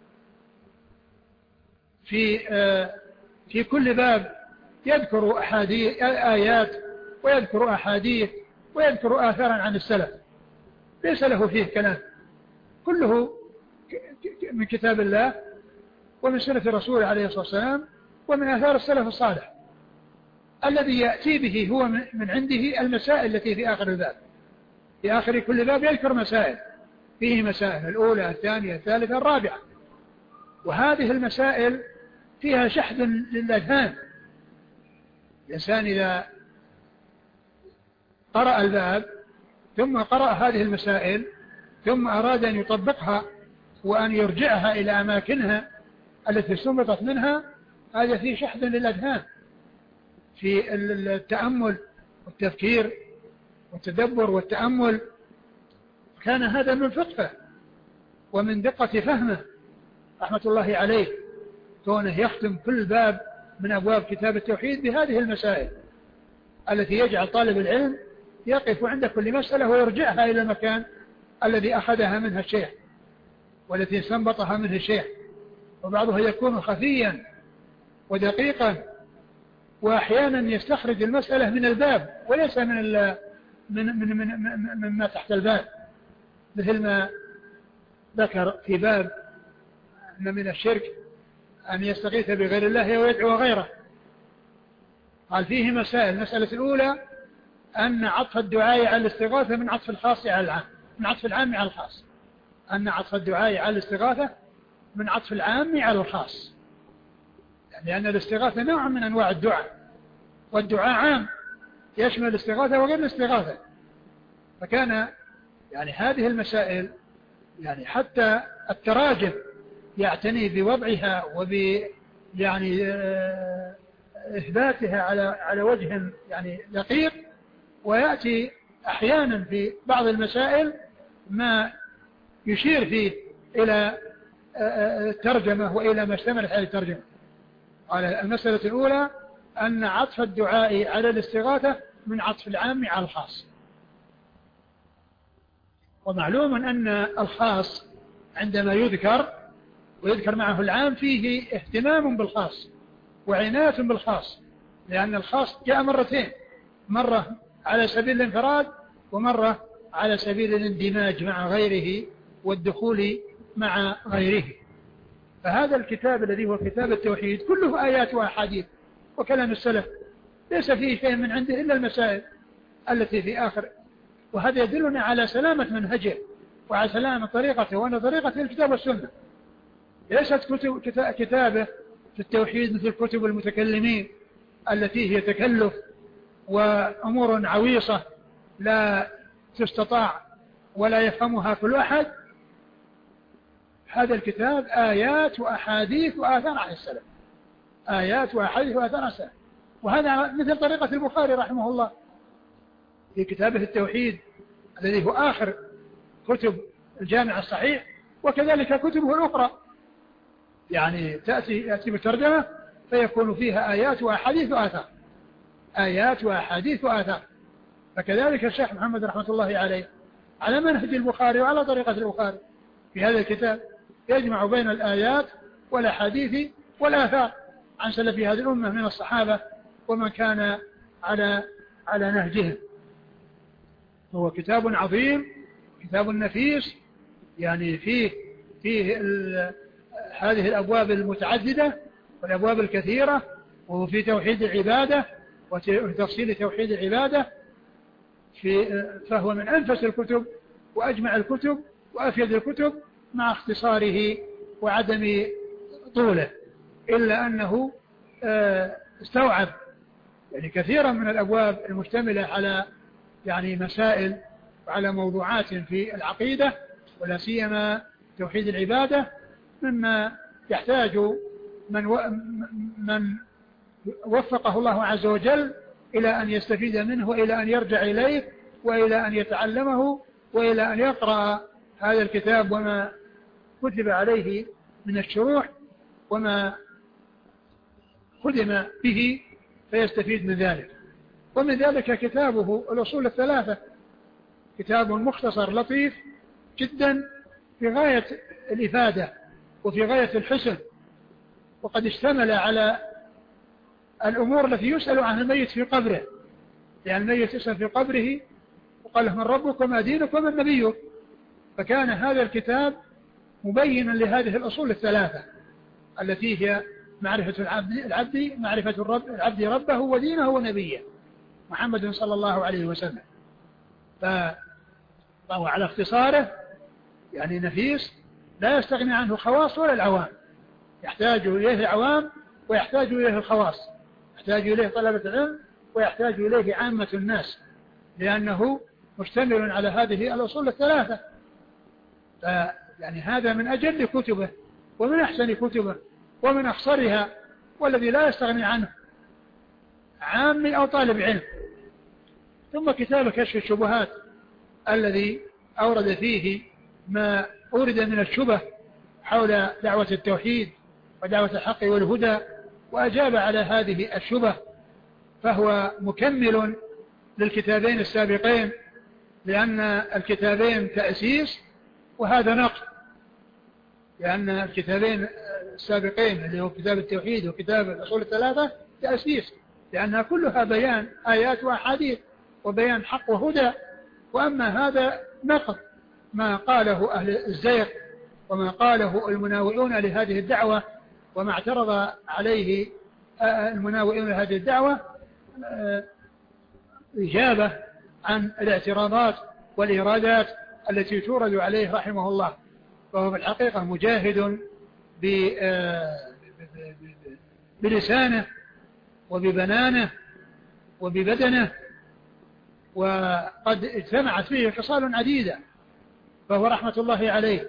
Speaker 2: في كل باب يذكر آيات ويذكر أحاديث ويذكر آثارا عن السلف، ليس له فيه كلام، كله من كتاب الله ومن سنة الرسول عليه الصلاة والسلام ومن آثار السلف الصالح. الذي يأتي به هو من عنده المسائل التي في آخر الباب، في آخر كل باب يذكر مسائل، فيه مسائل الأولى الثانية الثالثة الرابعة، وهذه المسائل فيها شحذ للأذهان. الإنسان إذا قرأ الباب ثم قرأ هذه المسائل ثم أراد أن يطبقها وأن يرجعها إلى أماكنها التي استنبطت منها، هذا فيه شحذ للأذهان في التأمل والتفكير والتدبر والتأمل. كان هذا من فقهه ومن دقة فهمه رحمة الله عليه، كونه يختم كل باب من أبواب كتاب التوحيد بهذه المسائل التي يجعل طالب العلم يقف عند كل مسألة ويرجعها إلى المكان الذي أخذها منها الشيخ والتي استنبطها منه الشيخ. وبعضها يكون خفيا ودقيقا، وأحيانا يستخرج المسألة من الباب وليس مما تحت الباب، مثل ما ذكر في باب أن من الشرك أن يستغيث بغير الله ويدعو غيره. قال فيه مسائل: المسألة الأولى أن عطف الدعاء على الاستغاثة من عطف الخاص على العام، من عطف العام على الخاص، أن عطف الدعاء على الاستغاثة من عطف العام على الخاص، لأن الاستغاثة نوع من أنواع الدعاء، والدعاء عام يشمل الاستغاثة وغير الاستغاثة. فكان يعني هذه المسائل يعني حتى التراجم يعتني بوضعها يعني إثباتها على وجه يعني دقيق، ويأتي أحيانا في بعض المسائل ما يشير فيه إلى الترجمة وإلى ما اشتملت عليه الترجمة. قال: المسألة الأولى أن عطف الدعاء على الاستغاثة من عطف العام على الخاص. ومعلوم أن الخاص عندما يذكر ويذكر معه العام فيه اهتمام بالخاص وعناية بالخاص، لأن الخاص جاء مرتين، مرة على سبيل الانفراد ومرة على سبيل الاندماج مع غيره والدخول مع غيره. فهذا الكتاب الذي هو كتاب التوحيد كله آيات وأحاديث وكلام السلف، ليس فيه شيء من عنده إلا المسائل التي في آخر. وهذا يدلنا على سلامة منهجه وعلى سلامة طريقته، وأن طريقته الكتاب والسنة. ليست كتابه في التوحيد مثل كتب المتكلمين التي هي تكلف وأمور عويصة لا تستطاع ولا يفهمها كل أحد. هذا الكتاب آيات وأحاديث وآثار عن السلف، آيات وأحاديث وآثار عن السلف. وهذا مثل طريقة البخاري رحمه الله في كتابه التوحيد الذي هو آخر كتب الجامع الصحيح، وكذلك كتبه الأخرى يعني يأتي بالترجمة فيكون فيها آيات وأحاديث وآثار. آيات وأحاديث وآثار. فكذلك الشيخ محمد رحمة الله عليه على منهج البخاري وعلى طريقة البخاري في هذا الكتاب يجمع بين الآيات والأحاديث والآثار عن سلف هذه الأمة من الصحابة ومن كان على نهجهم. هو كتاب عظيم، كتاب نفيس، يعني فيه هذه الأبواب المتعددة والأبواب الكثيرة، وفي توحيد العبادة وتفصيل توحيد العبادة، فهو من أنفس الكتب وأجمع الكتب وأفيد الكتب مع اختصاره وعدم طوله، إلا أنه استوعب يعني كثيرا من الأبواب المشتملة على يعني مسائل وعلى موضوعات في العقيدة ولا سيما توحيد العبادة، مما يحتاج من وفقه الله عز وجل إلى أن يستفيد منه وإلى أن يرجع إليه وإلى أن يتعلمه وإلى أن يقرأ هذا الكتاب وما كتب عليه من الشروح وما خدم به فيستفيد من ذلك. ومن ذلك كتابه الأصول الثلاثة، كتاب مختصر لطيف جدا في غاية الإفادة وفي غاية الحسن، وقد اشتمل على الأمور التي يسأل عن الميت في قبره، لأن الميت يسأل في قبره وقال له من ربك وما دينك ومن نبيك، فكان هذا الكتاب مبينا لهذه الأصول الثلاثة التي هي معرفة العبد ربه ودينه ونبيه محمد صلى الله عليه وسلم. فهو على اختصاره يعني نفيس لا يستغني عنه خواص ولا العوام، يحتاج إليه العوام ويحتاج إليه الخواص، يحتاج إليه طلبة العلم ويحتاج إليه عامة الناس، لأنه مشتمل على هذه الأصول الثلاثة. يعني هذا من أجل كتبه ومن أحسن كتبه ومن أخصرها، والذي لا يستغني عنه عامي أو طالب علم. ثم كتاب كشف الشبهات الذي أورد فيه ما أورد من الشبه حول دعوة التوحيد ودعوة الحق والهدى، وأجاب على هذه الشبه، فهو مكمل للكتابين السابقين، لأن الكتابين تأسيس وهذا نقل، لأن الكتابين السابقين اللي هو كتاب التوحيد وكتاب الأصول الثلاثة تأسيس، لأنها كلها بيان آيات وأحاديث وبيان حق وهدى. وأما هذا نقل ما قاله أهل الزيغ وما قاله المناوئون لهذه الدعوة وما اعترض عليه المناوئون لهذه الدعوة، إجابة عن الاعتراضات والإرادات التي تورد عليه رحمه الله. فهو في الحقيقة مجاهد بلسانه وببنانه وببدنه، وقد اجتمعت فيه خصال عديدة، فهو رحمة الله عليه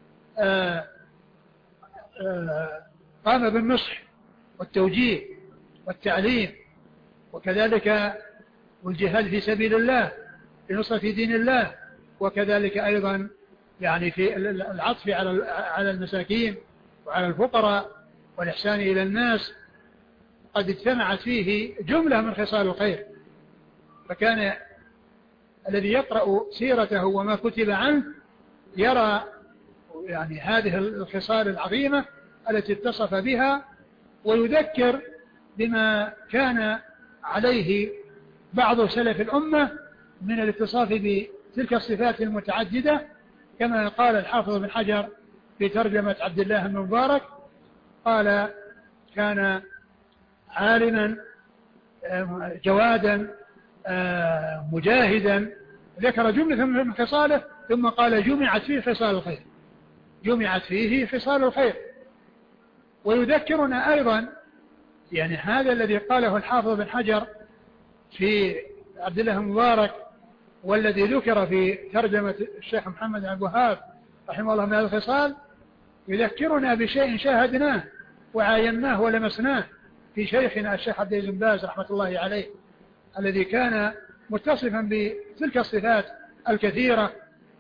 Speaker 2: قام بالنصح والتوجيه والتعليم، وكذلك والجهاد في سبيل الله لنصرة دين الله، وكذلك أيضا يعني في العطف على المساكين وعلى الفقراء والإحسان إلى الناس، قد اجتمعت فيه جملة من خصال الخير. فكان الذي يقرأ سيرته وما كتب عنه يرى يعني هذه الخصال العظيمة التي اتصف بها، ويذكر بما كان عليه بعض سلف الأمة من الاتصاف بتلك الصفات المتعددة، كما قال الحافظ بن حجر في ترجمة عبد الله بن مبارك، قال كان عالما جوادا مجاهدا، ذكر جملة من خصاله ثم قال جمعت فيه خصال الخير، جمعت فيه خصال الخير. ويذكرنا أيضا يعني هذا الذي قاله الحافظ بن حجر في عبد الله المبارك والذي ذكر في ترجمة الشيخ محمد بن عبد الوهاب رحمه الله من الخصال، يذكرنا بشيء شاهدناه وعايناه ولمسناه في شيخنا الشيخ عبد العزيز بن باز رحمة الله عليه، الذي كان متصفا بتلك الصفات الكثيرة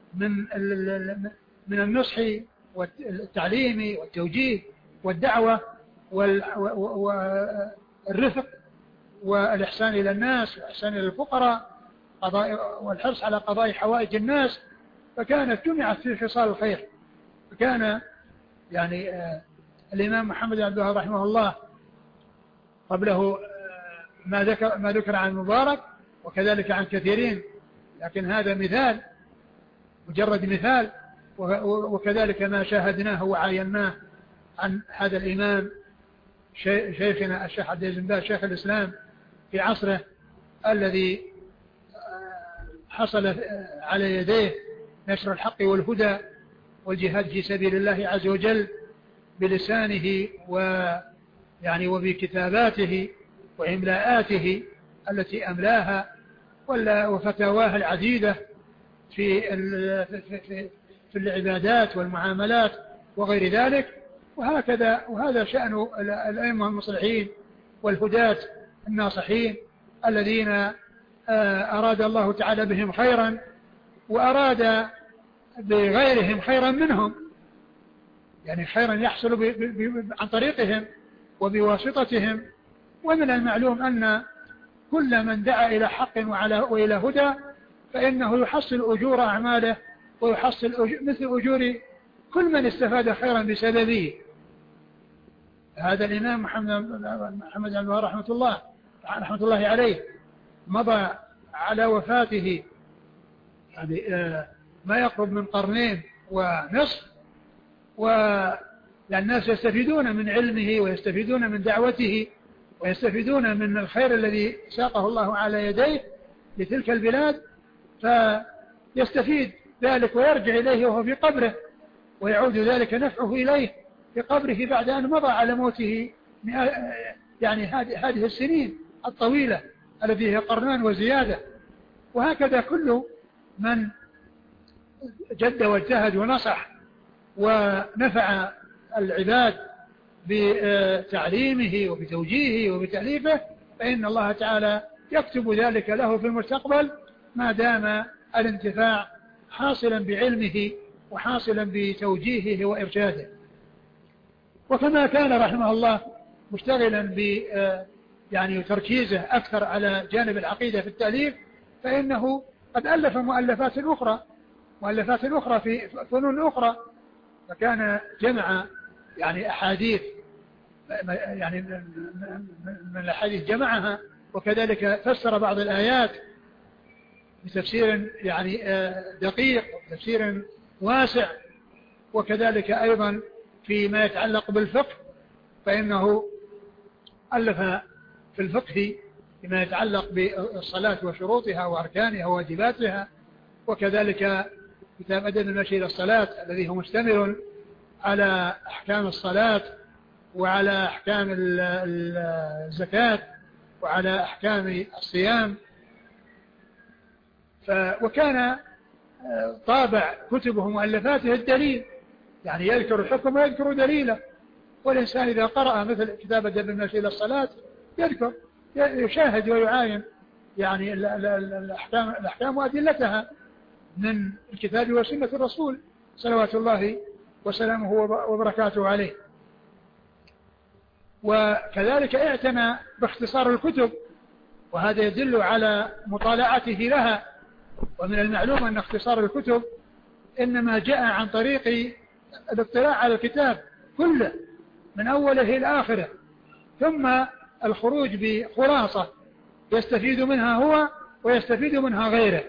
Speaker 2: من النصح والتعليم والتوجيه والدعوة والرفق والإحسان إلى الناس والإحسان إلى الفقراء والحرص على قضاء حوائج الناس، فكانت جمعت في خصال الخير. فكان يعني الإمام محمد بن عبد الوهاب رحمه الله قبله ما ذكر عن المبارك وكذلك عن كثيرين، لكن هذا مثال، مجرد مثال، وكذلك ما شاهدناه وعايناه عن هذا الإمام شيخنا الشيخ عبد العزيز بن باز شيخ الإسلام في عصره، الذي حصل على يديه نشر الحق والهدى والجهاد في سبيل الله عز وجل بلسانه ويعني وبكتاباته وإملاءاته التي أملاها وفتاواه العديدة في العبادات والمعاملات وغير ذلك. وهذا شأن الأئمة المصلحين والهداة الناصحين الذين أراد الله تعالى بهم خيرا وأراد بغيرهم خيرا منهم، يعني خيرا يحصل عن طريقهم وبواسطتهم. ومن المعلوم أن كل من دعا إلى حق وإلى هدى فإنه يحصل أجور أعماله ويحصل مثل أجور كل من استفاد خيرا بسببه. هذا الإمام محمد بن عبد الوهاب رحمة الله عليه مضى على وفاته يعني ما يقرب من 2.5 قرن، والناس يستفيدون من علمه ويستفيدون من دعوته ويستفيدون من الخير الذي ساقه الله على يديه لتلك البلاد، فيستفيد ذلك ويرجع إليه وهو في قبره، ويعود ذلك نفعه إليه في قبره بعد أن مضى على موته يعني هذه السنين الطويلة التي هي 2 قرن وزيادة. وهكذا كل من جد واجتهد ونصح ونفع العباد بتعليمه وبتوجيهه وبتأليفه فإن الله تعالى يكتب ذلك له في المستقبل ما دام الانتفاع حاصلا بعلمه وحاصلا بتوجيهه وإرشاده. وكما كان رحمه الله مشتغلا يعني تركيزه أكثر على جانب العقيدة في التأليف، فإنه قد ألف مؤلفات أخرى في فنون أخرى، فكان جمع يعني أحاديث يعني من الأحاديث جمعها، وكذلك فسر بعض الآيات بتفسير يعني دقيق وتفسير واسع، وكذلك أيضا فيما يتعلق بالفقه فإنه ألف في الفقه فيما يتعلق بالصلاة وشروطها وأركانها وواجباتها، وكذلك كتاب أدب المشي إلى الصلاة الذي هو مشتمل على أحكام الصلاة وعلى أحكام الزكاة وعلى أحكام الصيام. وكان طابع كتبه ومؤلفاته الدليل، يعني يذكر الحكم ويذكر دليله، والإنسان إذا قرأ مثل كتاب أدب المشي إلى الصلاة يذكر يشاهد ويعاين يعني الأحكام وأدلتها من الكتاب وسنة الرسول صلوات الله وسلامه وبركاته عليه. وكذلك اعتنى باختصار الكتب، وهذا يدل على مطالعته لها. ومن المعلوم أن اختصار الكتب إنما جاء عن طريق الاطلاع على الكتاب كله من أوله إلى آخره، ثم الخروج بخلاصة يستفيد منها هو ويستفيد منها غيره،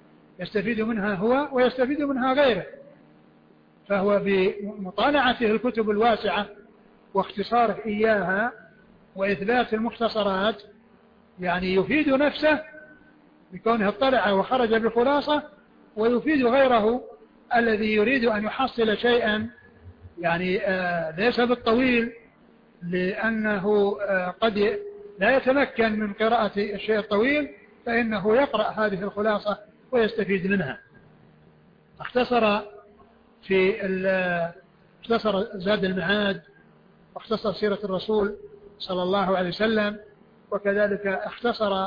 Speaker 2: فهو بمطالعته الكتب الواسعة واختصاره إياها وإثبات المختصرات يعني يفيد نفسه بكونه اطلع وخرج بالخلاصة، ويفيد غيره الذي يريد أن يحصل شيئا يعني ليس بالطويل، لأنه قد لا يتمكن من قراءة الشيء الطويل، فإنه يقرأ هذه الخلاصة ويستفيد منها. اختصر زاد المعاد، واختصر سيرة الرسول صلى الله عليه وسلم، وكذلك اختصر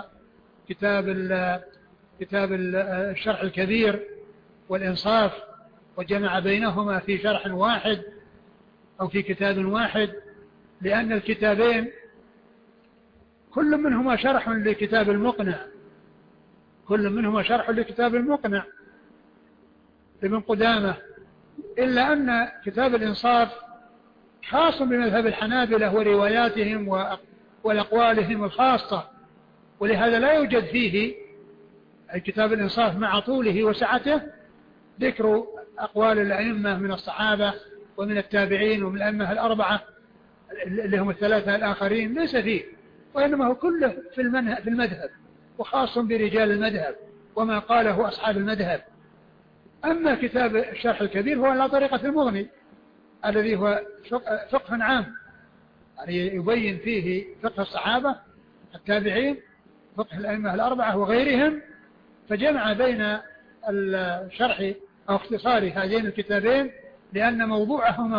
Speaker 2: كتاب الشرح الكبير والإنصاف، وجمع بينهما في شرح واحد أو في كتاب واحد، لأن الكتابين كل منهما شرح لكتاب المقنع، كل منهما شرح لكتاب المقنع ابن قدامة، إلا أن كتاب الإنصاف خاص بمذهب الحنابلة ورواياتهم والأقوالهم الخاصة، ولهذا لا يوجد فيه كتاب الإنصاف مع طوله وسعته ذكر أقوال الأئمة من الصحابة ومن التابعين ومن الأئمة الأربعة اللي هم الثلاثة الآخرين، ليس فيه، وإنما هو كله في المذهب وخاص برجال المذهب وما قاله أصحاب المذهب. أما كتاب الشرح الكبير هو على طريقة المغني الذي هو فقه عام، يعني يبين فيه فقه الصحابة التابعين، فقه الأئمة الأربعة وغيرهم، فجمع بين الشرح أو اختصار هذين الكتابين لأن موضوعهما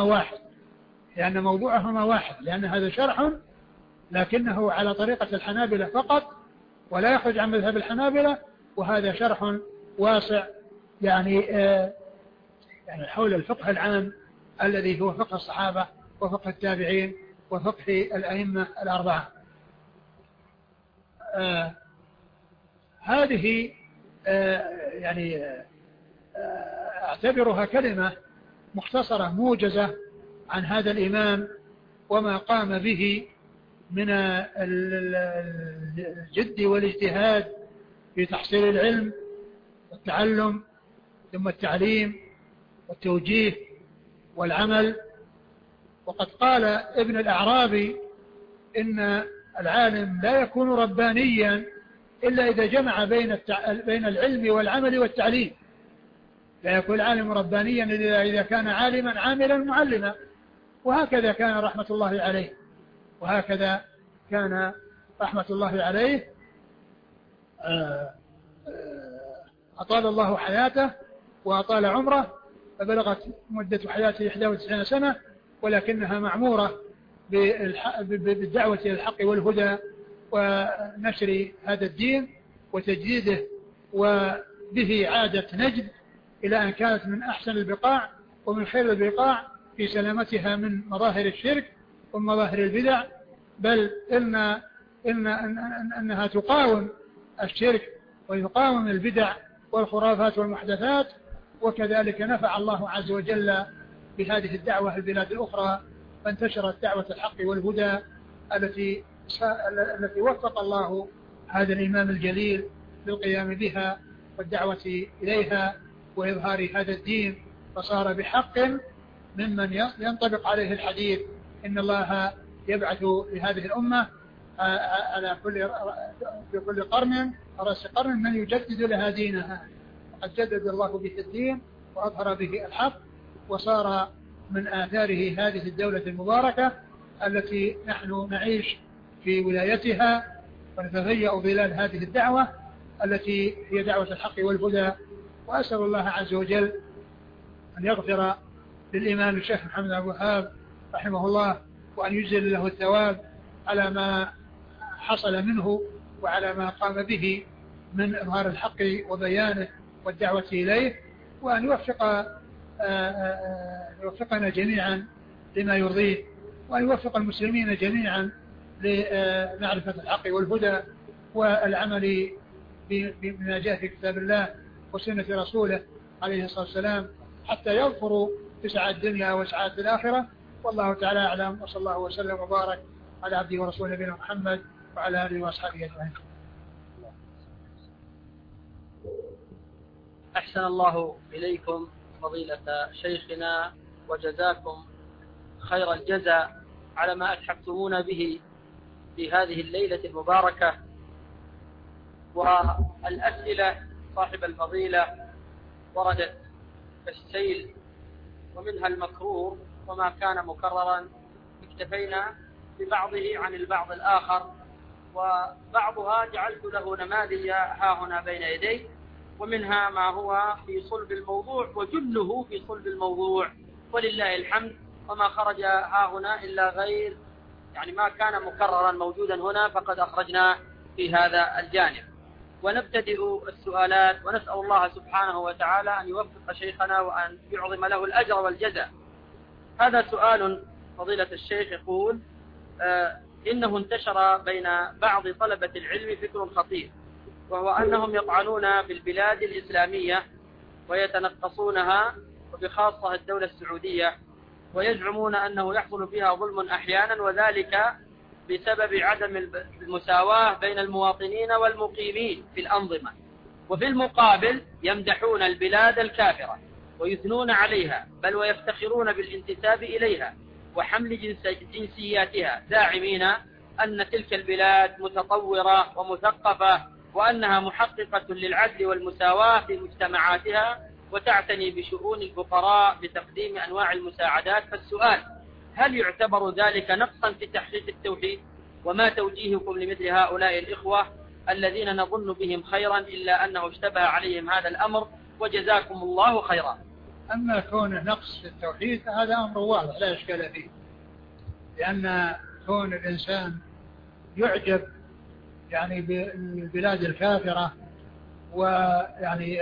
Speaker 2: واحد، لأن هذا شرح لكنه على طريقة الحنابلة فقط ولا يخرج عن مذهب الحنابلة، وهذا شرح واسع يعني حول الفقه العام الذي هو فقه الصحابة وفقه التابعين وفقه الأئمة الأربعة. هذه يعني أعتبرها كلمة مختصرة موجزة عن هذا الإمام وما قام به من الجد والاجتهاد في تحصيل العلم والتعلم ثم التعليم والتوجيه والعمل. وقد قال ابن الأعرابي إن العالم لا يكون ربانيا إلا إذا جمع بين العلم والعمل والتعليم، لا يكون العالم ربانيا إلا إذا كان عالما عاملا معلما. وهكذا كان رحمة الله عليه، أطال الله حياته وأطال عمره، فبلغت مدة حياته 91 سنة، ولكنها معمورة بالدعوة إلى الحق والهدى ونشر هذا الدين وتجديده، وبه عادت نجد إلى أن كانت من أحسن البقاع ومن خير البقاع في سلامتها من مظاهر الشرك ومن مظاهر البدع، بل إنها تقاوم الشرك ويقاوم البدع والخرافات والمحدثات. وكذلك نفع الله عز وجل بهذه الدعوة البلاد الأخرى، فانتشرت دعوة الحق والهدى التي وفق الله هذا الإمام الجليل للقيام بها والدعوة إليها وإظهار هذا الدين، فصار بحق ممن ينطبق عليه الحديث إن الله يبعث لهذه الأمة على في كل قرن رأس قرن من يجدد لها دينها، وقد جدد الله به الدين وأظهر به الحق، وصار من آثاره هذه الدولة المباركة التي نحن نعيش في ولايتها ونتهيأ ظلال هذه الدعوة التي هي دعوة الحق والهدى. وأسأل الله عز وجل أن يغفر للإمام الشيخ محمد بن عبد الوهاب رحمه الله، وأن يجزل له الثواب على ما حصل منه وعلى ما قام به من إظهار الحق وبيانه والدعوة إليه، وأن يوفقنا جميعا لما يرضيه، وأن يوفق المسلمين جميعا لمعرفة الحق والهدى والعمل بما جاء في كتاب الله وسنة رسوله عليه الصلاة والسلام، حتى يظفروا بسعادة الدنيا وسعادة الآخرة. والله تعالى أعلم، وصلى الله وسلم وبارك على عبده ورسوله نبينا محمد وعلى آله وأصحابه أجمعين.
Speaker 1: أحسن الله إليكم فضيلة شيخنا، وجزاكم خير الجزاء على ما أتحفتمون به في هذه الليلة المباركة. والأسئلة صاحب الفضيلة وردت كالسيل، ومنها المكروه وما كان مكررا اكتفينا ببعضه عن البعض الآخر، وبعضها جعلت له نماذج ها هنا بين يدي، ومنها ما هو في صلب الموضوع وجله في صلب الموضوع ولله الحمد، وما خرج ها هنا إلا غير يعني ما كان مكررا موجودا هنا فقد أخرجنا في هذا الجانب. ونبتدئ السؤالات، ونسأل الله سبحانه وتعالى أن يوفق شيخنا وأن يعظم له الأجر والجزاء. هذا سؤال فضيلة الشيخ يقول: إنه انتشر بين بعض طلبة العلم فكر خطير، وهو أنهم يطعنون بالبلاد الإسلامية ويتنقصونها، وبخاصة الدولة السعودية، ويزعمون أنه يحصل فيها ظلم أحيانا، وذلك بسبب عدم المساواة بين المواطنين والمقيمين في الأنظمة. وفي المقابل يمدحون البلاد الكافرة ويثنون عليها، بل ويفتخرون بالانتساب إليها وحمل جنسياتها، زاعمين أن تلك البلاد متطورة ومثقفة، وأنها محققة للعدل والمساواة في مجتمعاتها، وتعتني بشؤون الفقراء بتقديم أنواع المساعدات. فالسؤال: هل يعتبر ذلك نقصا في تحقيق التوحيد؟ وما توجيهكم لمثل هؤلاء الإخوة الذين نظن بهم خيرا إلا أنه اشتبه عليهم هذا الأمر؟ وجزاكم الله خيرا.
Speaker 2: أما كونه نقص في التوحيد فهذا أمر واضح لا إشكال فيه، لأن كون الإنسان يعجب يعني بالبلاد الكافرة ويعني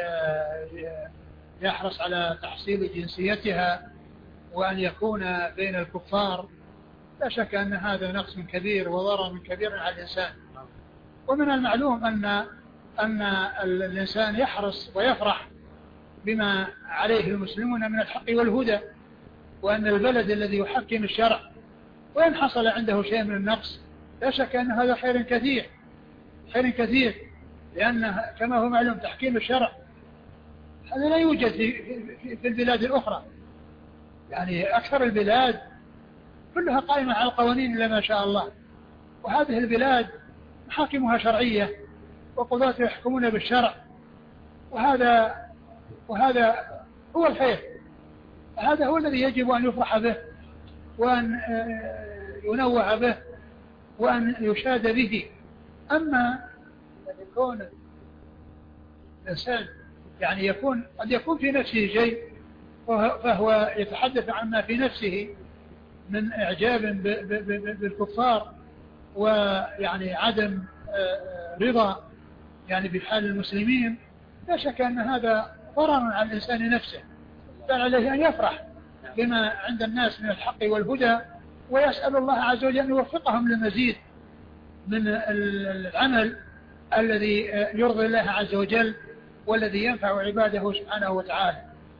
Speaker 2: يحرص على تحصيل جنسيتها وأن يكون بين الكفار، لا شك أن هذا نقص كبير وضرر كبير على الإنسان. ومن المعلوم أن الإنسان يحرص ويفرح بما عليه المسلمون من الحق والهدى، وأن البلد الذي يحكم الشرع وإن حصل عنده شيء من النقص لا شك أن هذا خير كثير، لأن كما هو معلوم تحكيم الشرع هذا لا يوجد في البلاد الأخرى. يعني أكثر البلاد كلها قائمة على القوانين إلا ما شاء الله، وهذه البلاد محاكمها شرعية وقضاة يحكمون بالشرع، وهذا هو الخير، هذا هو الذي يجب أن يفرح به وأن ينوع به وأن يشاد به. أما يكون الإنسان يعني قد يكون في نفسه شيء فهو يتحدث عما في نفسه من إعجاب بالكفار ويعني عدم رضا يعني بحال المسلمين، لا شك أن هذا ضرر على الإنسان نفسه، بل عليه أن يفرح بما عند الناس من الحق والهدى، ويسأل الله عز وجل أن يوفقهم للمزيد من العمل الذي يرضي الله عز وجل والذي ينفع عباده سبحانه وتعالى.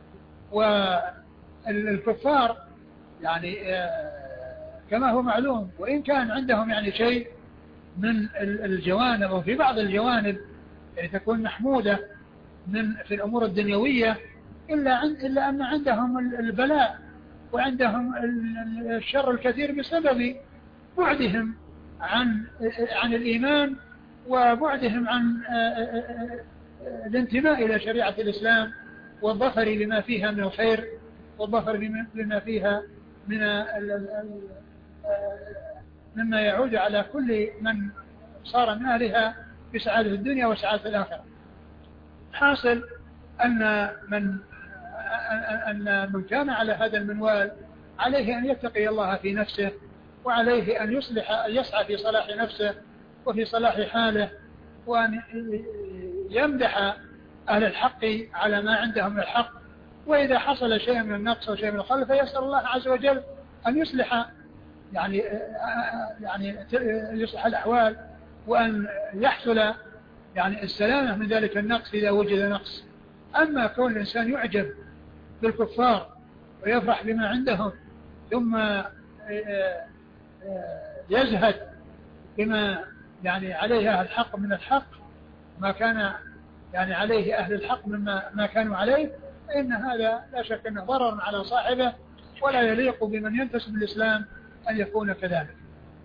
Speaker 2: والكفار يعني كما هو معلوم وإن كان عندهم يعني شيء من الجوانب أو في بعض الجوانب يعني تكون محمودة في الأمور الدنيوية، إلا أن عندهم البلاء وعندهم الشر الكثير بسبب بعدهم عن الإيمان وبعدهم عن الانتماء إلى شريعة الإسلام والظفر بما فيها من الخير والظفر بما فيها مما يعود على كل من صار من أهلها بسعادة الدنيا وسعادة الآخرة. حاصل أن من كان على هذا المنوال عليه أن يتقي الله في نفسه، وعليه أن يسعى في صلاح نفسه وفي صلاح حاله، وأن يمدح أهل الحق على ما عندهم من الحق، وإذا حصل شيء من النقص أو شيء من الخلل فيسأل الله عز وجل أن يصلح يعني يصلح الأحوال وأن يحصل يعني السلامة من ذلك النقص إذا وجد نقص. أما كون الإنسان يعجب بالكفار ويفرح بما عندهم ثم يزهد بما يعني عليه أهل الحق من الحق ما كان يعني عليه أهل الحق مما كانوا عليه، فإن هذا لا شك أنه ضرر على صاحبه، ولا يليق بمن ينتسب للإسلام أن يكون كذلك.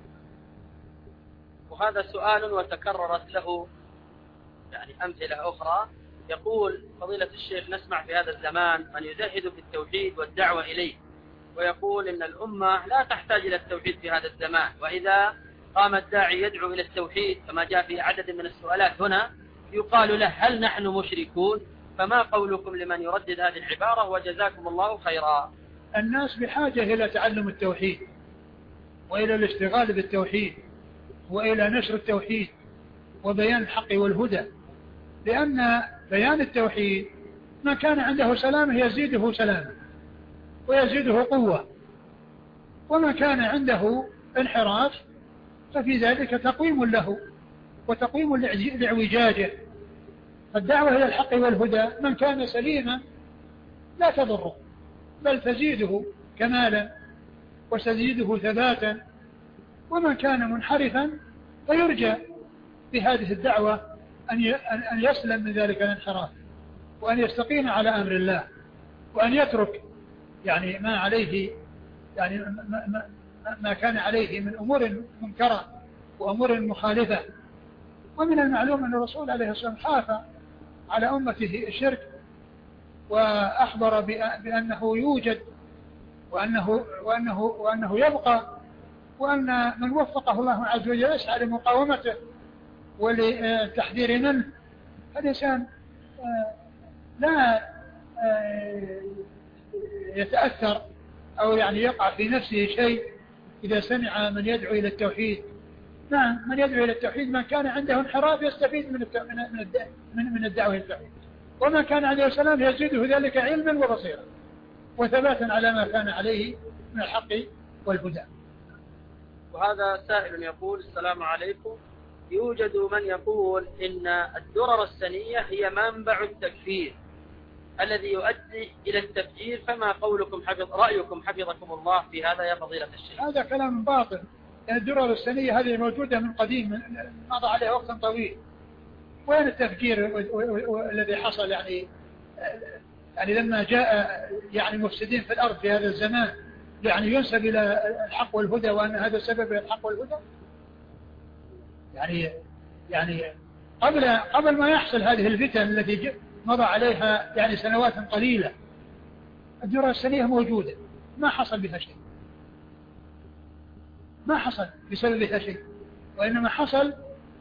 Speaker 1: وهذا سؤال وتكررت له يعني أمثلة أخرى. يقول فضيلة الشيخ: نسمع في هذا الزمان من يزهد في التوحيد والدعوة إليه، ويقول إن الأمة لا تحتاج إلى التوحيد في هذا الزمان، وإذا قام الداعي يدعو إلى التوحيد كما جاء في عدد من السؤالات هنا يقال له: هل نحن مشركون؟ فما قولكم لمن يردد هذه العبارة؟ وجزاكم الله خيرا.
Speaker 2: الناس بحاجة إلى تعلم التوحيد وإلى الاشتغال بالتوحيد وإلى نشر التوحيد وبيان الحق والهدى، لأن بيان التوحيد ما كان عنده سلامة يزيده سلامة ويزيده قوة، وما كان عنده انحراف ففي ذلك تقويم له وتقويم لاعوجاجه. فالدعوة إلى الحق والهدى من كان سليما لا تضره، بل تزيده كمالا وتزيده ثباتا، ومن كان منحرفا فيرجى بهذه الدعوة أن يسلم من ذلك الانحراف، وأن يستقيم على أمر الله، وأن يترك يعني ما عليه، يعني ما كان عليه من أمور منكرة وأمور مخالفة. ومن المعلوم أن الرسول عليه الصلاة والسلام خاف على أمته الشرك، وأخبر بأنه يوجد وأنه يبقى، وأن من وفقه الله عز وجل يسعى لمقاومته وللتحذير منه. الإنسان لا يتأثر أو يعني يقع في نفسه شيء إذا سمع من يدعو إلى التوحيد. نعم، من يدعو إلى التوحيد من كان عنده انحراف يستفيد من الدعوة إلى التوحيد، ومن كان عنده سلام يزيده ذلك علما وبصيرا وثباتا على ما كان عليه من الحق والهدى.
Speaker 1: وهذا سائل يقول: السلام عليكم، يوجد من يقول إن الدرر السنية هي منبع التكفير الذي يؤدي إلى التفجير، فما قولكم رأيكم حفظكم الله في هذا يا فضيلة الشيخ؟
Speaker 2: هذا كلام باطل، يعني الدرر السنية هذه موجودة من قديم، مضى عليها وقت طويل. وين التفجير الذي حصل؟ يعني لما جاء يعني مفسدين في الأرض في هذا الزمان يعني ينسب إلى الحق والهدى وأن هذا سبب الحق والهدى؟ يعني قبل ما يحصل هذه الفتن التي مضى عليها يعني سنوات قليلة، الدرر السنية موجودة، ما حصل بها شيء، ما حصل بسببها شيء، وإنما حصل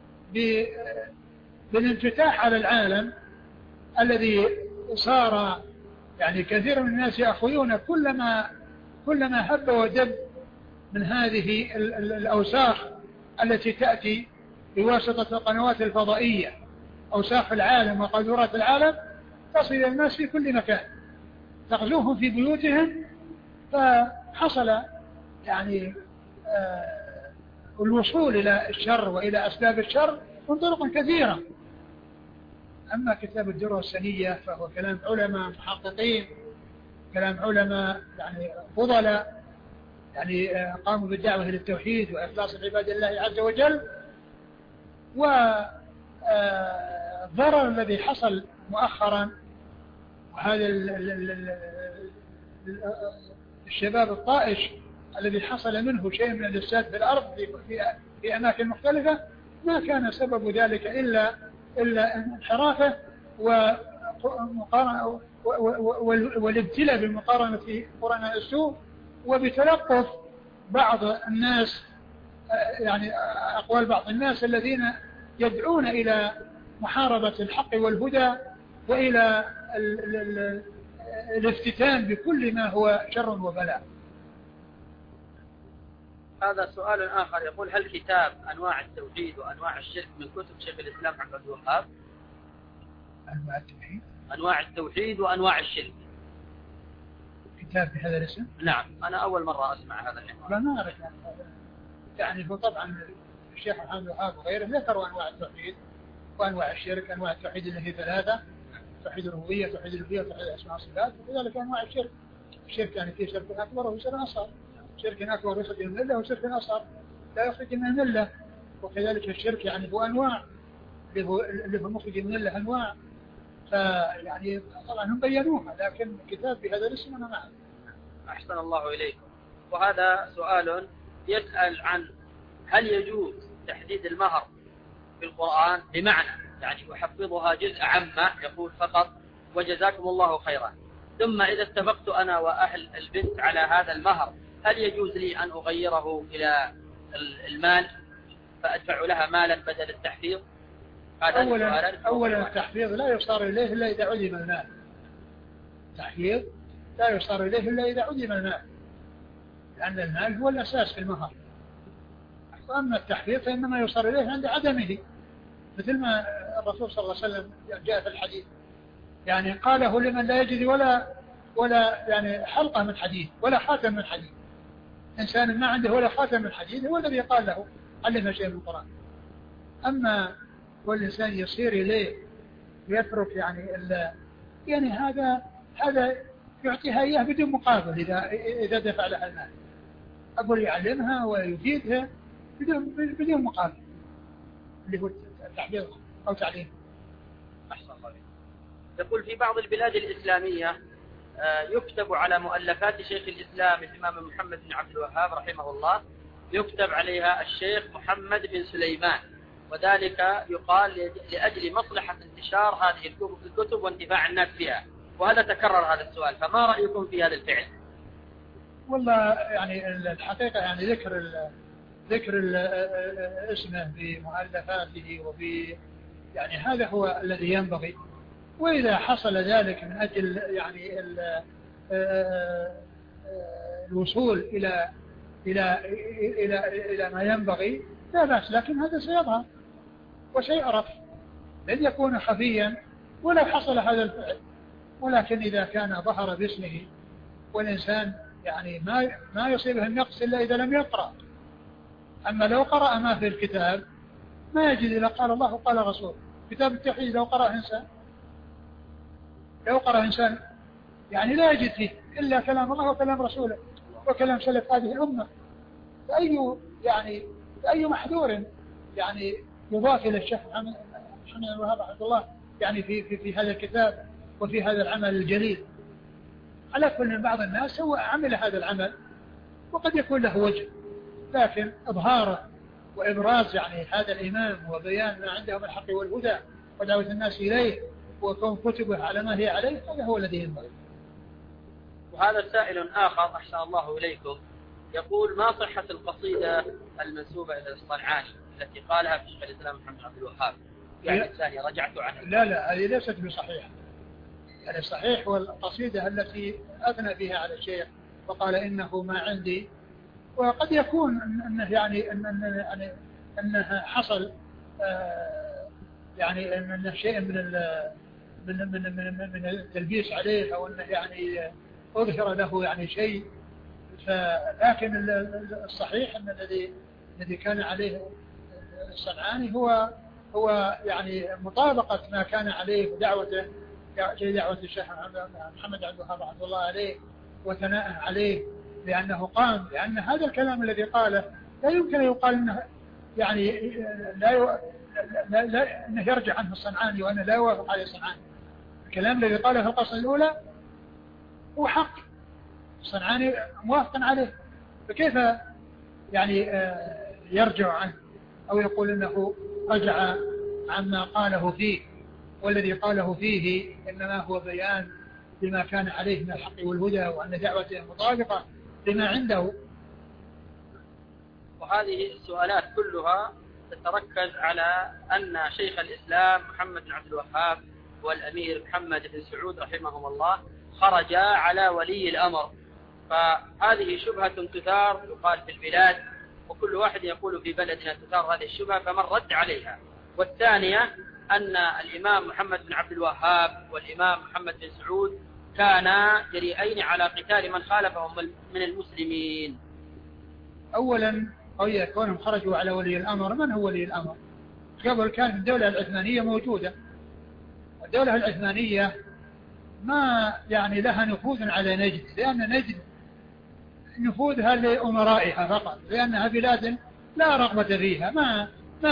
Speaker 2: بالانفتاح على العالم الذي صار يعني كثير من الناس يأخذون كلما هب ودب من هذه الأوساخ التي تأتي بواسطة القنوات الفضائية، أوساخ العالم وقذورات العالم تصل إلى الناس في كل مكان، تغزوهم في بيوتهم، فحصل يعني الوصول إلى الشر وإلى أسباب الشر من طرق كثيرة. أما كتاب الدرر السنية فهو كلام علماء محققين، كلام علماء يعني فضلاء، يعني قاموا بالدعوة إلى التوحيد وإخلاص عباد الله عز وجل. والضرر الذي حصل مؤخرا، وهذا الشباب الطائش الذي حصل منه شيء من الإفساد في الأرض في أماكن مختلفة، ما كان سبب ذلك إلا انحرافه والابتلاء بالمقارنة قرن السوء، وبتلقف بعض الناس يعني أقوال بعض الناس الذين يدعون إلى محاربة الحق والهدى وإلى الافتتان بكل ما هو شر وبلاء.
Speaker 1: هذا سؤال آخر يقول: هل كتاب أنواع التوحيد وأنواع الشرك من كتب شيخ الإسلام عبد الوهاب؟ أنواع التوحيد وأنواع الشرك،
Speaker 2: كتاب بهذا الاسم؟
Speaker 1: نعم، أنا أول مرة أسمع هذا العنوان.
Speaker 2: لا ما أعرف يعني هو طبعا الشيخ محمد الوهاب وغيره ذكروا أنواع التوحيد وأنواع الشرك. أنواع التوحيد اللي هي ثلاثة: توحيد الربوبية، توحيد الألوهية، وتوحيد الأسماء والصفات. وكذلك أنواع الشرك: الشرك يعني فيه شرك أكبر وشرك أصغر، شرك أكبر يخرج من الملة، وشرك أصغر لا يخرج من الملة. وكذلك الشرك يعني هو أنواع، اللي هو مخرج من الملة أنواع. فيعني طبعا هم بينوها، لكن كتاب بهذا الاسم أنا معه.
Speaker 1: أحسن الله إليكم. وهذا سؤال يسأل عن: هل يجوز تحديد المهر في القرآن؟ بمعنى يعني يحفظها جزء عامة يقول فقط وجزاكم الله خيرا، ثم إذا اتفقت أنا وأهل البنت على هذا المهر هل يجوز لي أن أغيره إلى المال فأدفع لها مالا بدل التحفيظ؟
Speaker 2: أولا التحفيظ لا يصار إليه إلا إذا علم المال. التحفيظ لا يصار إليه إلا إذا علم المال، لأن المال هو الأساس في المهر. وأما التحفيظ فإنما يصار إليه عند عدمه، مثل ما الرسول صلى الله عليه وسلم جاء في الحديث يعني قاله لمن لا يجد ولا يعني حلقة من حديد ولا خاتم من حديد. إنسان ما عنده ولا خاتم من حديد هو الذي قال له علمها شيء من القرآن. أما والإنسان يصير إليه ويترك يعني هذا يعطيها إياه بدون مقابل إذا دفع لها المال. أقول يعلمها ويفيدها بدون مقابل، اللي هو تحفيظها أو تعليمها.
Speaker 1: أحسن الله. يقول في بعض البلاد الإسلامية يكتب على مؤلفات شيخ الإسلام الإمام محمد بن عبد الوهاب رحمه الله، يكتب عليها الشيخ محمد بن سليمان، وذلك يقال لأجل مصلحة انتشار هذه الكتب وانتفاع الناس بها، وهذا تكرر هذا السؤال، فما رأيكم في هذا الفعل؟
Speaker 2: والله يعني الحقيقة يعني ذكر اسمه بمؤلفاته يعني هذا هو الذي ينبغي. وإذا حصل ذلك من أجل يعني الوصول إلى ما ينبغي لا بأس، لكن هذا سيظهر وسيعرف، لن يكون خفيا ولو حصل هذا الفعل. ولكن إذا كان ظهر باسمه والإنسان يعني ما يصيبه النقص إلا إذا لم يقرأ. أما لو قرأ ما في الكتاب ما يجد إلا قال الله وقال رسول. كتاب التوحيد لو قرأ إنسان يعني لا يجد فيه إلا كلام الله وكلام رسوله وكلام سلف هذه الأمة، فأي محذور يعني يضاف إلى الشيخ محمد بن الوهاب رحمه الله يعني في هذا الكتاب وفي هذا العمل الجليل. على كل من بعض الناس هو عمل هذا العمل وقد يكون له وجه، لكن إظهاره وإبراز يعني هذا الإمام وبيان ما عنده من الحق والهدى ودعوة الناس إليه وكون كتبه على ما هي عليه، هذا هو الذي ينبغي.
Speaker 1: وهذا سائل آخر أحسن الله إليكم يقول: ما صحة القصيدة المنسوبة إلى الصنعاني التي قالها في شيخ الإسلام محمد بن عبد الوهاب؟ يعني الثانية رجعت عنها.
Speaker 2: لا هذه ليست بصحيحة. يعني الصحيح هو القصيدة التي أثنى بها على الشيخ وقال إنه ما عندي، وقد يكون أنه يعني أنها حصل يعني أن شيء من التلبيس عليه، أو أنه يعني أظهر له يعني شيء. لكن الصحيح أن الذي كان عليه الصنعاني هو يعني مطابقة ما كان عليه دعوته دعوة الشيخ محمد عبد الوهاب رحمه الله عليه وثناء عليه، لأن هذا الكلام الذي قاله لا يمكن أن يقال أنه يعني لا أنه يرجع عنه الصنعاني وأنه لا يوافق عليه الصنعاني. الكلام الذي قاله في القصة الأولى هو حق، الصنعاني موافق عليه، فكيف يعني يرجع عنه أو يقول أنه رجع عما قاله فيه، والذي قاله فيه إنما هو بيان لما كان عليه من الحق والهدى وأن دعوته مطابقة لما عنده.
Speaker 1: وهذه السؤالات كلها تتركز على أن شيخ الإسلام محمد بن عبد الوهاب والأمير محمد بن سعود رحمهم الله خرجا على ولي الأمر، فهذه شبهة تثار يقال في البلاد، وكل واحد يقول في بلدنا تثار هذه الشبهة فمن رد عليها. والثانية أن الإمام محمد بن عبد الوهاب والإمام محمد بن سعود كانا جريئين على قتال من خالفهم من المسلمين.
Speaker 2: أولا كونهم خرجوا على ولي الأمر، من هو ولي الأمر؟ قبل كانت الدولة العثمانية موجودة، والدولة العثمانية ما يعني لها نفوذ على نجد، لأن نجد نفوذها لأمرائها فقط، لأنها بلاد لا رغبة فيها، ما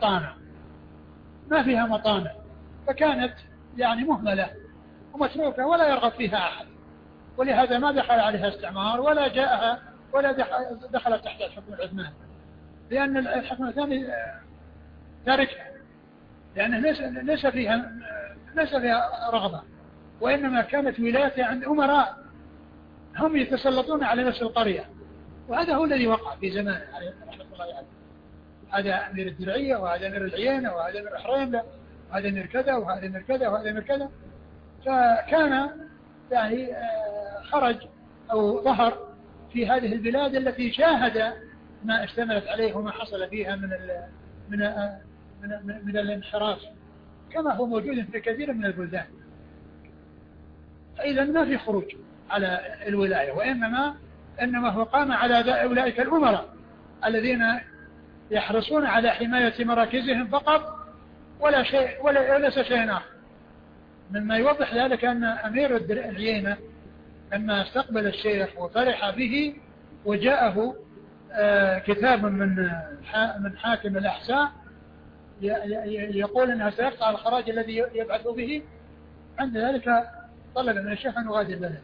Speaker 2: فيها مطامع، فكانت يعني مهملة ومتروكة ولا يرغب فيها أحد، ولهذا ما دخل عليها استعمار ولا جاءها ولا دخلت تحت الحكم العثماني، لأن الحكم الثاني تاركها، لأنه ليس فيها رغبة، وإنما كانت ولاية عند أمراء هم يتسلطون على نفس القرية. وهذا هو الذي وقع في زمان رحمة الله عليه. هذا أمير الدرعية وهذا أمير العيينة وهذا أمير الحريم وهذا أمير كذا وهذا أمير كذا وهذا أمير كذا. فكان يعني خرج أو ظهر في هذه البلاد التي شاهد ما اشتملت عليه وما حصل فيها من الانحراف، كما هو موجود في كثير من البلدان. فإذا ما في خروج على الولاية، وإنما هو قام على أولئك الأمراء الذين يحرصون على حماية مراكزهم فقط ولا شيء وليس شيء آخر. مما يوضح ذلك أن أمير العيينة لما استقبل الشيخ وفرح به وجاءه كتاب من حاكم الأحساء يقول أنها سيقطع الخراج الذي يبعث به، عند ذلك طلب من الشيخ أن يغادر البلد.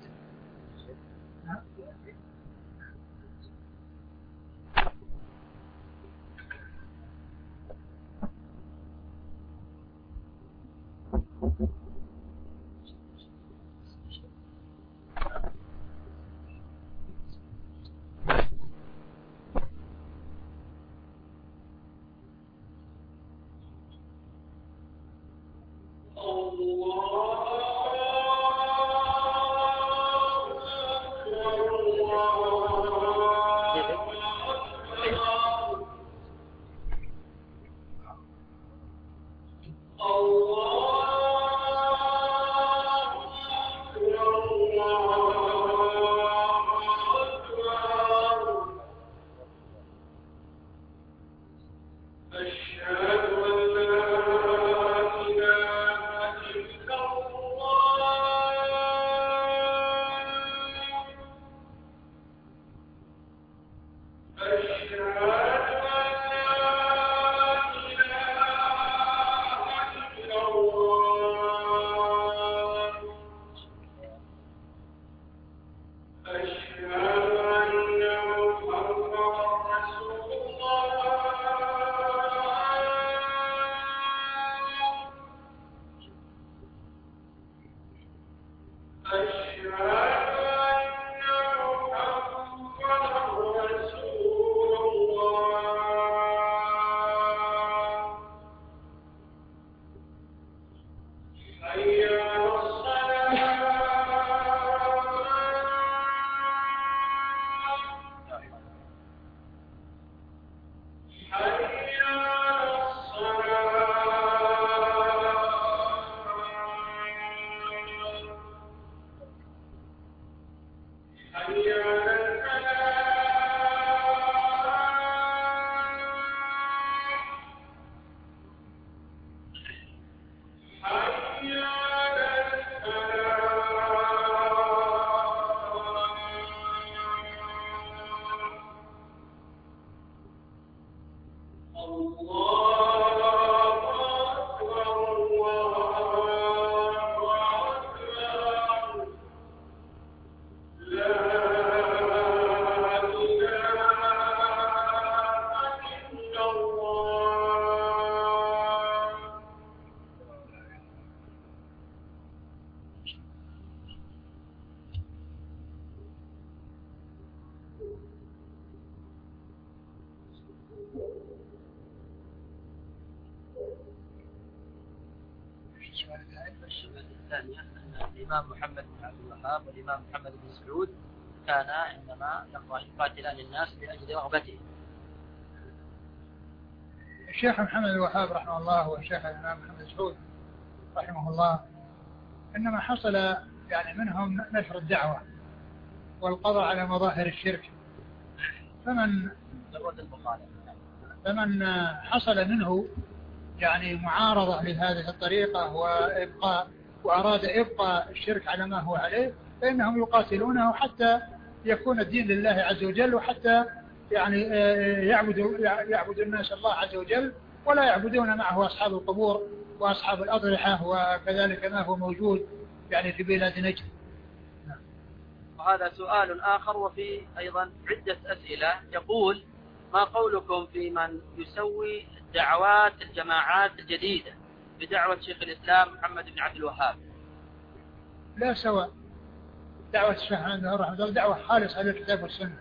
Speaker 1: الثانية أن الإمام محمد بن عبد الوهاب والإمام محمد بن سعود كانا عندما يقاتلان الناس لأجل رغبته.
Speaker 2: الشيخ محمد الوهاب رحمه الله والشيخ الإمام محمد سعود رحمه الله إنما حصل يعني منهم نشر الدعوة والقضاء على مظاهر الشرك، فمن حصل منه يعني معارضة لهذه الطريقة وأراد إبقاء الشرك على ما هو عليه فإنهم يقاتلونه حتى يكون الدين لله عز وجل، وحتى يعني يعبد الناس الله عز وجل ولا يعبدون معه أصحاب القبور وأصحاب الأضرحة وكذلك ما هو موجود يعني في بلاد نجد.
Speaker 1: وهذا سؤال آخر وفي أيضا عدة أسئلة. يقول: ما قولكم في من يسوي دعوات الجماعات الجديدة بدعوة شيخ الإسلام محمد بن عبد الوهاب؟
Speaker 2: لا سواء، دعوة الشيخ محمد رحمه الله دعوة خالصة للكتاب والسنة،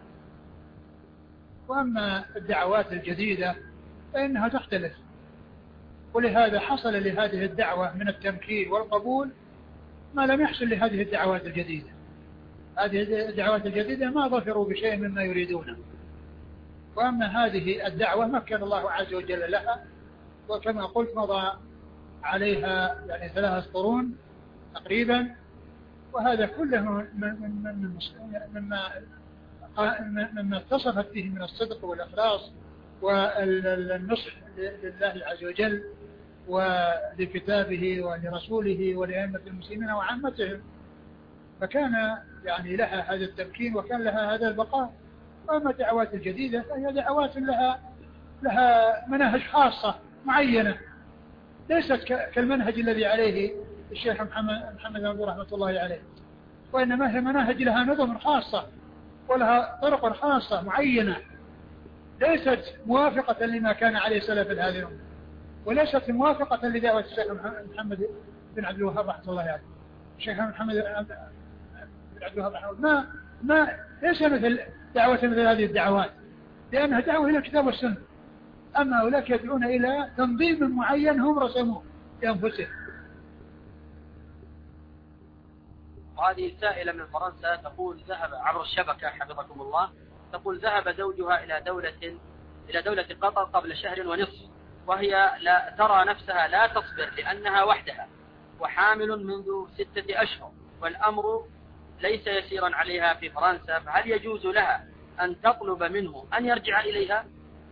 Speaker 2: وأما الدعوات الجديدة فإنها تختلف، ولهذا حصل لهذه الدعوة من التمكين والقبول ما لم يحصل لهذه الدعوات الجديدة. هذه الدعوات الجديدة ما ظفروا بشيء مما يريدونه، وأما هذه الدعوة مكن الله عز وجل لها، وكما قلت مضى عليها يعني 3 قرون تقريبا، وهذا كله مما اتصفت به من الصدق والإخلاص والنصح لله عز وجل ولكتابه ولرسوله ولأئمة المسلمين وعامتهم، فكان يعني لها هذا التمكين وكان لها هذا البقاء. وأما الدعوات الجديدة فهي دعوات لها مناهج خاصة معينة، ليست كالمنهج الذي عليه الشيخ محمد عبد رحمة الله عليه، وإنما هي مناهج لها نظم خاصة ولها طرق خاصة معينة، ليست موافقة لما كان عليه سلف هذه الأمة، وليست موافقة لدعوة الشيخ محمد بن عبد الوهاب رحمة الله عليه. الشيخ محمد بن عبد الوهاب رحمه الله ليس مثل دعوة مثل هذه الدعوات، لأنها دعوة إلى الكتاب والسنة. أما أولاك يدعون إلى تنظيم معين هم رسموه لأنفسهم.
Speaker 1: وهذه سائلة من فرنسا تقول ذهب عبر الشبكة حفظكم الله، تقول ذهب زوجها إلى دولة قطر قبل شهر ونصف، وهي لا ترى نفسها لا تصبر لأنها وحدها وحامل منذ 6 أشهر، والأمر ليس يسيرا عليها في فرنسا، فهل يجوز لها أن تطلب منه أن يرجع إليها؟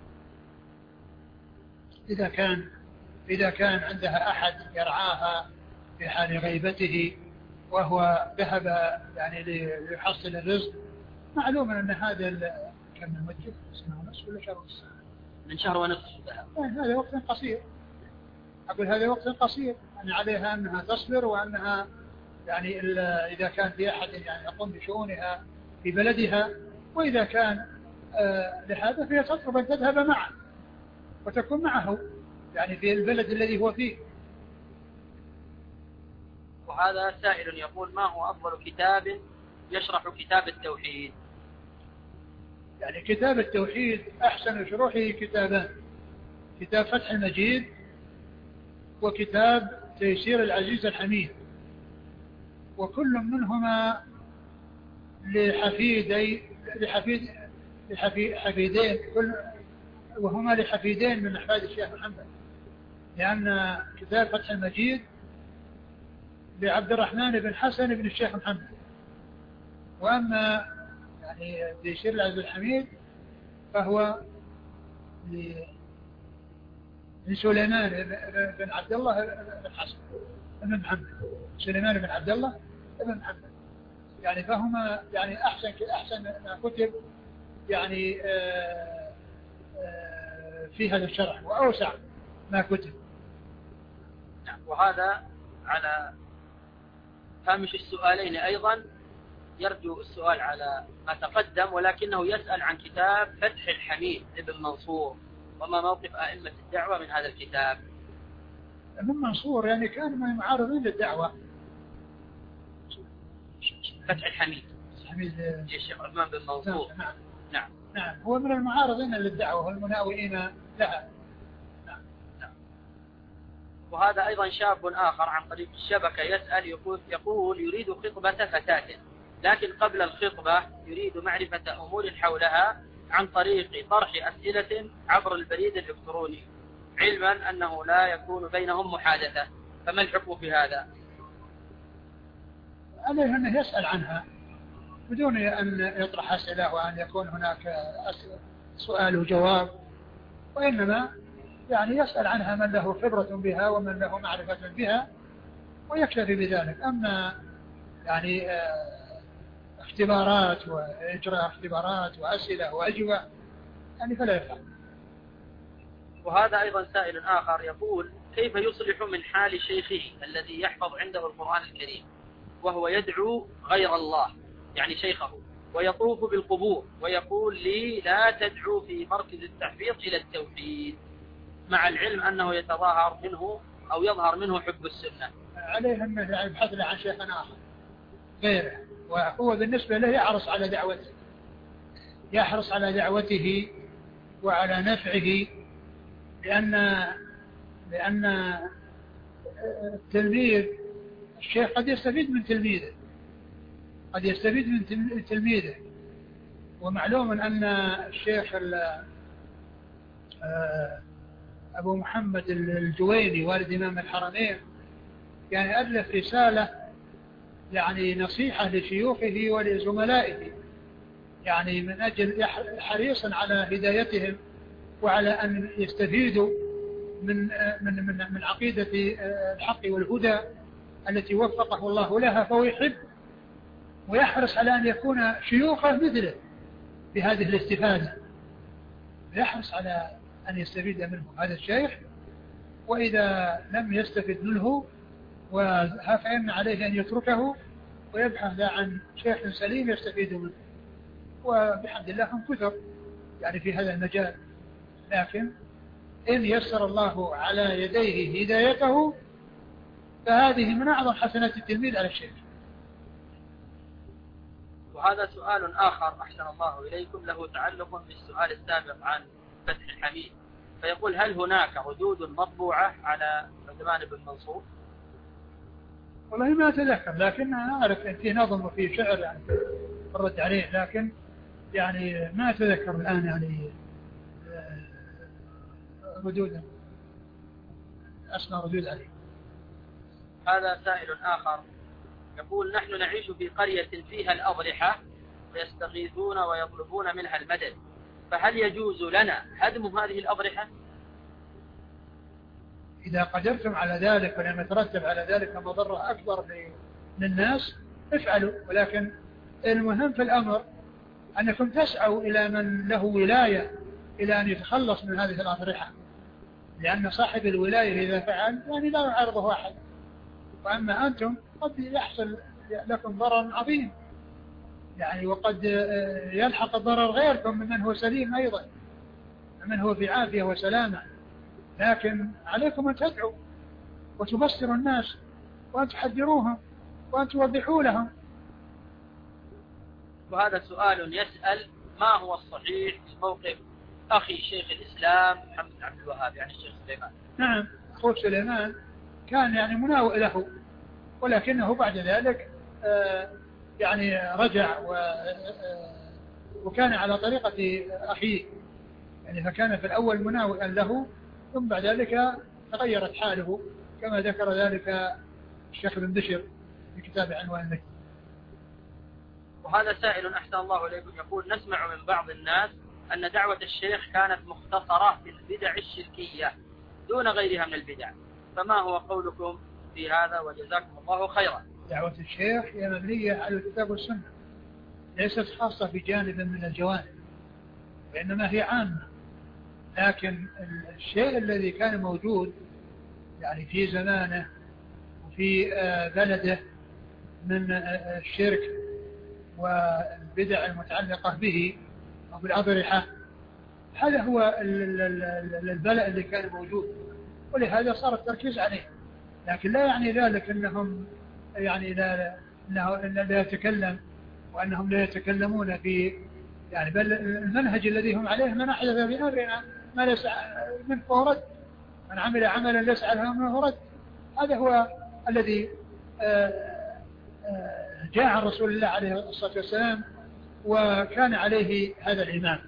Speaker 2: إذا كان عندها أحد يرعاها في حال غيبته وهو ذهب يعني ليحصل الرزق، معلوم أن هذا كم من مدة سنة ونصف ولا شهر ونصف؟
Speaker 1: من شهر ونصف ذهب.
Speaker 2: هذا وقت قصير. أقول هذا وقت قصير، يعني عليها أنها تصبر، وأنها يعني إذا كان في أحد يعني يقوم بشؤونها في بلدها، وإذا كان لهذا فهي تطلب أن تذهب معه وتكون معه يعني في البلد الذي هو فيه.
Speaker 1: وهذا سائل يقول ما هو أفضل كتاب يشرح كتاب التوحيد؟
Speaker 2: يعني كتاب التوحيد أحسن شروحه كتابان: كتاب فتح المجيد وكتاب تيسير العزيز الحميد، وكل منهما حفيدين، وهما لحفيدين من أحفاد الشيخ محمد، لأن كتاب فتح المجيد لعبد الرحمن بن حسن بن الشيخ محمد، وأما يعني تيسير العزيز الحميد فهو لسليمان بن عبد الله بن حسن بن محمد، سليمان بن عبد الله بن محمد، يعني فهما يعني أحسن ما كتب يعني في هذا الشرح، وأوسع ما كتب.
Speaker 1: وهذا على هامش السؤالين أيضا يرجو السؤال على ما تقدم، ولكنه يسأل عن كتاب فتح الحميد لابن منصور، وما موقف أئمة الدعوة من هذا الكتاب؟
Speaker 2: ابن منصور يعني كان من المعارضين للدعوة.
Speaker 1: فتح الحميد الشيخ عثمان بن منصور.
Speaker 2: نعم هو من المعارضين للدعوة والمناوئين لها.
Speaker 1: وهذا أيضا شاب آخر عن طريق الشبكة يسأل يقول يريد خطبة فتاة، لكن قبل الخطبة يريد معرفة أمور حولها عن طريق طرح أسئلة عبر البريد الإلكتروني، علما أنه لا يكون بينهم محادثة، فما الحكم في هذا؟
Speaker 2: عليه أنه يسأل عنها بدون أن يطرح أسئلة وأن يكون هناك سؤال وجواب، وإنما يعني يسأل عنها من له خبرة بها ومن له معرفة بها ويكتفي بذلك. أما يعني اختبارات وإجراء اختبارات وأسئلة وأجوبة يعني فلا يفعل.
Speaker 1: وهذا أيضا سائل آخر يقول كيف يصلح من حال شيخه الذي يحفظ عنده القرآن الكريم وهو يدعو غير الله، يعني شيخه، ويطوف بالقبور ويقول لي لا تدعو في مركز التحفيظ إلى التوحيد، مع العلم أنه يتظاهر منه أو يظهر منه حب السنة؟
Speaker 2: عليه أنه يبحث له عن شيخ آخر غيره، وهو بالنسبة له يحرص على دعوته وعلى نفعه، لأن التلميذ الشيخ قد يستفيد من تلميذه، ومعلوم أن الشيخ أبو محمد الجويني والد إمام الحرمين يعني ألف رسالة يعني نصيحة لشيوخه ولزملائه، يعني من أجل حريصا على هدايتهم وعلى أن يستفيدوا من عقيدة الحق والهدى التي وفقه الله لها، فهو يحب ويحرص على أن يكون شيوخه مثله بهذه الاستفادة، يحرص على أن يستفيد منه هذا الشيخ، وإذا لم يستفد منه فإن عليه أن يتركه ويبحث عن شيخ سليم يستفيد منه. وبحمد الله هم كثر يعني في هذا المجال، لكن إن يسر الله على يديه هدايته فهذه من أعظم حسنات التلميذ على الشيخ.
Speaker 1: وهذا سؤال آخر أحسن الله إليكم له تعلق بالسؤال السابق عن فتح الحميد، فيقول: هل هناك ردود مطبوعة على عثمان بن منصور؟
Speaker 2: والله ما أتذكر، لكن أنا أعرف أن في نظم وفي شعر يعني الرد عليه، لكن يعني ما أتذكر الآن يعني ردود أسمى ردود عليه.
Speaker 1: هذا سائل آخر يقول: نحن نعيش في قرية فيها الأضرحة ويستغيثون ويطلبون منها المدد، فهل يجوز لنا هدم هذه الأضرحة؟
Speaker 2: إذا قدرتم على ذلك ولم يترتب على ذلك مضرة أكبر للناس افعلوا، ولكن المهم في الأمر أنكم تسعوا إلى من له ولاية إلى أن يتخلص من هذه الأضرحة، لأن صاحب الولاية إذا فعل يعني لا يعارضه أحد، وأما أنتم قد يحصل لكم ضرر عظيم يعني، وقد يلحق الضرر غيركم ممن هو سليم أيضا، ممن هو في عافية وسلامة، لكن عليكم أن تدعوا وتبصروا الناس وأن تحذروهم وأن توضحوا لهم.
Speaker 1: وهذا سؤال يسأل: ما هو الصحيح في موقف أخي شيخ الإسلام محمد بن عبد الوهاب يعني الشيخ سليمان؟
Speaker 2: نعم، أخوه سليمان كان يعني مناوئ له، ولكنه بعد ذلك يعني رجع وكان على طريقة أخيه يعني، فكان في الأول مناوئا له، ثم بعد ذلك تغيرت حاله كما ذكر ذلك الشيخ بن بشر في كتاب عنوان النكتة.
Speaker 1: وهذا سائل أحسن الله إليكم يقول: نسمع من بعض الناس أن دعوة الشيخ كانت مختصرة في البدع الشركية دون غيرها من البدع، فما هو قولكم في هذا وجزاكم الله خيرا؟
Speaker 2: دعوة الشيخ هي مبنية على الكتاب والسنة، ليست خاصة بجانب من الجوانب، وإنما هي عامة، لكن الشيء الذي كان موجود يعني في زمانه وفي بلده من الشرك والبدع المتعلقة به أو بالأضرحة، هذا هو البلاء اللي كان موجود، ولهذا صار التركيز عليه، لكن لا يعني ذلك أنهم يعني لا يتكلم وأنهم لا يتكلمون في يعني، بل المنهج الذي هم عليه: من أحدث بأمرنا ما ليس منه فهو رد، من عمل عملا ليس عليه منه رد. هذا هو الذي جاء عن رسول الله عليه الصلاة والسلام وكان عليه هذا الإمام.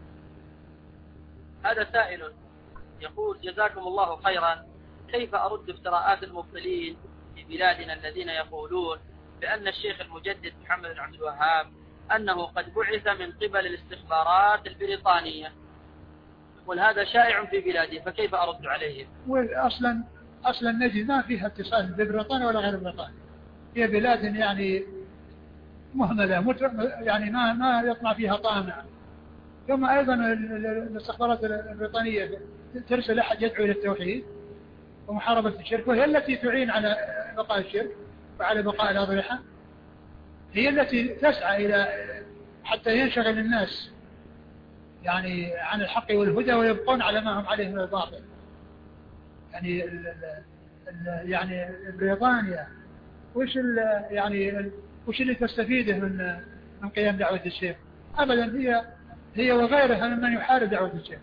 Speaker 1: هذا سائل يقول: جزاكم الله خيرا، كيف أرد افتراءات المبطلين في بلادنا الذين يقولون بأن الشيخ المجدد محمد بن عبد الوهاب أنه قد بعث من قبل الاستخبارات البريطانية، وهذا شائع في بلادي، فكيف أرد عليهم؟
Speaker 2: أصلا نجد ما فيها اتصال ببريطانيا ولا غير بريطانيا، هي بلاد يعني مهملة يعني ما يطمع فيها طامع، ثم أيضا الاستخبارات البريطانية ترسل أحد يدعو إلى التوحيد ومحاربة الشرك، وهي التي تعين على بقاء الشرك وعلى بقاء الأضرحة، هي التي تسعى إلى حتى ينشغل الناس يعني عن الحق والهدى ويبقون على ما هم عليه من الباطل. يعني يعني بريطانيا وش اللي تستفيده من قيام دعوة الشيخ؟ أبدا، هي وغيرها ممن يحارب دعوة الشيخ.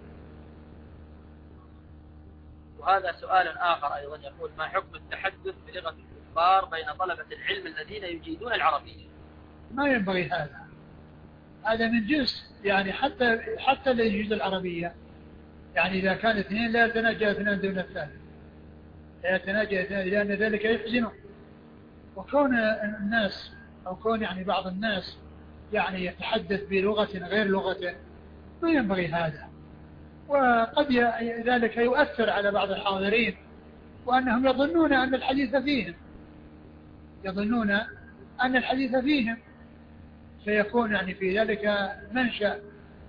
Speaker 1: وهذا سؤال آخر أيضا يقول: ما حكم التحدث بلغة الكفار بين طلبة العلم الذين يجيدون العربية؟
Speaker 2: ما ينبغي هذا من جنس يعني، حتى اللي يجيد العربية يعني إذا كان اثنين لا يتناجى اثنان دون الثالث، لا يتناجى اثنان، لأن ذلك يحزنه. وكون الناس أو كون يعني بعض الناس يعني يتحدث بلغة غير لغته ما ينبغي هذا، وقد ذلك يؤثر على بعض الحاضرين، وأنهم يظنون أن الحديث فيهم، يظنون أن الحديث فيهم، فيكون يعني في ذلك منشأ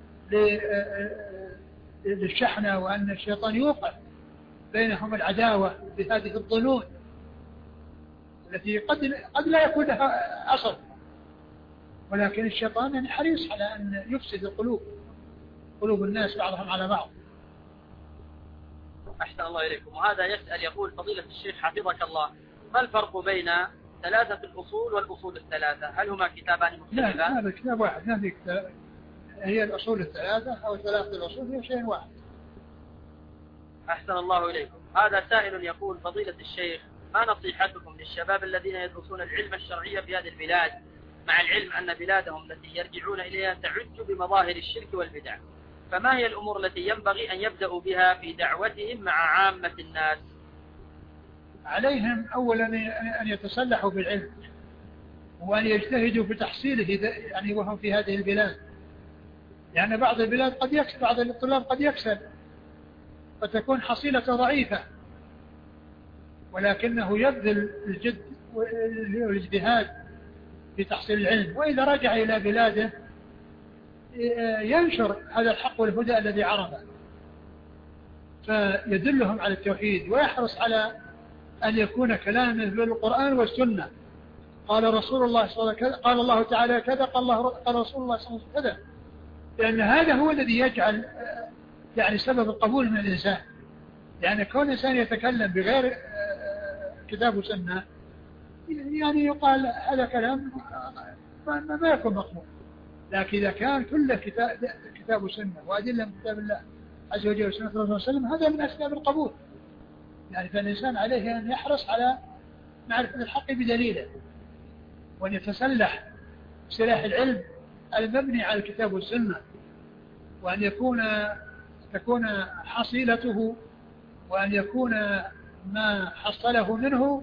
Speaker 2: للشحنة، وأن الشيطان يوقع بينهم العداوة بهذه الظنون التي قد لا يكون لها أصل، ولكن الشيطان يعني حريص على أن يفسد قلوب الناس بعضهم على بعض.
Speaker 1: أحسن الله إليكم. وهذا يسأل يقول: فضيلة الشيخ حفظك الله، ما الفرق بين ثلاثة الأصول والأصول الثلاثة؟ هل هما كتابان مختلفان؟
Speaker 2: لا، هذا كتاب واحد، ما في كتاب. هي الأصول الثلاثة أو ثلاثة الأصول هي شيء واحد.
Speaker 1: أحسن الله إليكم. هذا سائل يقول: فضيلة الشيخ، ما نصيحتكم للشباب الذين يدرسون العلم الشرعي في هذه البلاد، مع العلم أن بلادهم التي يرجعون إليها تعج بمظاهر الشرك والبدع، فما هي الأمور التي ينبغي أن يبدأوا بها في دعوتهم مع عامة الناس؟
Speaker 2: عليهم أولا أن يتسلحوا بالعلم، وأن يجتهدوا في تحصيله يعني وهم في هذه البلاد، لأن يعني بعض البلاد قد يكسب، بعض الطلاب قد يكسب، فتكون حصيلته ضعيفة، ولكنه يبذل الجد والاجتهاد في تحصيل العلم، وإذا رجع إلى بلاده ينشر هذا الحق والهدى الذي عرفه، فيدلهم على التوحيد، ويحرص على أن يكون كلامه بالقرآن والسنة. قال رسول الله صلى الله عليه وسلم، قال الله تعالى كذا، قال رسول الله صلى الله عليه وسلم كذا، لأن هذا هو الذي يجعل يعني سبب القبول من الإنسان. يعني كون الإنسان يتكلم بغير كتاب وسنة يعني يقال هذا كلام ما يكون مقبول، لكن إذا كان كله كتاب وسنة وأدلة من كتاب الله عز وجل وسنة الله صلى الله عليه وسلم، هذا من أسباب القبول. يعني فالإنسان عليه أن يحرص على معرفة الحق بدليله، وأن يتسلح سلاح العلم المبني على الكتاب والسنة، وأن تكون حصيلته، وأن يكون ما حصله منه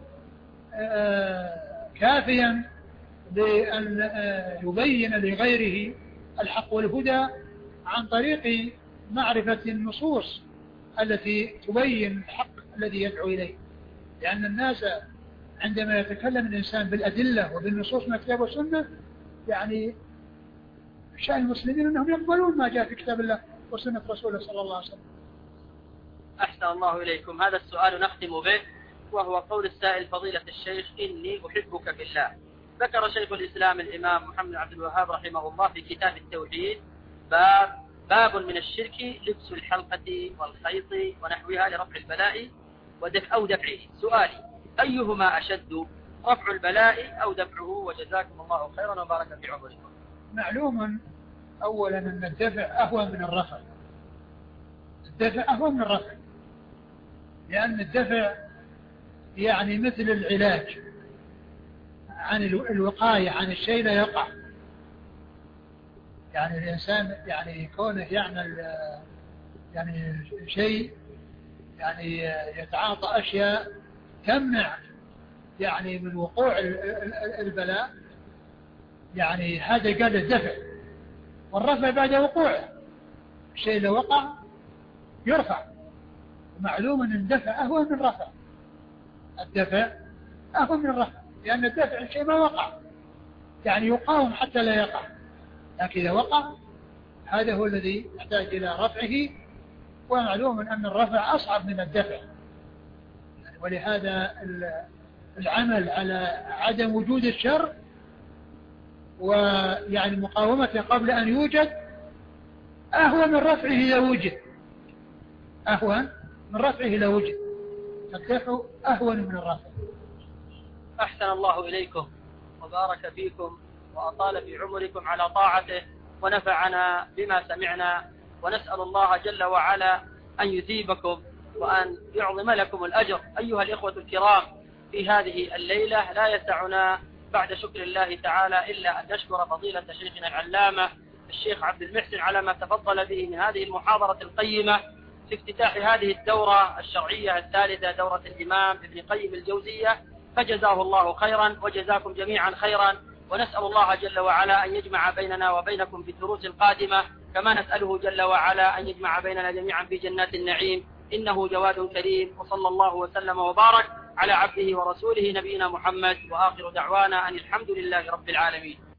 Speaker 2: كافيا بأن يبين لغيره الحق والهدى عن طريق معرفة النصوص التي تبين الحق الذي يدعو إليه. لأن الناس عندما يتكلم الإنسان بالأدلة وبالنصوص من الكتاب والسنة، يعني شأن المسلمين أنهم يقبلون ما جاء في كتاب الله وسنة رسوله صلى الله عليه وسلم.
Speaker 1: أحسن الله إليكم. هذا السؤال نختم به، وهو قول السائل: فضيلة الشيخ، إني أحبك في الله. ذكر شيخ الإسلام الإمام محمد عبد الوهاب رحمه الله في كتاب التوحيد باب من الشرك لبس الحلقة والخيط ونحوها لرفع البلاء أو دفعه. سؤالي: أيهما أشد، رفع البلاء أو دفعه؟ وجزاكم الله خيرا وبارك في عمركم.
Speaker 2: معلوم أولا أن الدفع أهون من الرفع، الدفع أهون من الرفع، لأن الدفع يعني مثل العلاج عن الوقاية عن الشيء لا يقع. يعني الإنسان يعني كونه يعمل يعني شيء يعني يتعاطى أشياء تمنع يعني من وقوع البلاء، يعني هذا قال الدفع، والرفع بعد وقوعه. الشيء لو وقع يرفع، معلوم أن الدفع أهون من الرفع، الدفع أهون من الرفع، لأن الدفع الشيء ما وقع يعني يقاوم حتى لا يقع، لكن إذا وقع هذا هو الذي يحتاج إلى رفعه، ومعلوم أن الرفع أصعب من الدفع. ولهذا العمل على عدم وجود الشر ويعني مقاومته قبل أن يوجد أهون من رفعه إذا وجد، أهون من رفعه إذا وجد، الدفع أهون من الرفع.
Speaker 1: أحسن الله إليكم وبارك فيكم وأطال في عمركم على طاعته، ونفعنا بما سمعنا، ونسأل الله جل وعلا أن يثيبكم وأن يعظم لكم الأجر. أيها الإخوة الكرام، في هذه الليلة لا يسعنا بعد شكر الله تعالى إلا أن نشكر فضيلة شيخنا العلامة الشيخ عبد المحسن على ما تفضل به من هذه المحاضرة القيمة في افتتاح هذه الدورة الشرعية الثالثة، دورة الإمام ابن قيم الجوزية، فجزاه الله خيرا وجزاكم جميعا خيرا، ونسأل الله جل وعلا أن يجمع بيننا وبينكم في الدروس القادمة كما نسأله جل وعلا أن يجمع بيننا جميعا في جنات النعيم، إنه جواد كريم. وصلى الله وسلم وبارك على عبده ورسوله نبينا محمد، وآخر دعوانا أن الحمد لله رب العالمين.